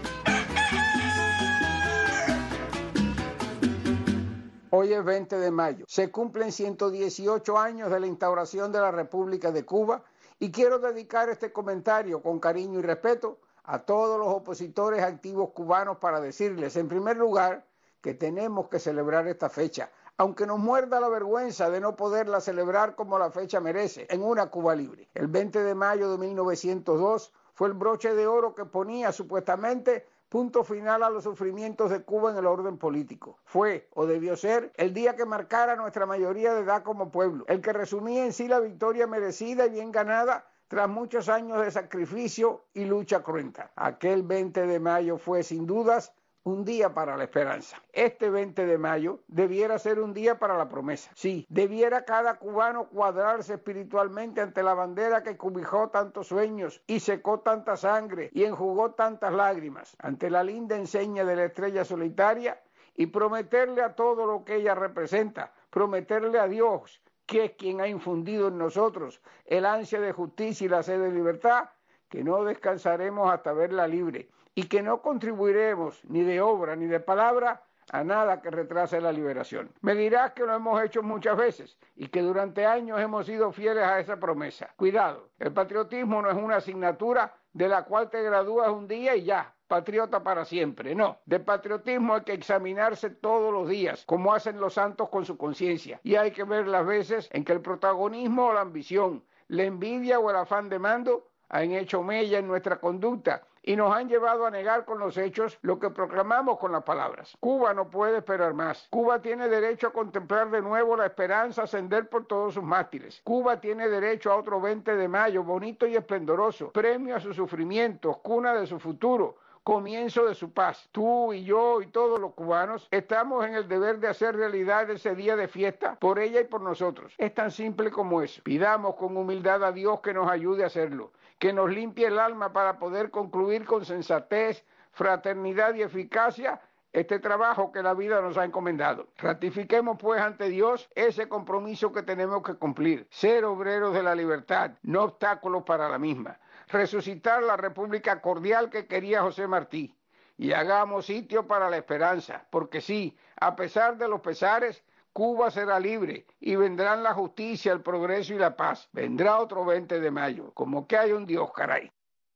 Hoy es veinte de mayo. Se cumplen ciento dieciocho años de la instauración de la República de Cuba y quiero dedicar este comentario con cariño y respeto a todos los opositores activos cubanos para decirles, en primer lugar, que tenemos que celebrar esta fecha, aunque nos muerda la vergüenza de no poderla celebrar como la fecha merece, en una Cuba libre. El veinte de mayo de mil novecientos dos fue el broche de oro que ponía supuestamente punto final a los sufrimientos de Cuba en el orden político. Fue, o debió ser, el día que marcara nuestra mayoría de edad como pueblo, el que resumía en sí la victoria merecida y bien ganada tras muchos años de sacrificio y lucha cruenta. Aquel veinte de mayo fue, sin dudas, un día para la esperanza. Este veinte de mayo debiera ser un día para la promesa. Sí, debiera cada cubano cuadrarse espiritualmente ante la bandera que cobijó tantos sueños y secó tanta sangre y enjugó tantas lágrimas, ante la linda enseña de la estrella solitaria y prometerle a todo lo que ella representa, prometerle a Dios, que es quien ha infundido en nosotros el ansia de justicia y la sed de libertad, que no descansaremos hasta verla libre y que no contribuiremos ni de obra ni de palabra a nada que retrase la liberación. Me dirás que lo hemos hecho muchas veces y que durante años hemos sido fieles a esa promesa. Cuidado, el patriotismo no es una asignatura de la cual te gradúas un día y ya, patriota para siempre. No, de patriotismo hay que examinarse todos los días, como hacen los santos con su conciencia, y hay que ver las veces en que el protagonismo o la ambición, la envidia o el afán de mando han hecho mella en nuestra conducta y nos han llevado a negar con los hechos lo que proclamamos con las palabras. Cuba no puede esperar más. Cuba tiene derecho a contemplar de nuevo la esperanza ascender por todos sus mástiles. Cuba tiene derecho a otro veinte de mayo, bonito y esplendoroso, premio a sus sufrimientos, cuna de su futuro, comienzo de su paz. Tú y yo y todos los cubanos estamos en el deber de hacer realidad ese día de fiesta por ella y por nosotros. Es tan simple como eso. Pidamos con humildad a Dios que nos ayude a hacerlo, que nos limpie el alma para poder concluir con sensatez, fraternidad y eficacia este trabajo que la vida nos ha encomendado. Ratifiquemos pues ante Dios ese compromiso que tenemos que cumplir, ser obreros de la libertad, no obstáculos para la misma, resucitar la república cordial que quería José Martí y hagamos sitio para la esperanza, porque sí, a pesar de los pesares, Cuba será libre y vendrán la justicia, el progreso y la paz. Vendrá otro veinte de mayo, como que hay un Dios, caray.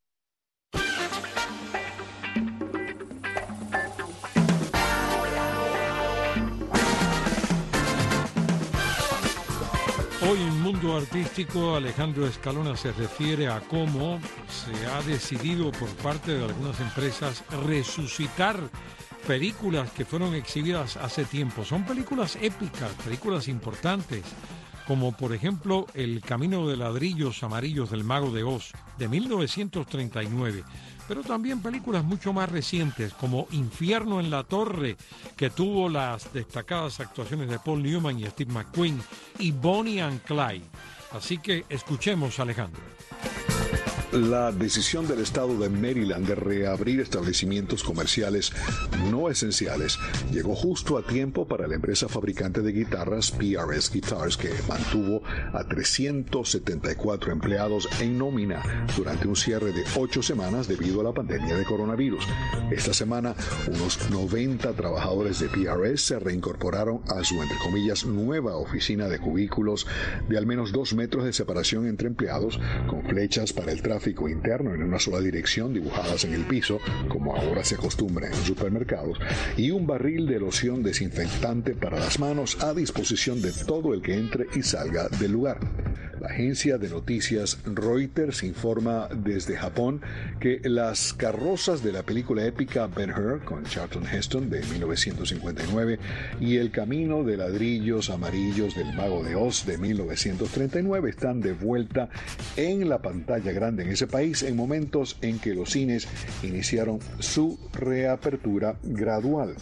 Hoy en Mundo Artístico, Alejandro Escalona se refiere a cómo se ha decidido por parte de algunas empresas resucitar películas que fueron exhibidas hace tiempo. Son películas épicas, películas importantes, como por ejemplo El Camino de Ladrillos Amarillos del Mago de Oz, de mil novecientos treinta y nueve. Pero también películas mucho más recientes, como Infierno en la Torre, que tuvo las destacadas actuaciones de Paul Newman y Steve McQueen, y Bonnie and Clyde. Así que escuchemos a Alejandro. La decisión del estado de Maryland de reabrir establecimientos comerciales no esenciales llegó justo a tiempo para la empresa fabricante de guitarras P R S Guitars, que mantuvo a trescientos setenta y cuatro empleados en nómina durante un cierre de ocho semanas debido a la pandemia de coronavirus. Esta semana, unos noventa trabajadores de P R S se reincorporaron a su, entre comillas, nueva oficina de cubículos de al menos dos metros de separación entre empleados, con flechas para el tráfico interno en una sola dirección dibujadas en el piso, como ahora se acostumbra en supermercados, y un barril de loción desinfectante para las manos a disposición de todo el que entre y salga del lugar. La agencia de noticias Reuters informa desde Japón que las carrozas de la película épica Ben-Hur con Charlton Heston de mil novecientos cincuenta y nueve y El Camino de Ladrillos Amarillos del Mago de Oz de mil novecientos treinta y nueve están de vuelta en la pantalla grande en ese país en momentos en que los cines iniciaron su reapertura gradual.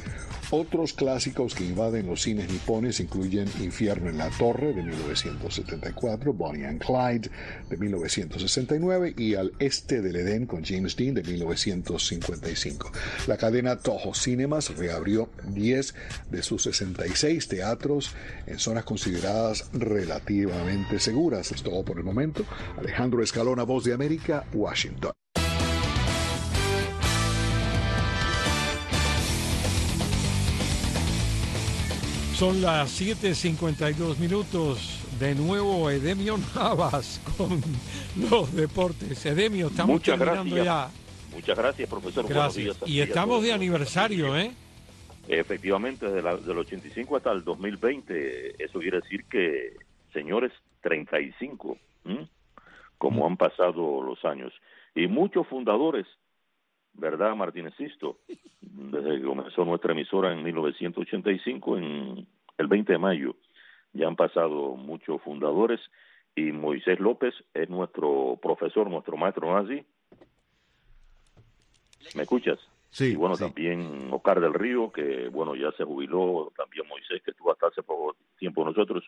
Otros clásicos que invaden los cines nipones incluyen Infierno en la Torre de mil novecientos setenta y cuatro, Bonnie and Clyde de mil novecientos sesenta y nueve y Al Este del Edén con James Dean de mil novecientos cincuenta y cinco. La cadena Toho Cinemas reabrió diez de sus sesenta y seis teatros en zonas consideradas relativamente seguras. Es todo por el momento. Alejandro Escalona, Voz de América, Washington. Son las siete cincuenta y dos minutos. De nuevo Edemio Navas con los deportes. Edemio, estamos Muchas terminando gracias. ya. Muchas gracias, profesor. Gracias. Y estamos de aniversario, ¿eh? Efectivamente, desde la, del ochenta y cinco hasta el dos mil veinte. Eso quiere decir que, señores, treinta y cinco, ¿m? como mm. han pasado los años. Y muchos fundadores, ¿verdad, Martínez Sisto? Desde que comenzó nuestra emisora en mil novecientos ochenta y cinco, en el veinte de mayo, ya han pasado muchos fundadores y Moisés López es nuestro profesor, nuestro maestro nazi. ¿Me escuchas? Sí. Y bueno, sí. también Oscar del Río, que bueno, ya se jubiló, también Moisés, que estuvo hasta hace poco tiempo con nosotros.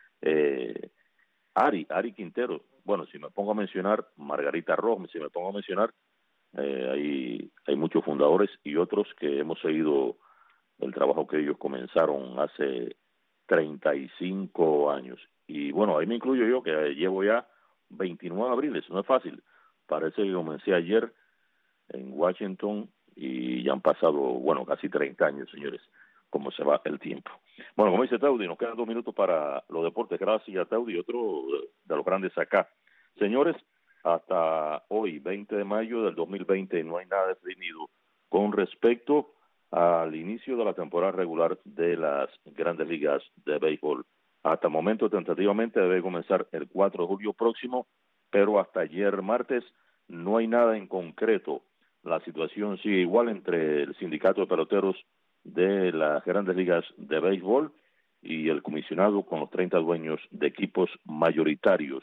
Eh, Ari, Ari Quintero, bueno, si me pongo a mencionar, Margarita Rojas, si me pongo a mencionar, Eh, hay, hay muchos fundadores y otros que hemos seguido el trabajo que ellos comenzaron hace treinta y cinco años. Y bueno, ahí me incluyo yo, que llevo ya veintinueve abriles, no es fácil. Parece que comencé ayer en Washington y ya han pasado, bueno, casi treinta años, señores, como se va el tiempo. Bueno, como dice Taudi, nos quedan dos minutos para los deportes. Gracias a Taudi, otro de los grandes acá. Señores, hasta hoy, veinte de mayo del dos mil veinte, no hay nada definido con respecto al inicio de la temporada regular de las grandes ligas de béisbol. Hasta el momento, tentativamente, debe comenzar el cuatro de julio próximo, pero hasta ayer martes no hay nada en concreto. La situación sigue igual entre el sindicato de peloteros de las grandes ligas de béisbol y el comisionado con los treinta dueños de equipos mayoritarios.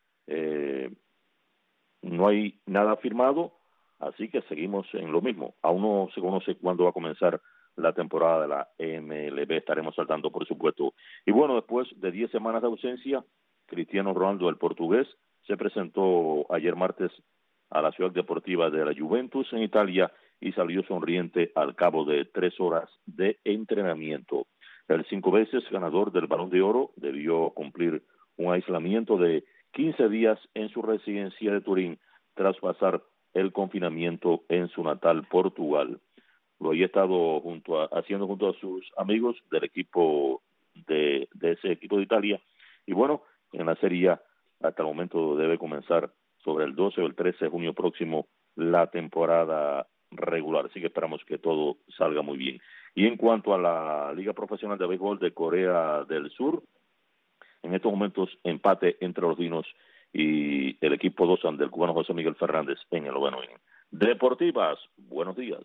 Eh, No hay nada firmado, así que seguimos en lo mismo. Aún no se conoce cuándo va a comenzar la temporada de la M L B. Estaremos saltando, por supuesto. Y bueno, después de diez semanas de ausencia, Cristiano Ronaldo, el portugués, se presentó ayer martes a la ciudad deportiva de la Juventus en Italia y salió sonriente al cabo de tres horas de entrenamiento. El cinco veces ganador del Balón de Oro debió cumplir un aislamiento de quince días en su residencia de Turín tras pasar el confinamiento en su natal Portugal. Lo había estado junto a, haciendo junto a sus amigos del equipo de, de ese equipo de Italia. Y bueno, en la Serie A hasta el momento debe comenzar sobre el doce o el trece de junio próximo la temporada regular. Así que esperamos que todo salga muy bien. Y en cuanto a la Liga Profesional de Béisbol de Corea del Sur, en estos momentos, empate entre los Dinos y el equipo Dosan del cubano José Miguel Fernández en el noveno inning. Deportivas, buenos días.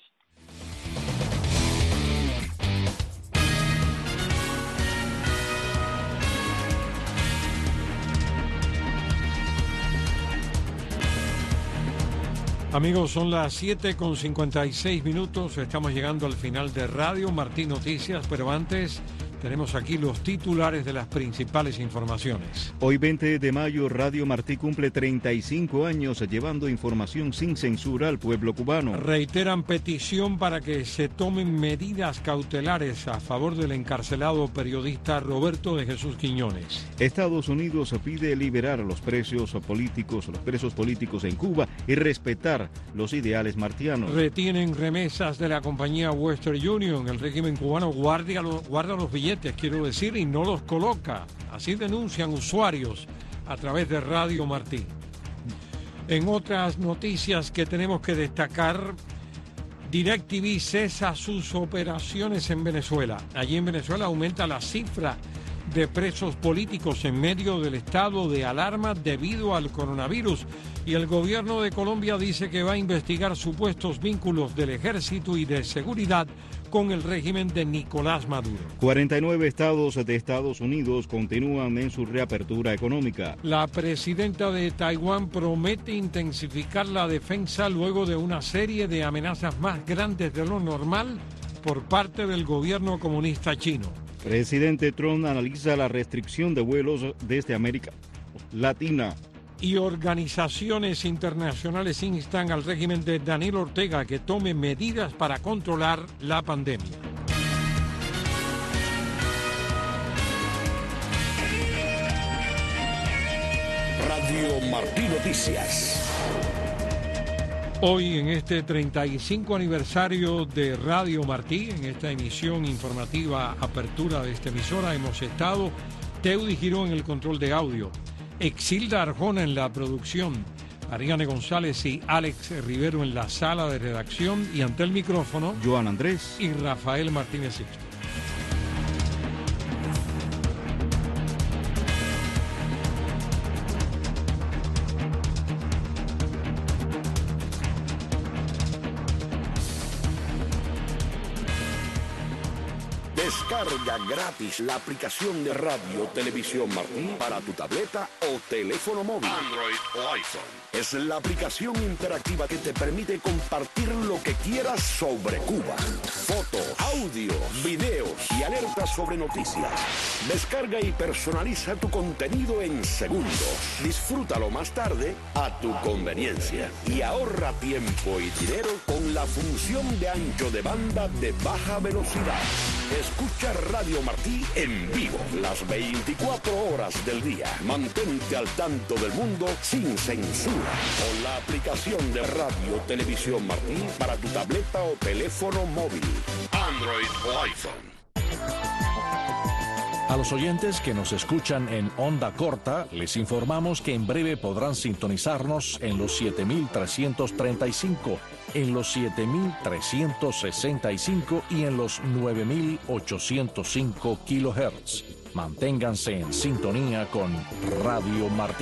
Amigos, son las siete con cincuenta y seis minutos. Estamos llegando al final de Radio Martí Noticias, pero antes tenemos aquí los titulares de las principales informaciones. Hoy veinte de mayo, Radio Martí cumple treinta y cinco años llevando información sin censura al pueblo cubano. Reiteran petición para que se tomen medidas cautelares a favor del encarcelado periodista Roberto de Jesús Quiñones. Estados Unidos pide liberar a los presos políticos, los presos políticos en Cuba y respetar los ideales martianos. Retienen remesas de la compañía Western Union. El régimen cubano guarda los, guarda los billetes, quiero decir, y no los coloca. Así denuncian usuarios a través de Radio Martí. En otras noticias que tenemos que destacar, DirecTV cesa sus operaciones en Venezuela. Allí en Venezuela aumenta la cifra de presos políticos en medio del estado de alarma debido al coronavirus. Y el gobierno de Colombia dice que va a investigar supuestos vínculos del ejército y de seguridad con el régimen de Nicolás Maduro. cuarenta y nueve estados de Estados Unidos continúan en su reapertura económica. La presidenta de Taiwán promete intensificar la defensa luego de una serie de amenazas más grandes de lo normal por parte del gobierno comunista chino. Presidente Trump analiza la restricción de vuelos desde América Latina. Y organizaciones internacionales instan al régimen de Daniel Ortega que tome medidas para controlar la pandemia. Radio Martí Noticias. Hoy, en este treinta y cinco aniversario de Radio Martí, en esta emisión informativa apertura de esta emisora, hemos estado Teudi Girón en el control de audio, Exilda Arjona en la producción, Ariane González y Alex Rivero en la sala de redacción, y ante el micrófono, Joan Andrés y Rafael Martínez Sixto. Descarga gratis la aplicación de Radio Televisión Martí para tu tableta o teléfono móvil, Android o iPhone. Es la aplicación interactiva que te permite compartir lo que quieras sobre Cuba. Fotos, audio, videos y alertas sobre noticias. Descarga y personaliza tu contenido en segundos. Disfrútalo más tarde a tu conveniencia. Y ahorra tiempo y dinero con la función de ancho de banda de baja velocidad. Escucha Radio Martí en vivo las veinticuatro horas del día. Mantente al tanto del mundo sin censura con la aplicación de Radio Televisión Martí para tu tableta o teléfono móvil, Android o iPhone. A los oyentes que nos escuchan en onda corta, les informamos que en breve podrán sintonizarnos en los siete mil trescientos treinta y cinco, en los siete mil trescientos sesenta y cinco y en los nueve mil ochocientos cinco kilohertz. Manténganse en sintonía con Radio Martí.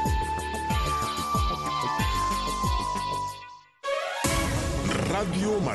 Radio Martí.